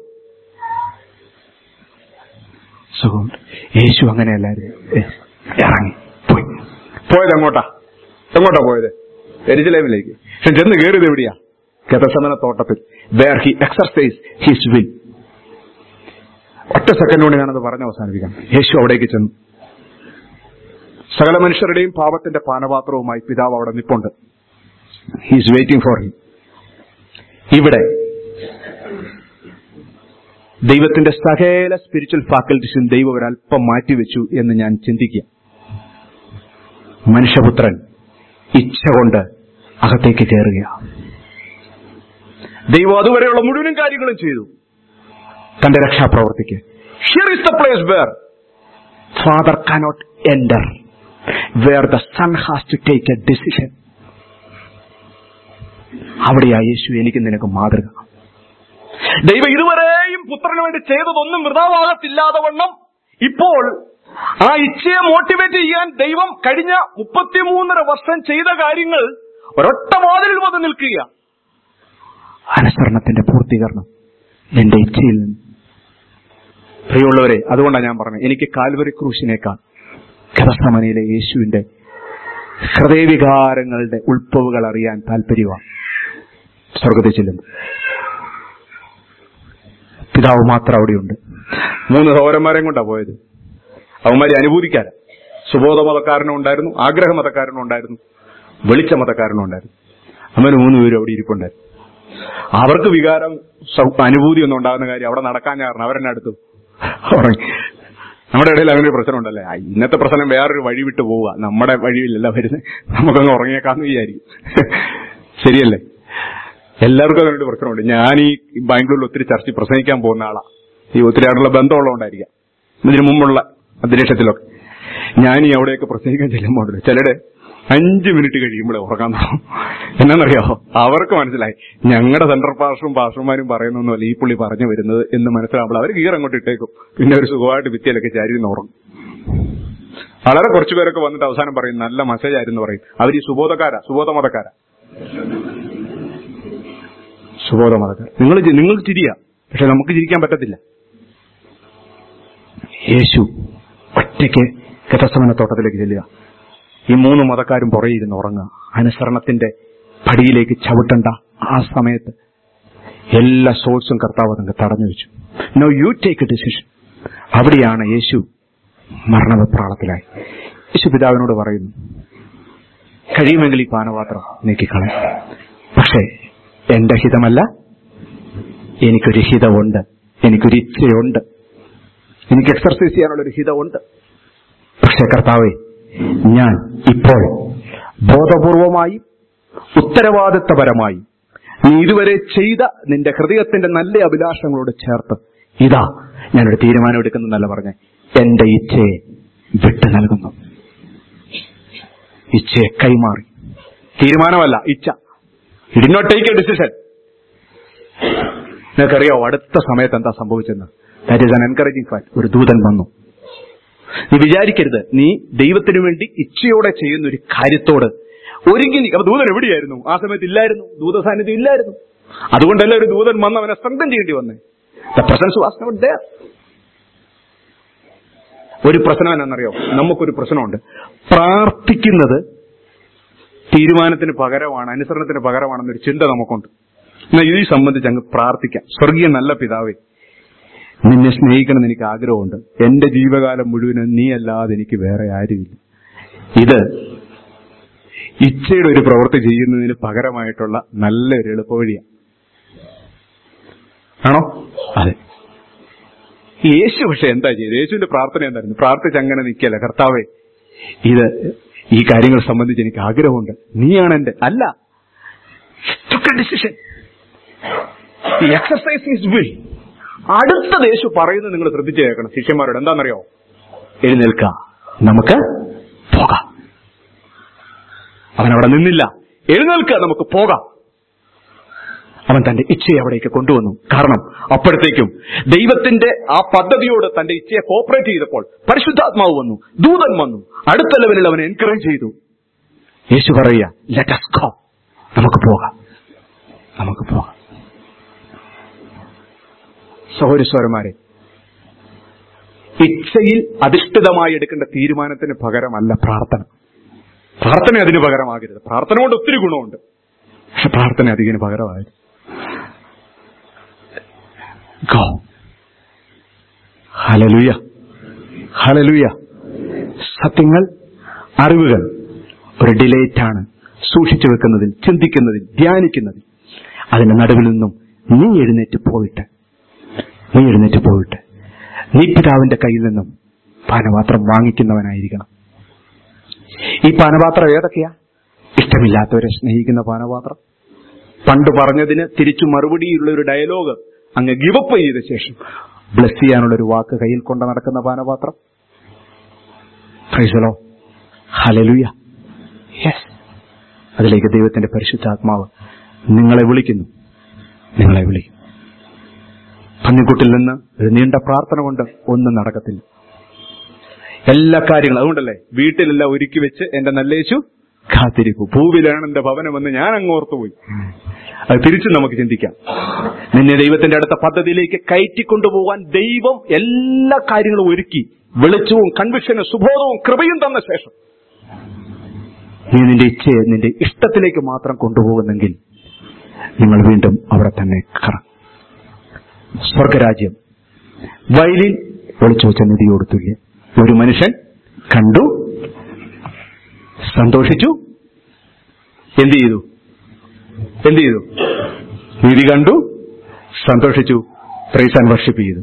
സുഖമുണ്ട്. യേശു അങ്ങനെയല്ലായിരുന്നു. ഇറങ്ങി പോയി. പോയത് എങ്ങോട്ടാ? എങ്ങോട്ടാ പോയത്? യെരൂശലേമിലേക്ക്. പക്ഷെ ചെന്ന് കയറിയത് എവിടെയാ? ഗെത്സമന തോട്ടത്തിൽ. Where he exercise his will. ഒറ്റ സെക്കൻഡ് കൊണ്ട് ഞാനത് പറഞ്ഞ് അവസാനിപ്പിക്കാം. യേശു അവിടേക്ക് ചെന്നു. സകല മനുഷ്യരുടെയും പാപത്തിന്റെ പാനപാത്രവുമായി പിതാവ് അവിടെ നിൽപ്പുണ്ട്. He is waiting for him. ഇവിടെ ദൈവത്തിന്റെ സകല സ്പിരിച്വൽ ഫാക്കൽറ്റീസും ദൈവം ഒരല്പം മാറ്റിവെച്ചു എന്ന് ഞാൻ ചിന്തിക്കുക. മനുഷ്യപുത്രൻ ഇച്ഛ കൊണ്ട് അകത്തേക്ക് കയറുകയാണ്. ദൈവം അതുവരെയുള്ള മുഴുവൻ കാര്യങ്ങളും ചെയ്തു തന്റെ രക്ഷാപ്രവർത്തിക്ക്. Here is the place where father cannot enter, where the son has to take a decision. അവിടെയാ യേശു എനിക്ക് നിനക്ക് മാതൃക. ദൈവം ഇതുവരെയും പുത്രന് വേണ്ടി ചെയ്തതൊന്നും വൃഥാവാകത്തില്ലാതെ വണ്ണം ഇപ്പോൾ ആ ഇച്ഛയെ മോട്ടിവേറ്റ് ചെയ്യാൻ ദൈവം കഴിഞ്ഞ മുപ്പത്തിമൂന്നര വർഷം ചെയ്ത കാര്യങ്ങൾ ഒരൊറ്റ വാതിലിൽ വന്ന് നിൽക്കുക. അനുസരണത്തിന്റെ പൂർത്തീകരണം എന്റെ ഇച്ഛയിൽ നിന്ന്. പ്രിയമുള്ളവരെ, അതുകൊണ്ടാണ് ഞാൻ പറഞ്ഞത്, എനിക്ക് കാൽവരി ക്രൂശിനേക്കാൾ ഗെത്സമനിയിലെ യേശുവിന്റെ ഹൃദയവികാരങ്ങളുടെ ഉൾപ്പവുകൾ അറിയാൻ താല്പര്യമാണ്. സ്വർഗത്തിൽ ചെല്ലുന്നു പിതാവ് മാത്രം അവിടെയുണ്ട്. മൂന്ന് സഹോദരന്മാരെയും കൊണ്ടാണ് പോയത്. അവന്മാരെ അനുഭൂതിക്കാരൻ. സുബോധ മതക്കാരനും ഉണ്ടായിരുന്നു, ആഗ്രഹ മതക്കാരനും ഉണ്ടായിരുന്നു, വെളിച്ച മതക്കാരനും ഉണ്ടായിരുന്നു. അവന് മൂന്ന് പേരും അവിടെ ഇരിപ്പുണ്ടായിരുന്നു. അവർക്ക് വികാരം അനുഭൂതി ഒന്നും ഉണ്ടാകുന്ന കാര്യം അവിടെ നടക്കാൻ കാരണം അവരെന്നെ അടുത്തു ഉറങ്ങി. നമ്മുടെ ഇടയിൽ അങ്ങനെ ഒരു പ്രശ്നം ഉണ്ടല്ലേ, ഇന്നത്തെ പ്രശ്നം വേറൊരു വഴി വിട്ട് പോവുക, നമ്മുടെ വഴിയിലല്ല വരുന്നത്, നമുക്കങ്ങ് ഉറങ്ങിയേക്കാന്ന് വിചാരിക്കും. ശരിയല്ലേ? എല്ലാവർക്കും അതിനൊരു പ്രശ്നമുണ്ട്. ഞാൻ ഈ ബാംഗ്ലൂരിൽ ഒത്തിരി ചർച്ച പ്രസംഗിക്കാൻ പോകുന്ന ആളാ. ഈ ഒത്തിരി ആളുള്ള ബന്ധമുള്ളതുകൊണ്ടായിരിക്കാം. ഇതിനു മുമ്പുള്ള അന്തരീക്ഷത്തിലൊക്കെ ഞാൻ ഈ അവിടെയൊക്കെ പ്രസംഗിക്കാൻ ചെല്ലുമ്പോൾ ചിലരുടെ അഞ്ച് മിനിറ്റ് കഴിയുമ്പോഴേ ഉറക്കാൻ തുടങ്ങും. എന്നാന്നറിയാമോ? അവർക്ക് മനസ്സിലായി ഞങ്ങളുടെ സെൻട്രൽ പാസ്റ്ററും പാസ്റ്റർമാരും പറയുന്നൊന്നുമല്ല ഈ പുള്ളി പറഞ്ഞു വരുന്നത് എന്ന് മനസ്സിലാവുമ്പോൾ അവർ ഗീർ അങ്ങോട്ട് ഇട്ടേക്കും. പിന്നെ ഒരു സുഖമായിട്ട് ഭിത്തിയിലൊക്കെ ചാരിന്ന് ഉറങ്ങും. വളരെ കുറച്ചു പേരൊക്കെ വന്നിട്ട് അവസാനം പറയും നല്ല മെസ്സേജ് ആയിരുന്നു പറയും. അവർ ഈ സുബോധക്കാരാ, സുബോധ മതക്കാരാ, സുബോധ മതക്കാർ. നിങ്ങൾ നിങ്ങൾക്ക് ചിരിയാ, പക്ഷെ നമുക്ക് ചിരിക്കാൻ പറ്റത്തില്ല. യേശു ഒറ്റയ്ക്ക് ഗെത്സമനെ തോട്ടത്തിലേക്ക് ചെല്ലുക. ഈ മൂന്ന് മതക്കാരും പുറകിരുന്ന് ഉറങ്ങുക. അനുസരണത്തിന്റെ പടിയിലേക്ക് ചവിട്ടണ്ട ആ സമയത്ത് എല്ലാ സോഴ്സും കർത്താവ് നിങ്ങൾക്ക് തടഞ്ഞു വെച്ചു. No you take a decision. അവിടെയാണ് യേശു മരണവെപ്രാളത്തിലായി. യേശു പിതാവിനോട് പറയുന്നു, കഴിയുമെങ്കിൽ ഈ പാനപാത്രം നീക്കിക്കളയും, പക്ഷേ എന്റെ ഹിതമല്ല, എനിക്കൊരു ഹിതമുണ്ട്, എനിക്കൊരു ഇച്ഛയുണ്ട്, എനിക്ക് എക്സർസൈസ് ചെയ്യാനുള്ളൊരു ഹിതമുണ്ട്. പക്ഷേ കർത്താവേ, ഞാൻ ഇപ്പോൾ ബോധപൂർവമായും ഉത്തരവാദിത്തപരമായും നീ ഇതുവരെ ചെയ്ത നിന്റെ ഹൃദയത്തിന്റെ നല്ല അഭിലാഷങ്ങളോട് ചേർത്ത് ഇതാ ഞാനൊരു തീരുമാനം എടുക്കുന്നല്ല പറഞ്ഞ എന്റെ ഇച്ഛയെ വിട്ടു നൽകുന്നു. ഇച്ഛയെ കൈമാറി. തീരുമാനമല്ല, ഇച്ഛ. You did not take a decision. നിനക്കറിയാവോ അടുത്ത സമയത്ത് എന്താ സംഭവിച്ചെന്ന്? That is an encouraging fact. ഒരു ദൂതൻ വന്നു. നീ വിചാരിക്കരുത് നീ ദൈവത്തിനു വേണ്ടി ഇച്ഛയോടെ ചെയ്യുന്ന ഒരു കാര്യത്തോട് ഒരുങ്ങി. അപ്പൊ ദൂതൻ എവിടെയായിരുന്നു? ആ സമയത്ത് ഇല്ലായിരുന്നു, ദൂത സാന്നിധ്യം ഇല്ലായിരുന്നു. അതുകൊണ്ടല്ല ഒരു ദൂതൻ വന്ന് അവനെ സ്ട്രെങ്തൻ ചെയ്യേണ്ടി വന്നേ. The presence was not there. ഒരു പ്രശ്നം എന്നാണെന്നറിയോ? നമുക്കൊരു പ്രശ്നമുണ്ട്. പ്രാർത്ഥിക്കുന്നത് തീരുമാനത്തിന് പകരമാണ്, അനുസരണത്തിന് പകരമാണെന്നൊരു ചിന്ത നമുക്കുണ്ട്. എന്നാൽ ഇത് സംബന്ധിച്ച് അങ്ങ് പ്രാർത്ഥിക്കാം. സ്വർഗീയ നല്ല പിതാവേ, നിന്നെ സ്നേഹിക്കണമെന്ന് എനിക്ക് ആഗ്രഹമുണ്ട്. എന്റെ ജീവകാലം മുഴുവനും നീ അല്ലാതെ എനിക്ക് വേറെ ആരുമില്ല. ഇത് ഇച്ഛയുടെ ഒരു പ്രവൃത്തി ചെയ്യുന്നതിന് പകരമായിട്ടുള്ള നല്ലൊരു എളുപ്പവഴിയാണ്. ആണോ? അതെ. യേശു പക്ഷെ എന്താ ചെയ്തത്? യേശുവിന്റെ പ്രാർത്ഥന എന്തായിരുന്നു? പ്രാർത്ഥിച്ച് അങ്ങനെ നിൽക്കല്ല, കർത്താവേ ഇത് ഈ കാര്യങ്ങൾ സംബന്ധിച്ച് എനിക്ക് ആഗ്രഹമുണ്ട്, നീയാണ് എന്റെ. അല്ല, ഡിസിഷൻ. Exercise is will. അടുത്തത് യേശു പറയുന്നത് നിങ്ങൾ ശ്രദ്ധിച്ചു കേൾക്കണം ശിഷ്യന്മാരോട്. എന്താണെന്നറിയോ? എഴുന്നേൽക്ക, നമുക്ക് പോകാം. അവൻ അവിടെ നിന്നില്ല. എഴുന്നേൽക്ക, നമുക്ക് പോകാം. അവൻ തന്റെ ഇച്ഛയെ അവിടേക്ക് കൊണ്ടുവന്നു. കാരണം അപ്പോഴത്തേക്കും ദൈവത്തിന്റെ ആ പദ്ധതിയോട് തന്റെ ഇച്ഛയെ കോപ്പറേറ്റ് ചെയ്തപ്പോൾ പരിശുദ്ധാത്മാവ് വന്നു, ദൂതൻ വന്നു, അടുത്ത ലെവലിൽ അവനെ എൻകറേജ് ചെയ്തു. യേശു പറയുക, ലെറ്റ് us go, നമുക്ക് പോകാം, നമുക്ക് പോകാം. സഹോദരന്മാരെ, ഇച്ഛയിൽ അധിഷ്ഠിതമായി എടുക്കേണ്ട തീരുമാനത്തിന് പകരമല്ല പ്രാർത്ഥന. പ്രാർത്ഥന അതിന് പകരമാകരുത്. പ്രാർത്ഥന കൊണ്ട് ഒത്തിരി ഗുണമുണ്ട്, പക്ഷെ പ്രാർത്ഥന അതിന് പകരമാകരുത്. Go. Hallelujah, hallelujah. സത്യങ്ങൾ, അറിവുകൾ ഒരു ഡിലേറ്റാണ് സൂക്ഷിച്ചു വെക്കുന്നതിൽ, ചിന്തിക്കുന്നതിൽ, ധ്യാനിക്കുന്നതിൽ. അതിന്റെ നടുവിൽ നിന്നും നീ എഴുന്നേറ്റ് പോയിട്ട് നീ എഴുന്നേറ്റ് പോയിട്ട് നീ പിതാവിന്റെ കയ്യിൽ നിന്നും പാനപാത്രം വാങ്ങിക്കുന്നവനായിരിക്കണം. ഈ പാനപാത്രം ഏതൊക്കെയാ? ഇഷ്ടമില്ലാത്തവരെ സ്നേഹിക്കുന്ന പാനപാത്രം. പണ്ട് പറഞ്ഞതിന് തിരിച്ചു മറുപടിയുള്ള ഒരു ഡയലോഗ് അങ്ങ് ഗിവപ്പ് ചെയ്ത ശേഷം ബ്ലസ് ചെയ്യാനുള്ള ഒരു വാക്ക് കയ്യിൽ കൊണ്ട് നടക്കുന്ന പാനപാത്രം. Praise the lord, hallelujah. Yes, അതിലേക്ക് ദൈവത്തിന്റെ പരിശുദ്ധാത്മാവ് നിങ്ങളെ വിളിക്കുന്നു, നിങ്ങളെ വിളിക്കും. പന്നിക്കുട്ടിൽ നിന്ന് ഒരു നീണ്ട പ്രാർത്ഥന കൊണ്ട് ഒന്നും നടക്കത്തില്ല. എല്ലാ കാര്യങ്ങളും അതുകൊണ്ടല്ലേ വീട്ടിലെല്ലാം ഒരുക്കി വെച്ച് എന്റെ നല്ലേശു കാത്തിരിക്കൂ, ഭൂവിലാണ് എന്റെ ഭവനമെന്ന് ഞാൻ അങ്ങോർത്തുപോയി. അത് തിരിച്ചും നമുക്ക് ചിന്തിക്കാം. നിന്നെ ദൈവത്തിന്റെ അടുത്ത പദ്ധതിയിലേക്ക് കയറ്റിക്കൊണ്ടുപോകാൻ ദൈവം എല്ലാ കാര്യങ്ങളും ഒരുക്കി, വെളിച്ചവും കൺവിക്ഷനും സുബോധവും കൃപയും തന്ന ശേഷം നീ നിന്റെ ഇച്ഛയെ നിന്റെ ഇഷ്ടത്തിലേക്ക് മാത്രം കൊണ്ടുപോകുന്നെങ്കിൽ നിങ്ങൾ വീണ്ടും അവിടെ തന്നെ കറ. സ്വർഗരാജ്യം വയലിൽ ഒളിച്ചു വെച്ച നിധിയോട് തുല്യം. ഒരു മനുഷ്യൻ കണ്ടു, സന്തോഷിച്ചു, എന്ത് ചെയ്തു? എന്ത് ചെയ്തു? നിധി കണ്ടു, സന്തോഷിച്ചു, പ്രൈസ് ആൻഡ് വർഷിപ്പ് ചെയ്തു.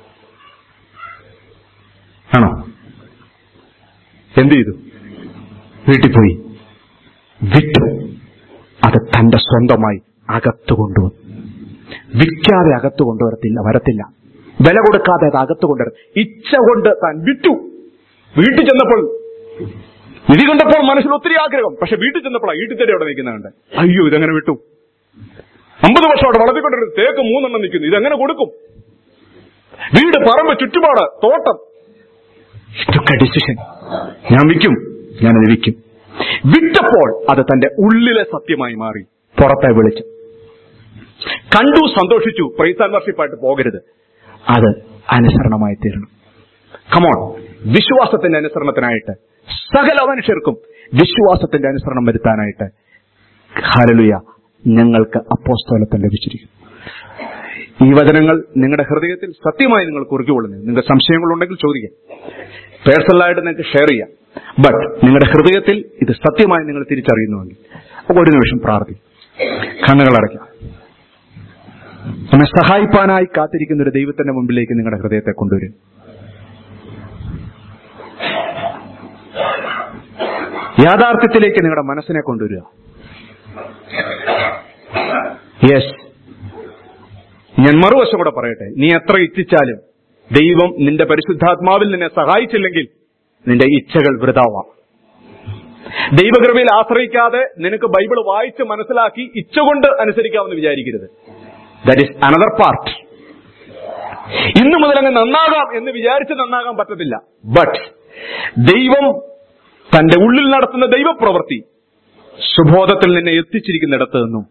ആണോ? എന്ത് ചെയ്തു? വീട്ടിൽ പോയി വിറ്റു. അത് തന്റെ സ്വന്തമായി അകത്തു കൊണ്ടുവന്നു. വിൽക്കാതെ അകത്തു കൊണ്ടുവരത്തില്ല, വരത്തില്ല. വില കൊടുക്കാതെ അത് അകത്തു കൊണ്ടുവരും. ഇച്ഛ കൊണ്ട് താൻ വിറ്റു. വീട്ടിൽ ചെന്നപ്പോൾ നിധി കണ്ടപ്പോൾ മനസ്സിൽ ഒത്തിരി ആഗ്രഹം. പക്ഷെ വീട്ടിൽ ചെന്നപ്പോൾ വീട്ടിൽ തന്നെ അവിടെ നിൽക്കുന്നുണ്ട്. അയ്യോ, ഇതെങ്ങനെ വിട്ടു? അമ്പത് വർഷം അവിടെ വളർത്തിക്കൊണ്ടിരുന്നത് തേക്ക് മൂന്നെണ്ണം നിൽക്കുന്നു, ഇതെങ്ങനെ കൊടുക്കും? വീട്, പറമ്പ്, ചുറ്റുപാട്, തോട്ടം. ഡിസിഷൻ, ഞാൻ വിൽക്കും, ഞാനത് വിൽക്കും. വിറ്റപ്പോൾ അത് തന്റെ ഉള്ളിലെ സത്യമായി മാറി, പുറത്തെ വിളിച്ചു. കണ്ടു, സന്തോഷിച്ചു, പ്രൈസ് ആൻഡ് വർഷിപ്പായിട്ട് പോകരുത്. അത് അനുസരണമായി തീരണം. കമോൺ, വിശ്വാസത്തിന്റെ അനുസരണത്തിനായിട്ട് സകല മനുഷ്യർക്കും വിശ്വാസത്തിന്റെ അനുസരണം വരുത്താനായിട്ട് ഹല്ലേലൂയ ഞങ്ങൾക്ക് അപ്പോസ്തലത്വം ലഭിച്ചിരിക്കും. ഈ വചനങ്ങൾ നിങ്ങളുടെ ഹൃദയത്തിൽ സത്യമായി നിങ്ങൾ കുറിച്ചുകൊള്ളുന്നത്. നിങ്ങൾക്ക് സംശയങ്ങളുണ്ടെങ്കിൽ ചോദിക്കാം, പേഴ്സണലായിട്ട് നിങ്ങൾക്ക് ഷെയർ ചെയ്യാം. ബട്ട് നിങ്ങളുടെ ഹൃദയത്തിൽ ഇത് സത്യമായി നിങ്ങൾ തിരിച്ചറിയുന്നുവെങ്കിൽ അപ്പോൾ ഒരു നിമിഷം പ്രാർത്ഥിക്കും, കണ്ണുകളടയ്ക്കാം. നമ്മെ സഹായിപ്പാനായി കാത്തിരിക്കുന്ന ഒരു ദൈവത്തിന്റെ മുമ്പിലേക്ക് നിങ്ങളുടെ ഹൃദയത്തെ കൊണ്ടുവരും. യാഥാർത്ഥ്യത്തിലേക്ക് നിങ്ങളുടെ മനസ്സിനെ കൊണ്ടുവരിക. യെസ്, ഞാൻ മറുവശം കൂടെ പറയട്ടെ. നീ എത്ര ഇച്ഛിച്ചാലും ദൈവം നിന്റെ പരിശുദ്ധാത്മാവിൽ നിന്നെ സഹായിച്ചില്ലെങ്കിൽ നിന്റെ ഇച്ഛകൾ വൃഥാവാം. ദൈവകൃപയിൽ ആശ്രയിക്കാതെ നിനക്ക് ബൈബിൾ വായിച്ച് മനസ്സിലാക്കി ഇച്ഛ കൊണ്ട് അനുസരിക്കാമെന്ന് വിചാരിക്കരുത്. That is another part. ഇന്നു മുതൽ അങ്ങ് നന്നാകാം എന്ന് വിചാരിച്ച് നന്നാകാൻ പറ്റത്തില്ല. ബട്ട് ദൈവം തന്റെ ഉള്ളിൽ നടത്തുന്ന ദൈവപ്രവൃത്തി സുബോധത്തിൽ നിന്നെ എത്തിച്ചിരിക്കുന്നിടത്ത് നിന്നും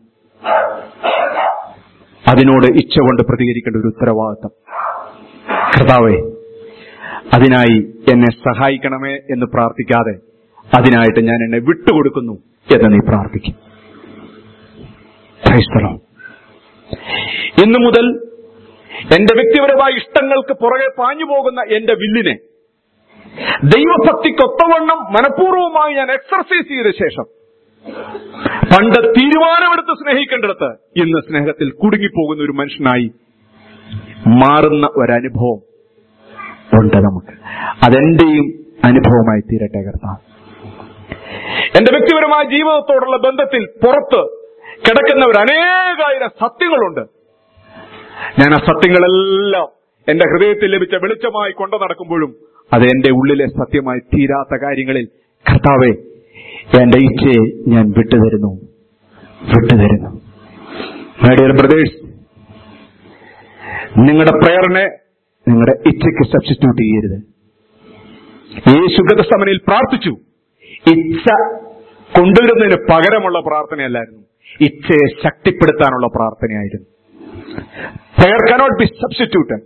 അതിനോട് ഇച്ഛ കൊണ്ട് പ്രതികരിക്കേണ്ട ഒരു ഉത്തരവാദിത്തം. കർത്താവേ, അതിനായി എന്നെ സഹായിക്കണമേ എന്ന് പ്രാർത്ഥിക്കാതെ അതിനായിട്ട് ഞാൻ എന്നെ വിട്ടുകൊടുക്കുന്നു എന്ന് നീ പ്രാർത്ഥിക്കും. Praise the lord. ഇന്നു മുതൽ എന്റെ വ്യക്തിപരമായ ഇഷ്ടങ്ങൾക്ക് പുറകെ പാഞ്ഞു പോകുന്ന എന്റെ വില്ലിനെ ദൈവഭക്തിക്കൊത്തവണ്ണം മനഃപൂർവ്വമായി ഞാൻ എക്സർസൈസ് ചെയ്ത ശേഷം പണ്ട് തീരുമാനമെടുത്ത് സ്നേഹിക്കേണ്ടിടത്ത് ഇന്ന് സ്നേഹത്തിൽ കുടുങ്ങിപ്പോകുന്ന ഒരു മനുഷ്യനായി മാറുന്ന ഒരനുഭവം ഉണ്ട് നമുക്ക്. അതെന്റെയും അനുഭവമായി തീരട്ടെ കർത്താവ്. എന്റെ വ്യക്തിപരമായ ജീവിതത്തോടുള്ള ബന്ധത്തിൽ പുറത്ത് കിടക്കുന്ന ഒരു അനേകായിരം സത്യങ്ങളുണ്ട്. ഞാൻ ആ സത്യങ്ങളെല്ലാം എന്റെ ഹൃദയത്തിൽ ലഭിച്ച വെളിച്ചമായി കൊണ്ടു നടക്കുമ്പോഴും അത് എന്റെ ഉള്ളിലെ സത്യമായി തീരാത്ത കാര്യങ്ങളിൽ കർത്താവേ, എന്റെ ഇച്ഛയെ ഞാൻ വിട്ടുതരുന്നു വിട്ടുതരുന്നു മൈ ഡിയർ ബ്രദേഴ്സ്, നിങ്ങളുടെ പ്രയറിനെ നിങ്ങളുടെ ഇച്ഛയ്ക്ക് സബ്സ്റ്റിറ്റ്യൂട്ട് ചെയ്യരുത്. യേശു ഗെത്സമനിയിൽ പ്രാർത്ഥിച്ചു. ഇച്ഛ കൊണ്ടുവരുന്നതിന് പകരമുള്ള പ്രാർത്ഥനയല്ലായിരുന്നു, ഇച്ഛയെ ശക്തിപ്പെടുത്താനുള്ള പ്രാർത്ഥനയായിരുന്നു. Prayer cannot be substituted.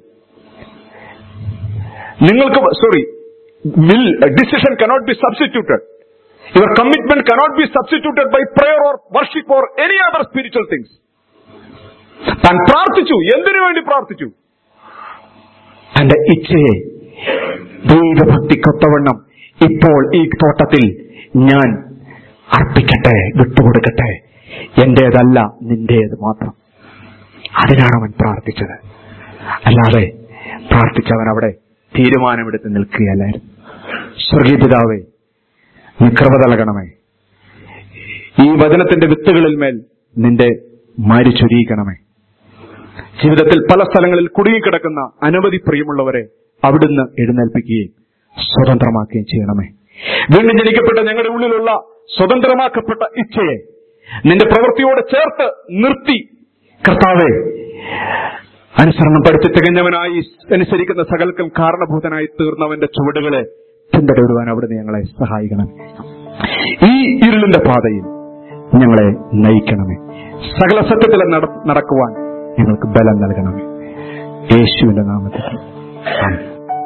നിങ്ങൾക്ക് sorry will decision cannot be substituted. Your commitment cannot be substituted by prayer or worship or any other spiritual things. താൻ പ്രാർത്ഥിച്ചു. എന്തിനു വേണ്ടി പ്രാർത്ഥിച്ചു? തന്റെ ഇച്ഛയെ ദൈവഭക്തിക്കൊത്തവണ്ണം ഇപ്പോൾ ഈ തോട്ടത്തിൽ ഞാൻ അർപ്പിക്കട്ടെ, വിട്ടുകൊടുക്കട്ടെ, എന്റേതല്ല നിന്റേത് മാത്രം. അതിനാണ് അവൻ പ്രാർത്ഥിച്ചത്. അല്ലാതെ പ്രാർത്ഥിച്ചവൻ അവിടെ തീരുമാനമെടുത്ത് നിൽക്കുകയല്ലായിരുന്നു. സ്വർഗീയ പിതാവേ, നീ കൃപ നൽകണമേ. ഈ വചനത്തിന്റെ വിത്തുകളിൽ മേൽ നിന്റെ മാരി ചൊരിയിക്കണമേ. ജീവിതത്തിൽ പല സ്ഥലങ്ങളിൽ കുടുങ്ങിക്കിടക്കുന്ന അനവധി പ്രിയമുള്ളവരെ അവിടുന്ന് എഴുന്നേൽപ്പിക്കുകയും സ്വതന്ത്രമാക്കുകയും ചെയ്യണമേ. വീണ്ടും ജനിക്കപ്പെട്ട ഞങ്ങളുടെ ഉള്ളിലുള്ള സ്വതന്ത്രമാക്കപ്പെട്ട ഇച്ഛയെ നിന്റെ പ്രവൃത്തിയോട് ചേർത്ത് നിർത്തി കർത്താവേ, അനുസരണം പഠിച്ച് തികഞ്ഞവനായി അനുസരിക്കുന്ന സകലർക്കും കാരണഭൂതനായി തീർന്നവന്റെ ചുവടുകളെ പിന്തുടരുവാൻ അവിടുന്ന് ഞങ്ങളെ സഹായിക്കണം. ഈ ഇരുളിന്റെ പാതയിൽ ഞങ്ങളെ നയിക്കണമേ. സകല സത്യത്തിൽ നടക്കുവാൻ ഞങ്ങൾക്ക് ബലം നൽകണമേ. യേശുവിന്റെ നാമത്തിൽ ആമേൻ.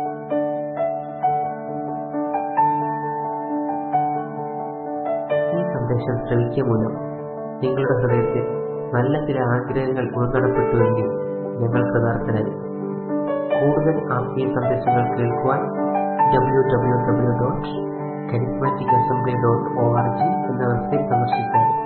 ഈ സന്ദേശം ശ്രവിക്കുക മൂലം നിങ്ങളുടെ ഹൃദയത്തിൽ നല്ല ചില ആഗ്രഹങ്ങൾ ഉൾനടപ്പെട്ടുവെങ്കിൽ ഞങ്ങൾ കൃതാർത്ഥനായി. കൂടുതൽ ആത്മീയ സന്ദേശങ്ങൾ കേൾക്കുവാൻ W W W dot charismatic assembly dot O R G എന്ന വെബ്സൈറ്റ് സന്ദർശിക്കാം.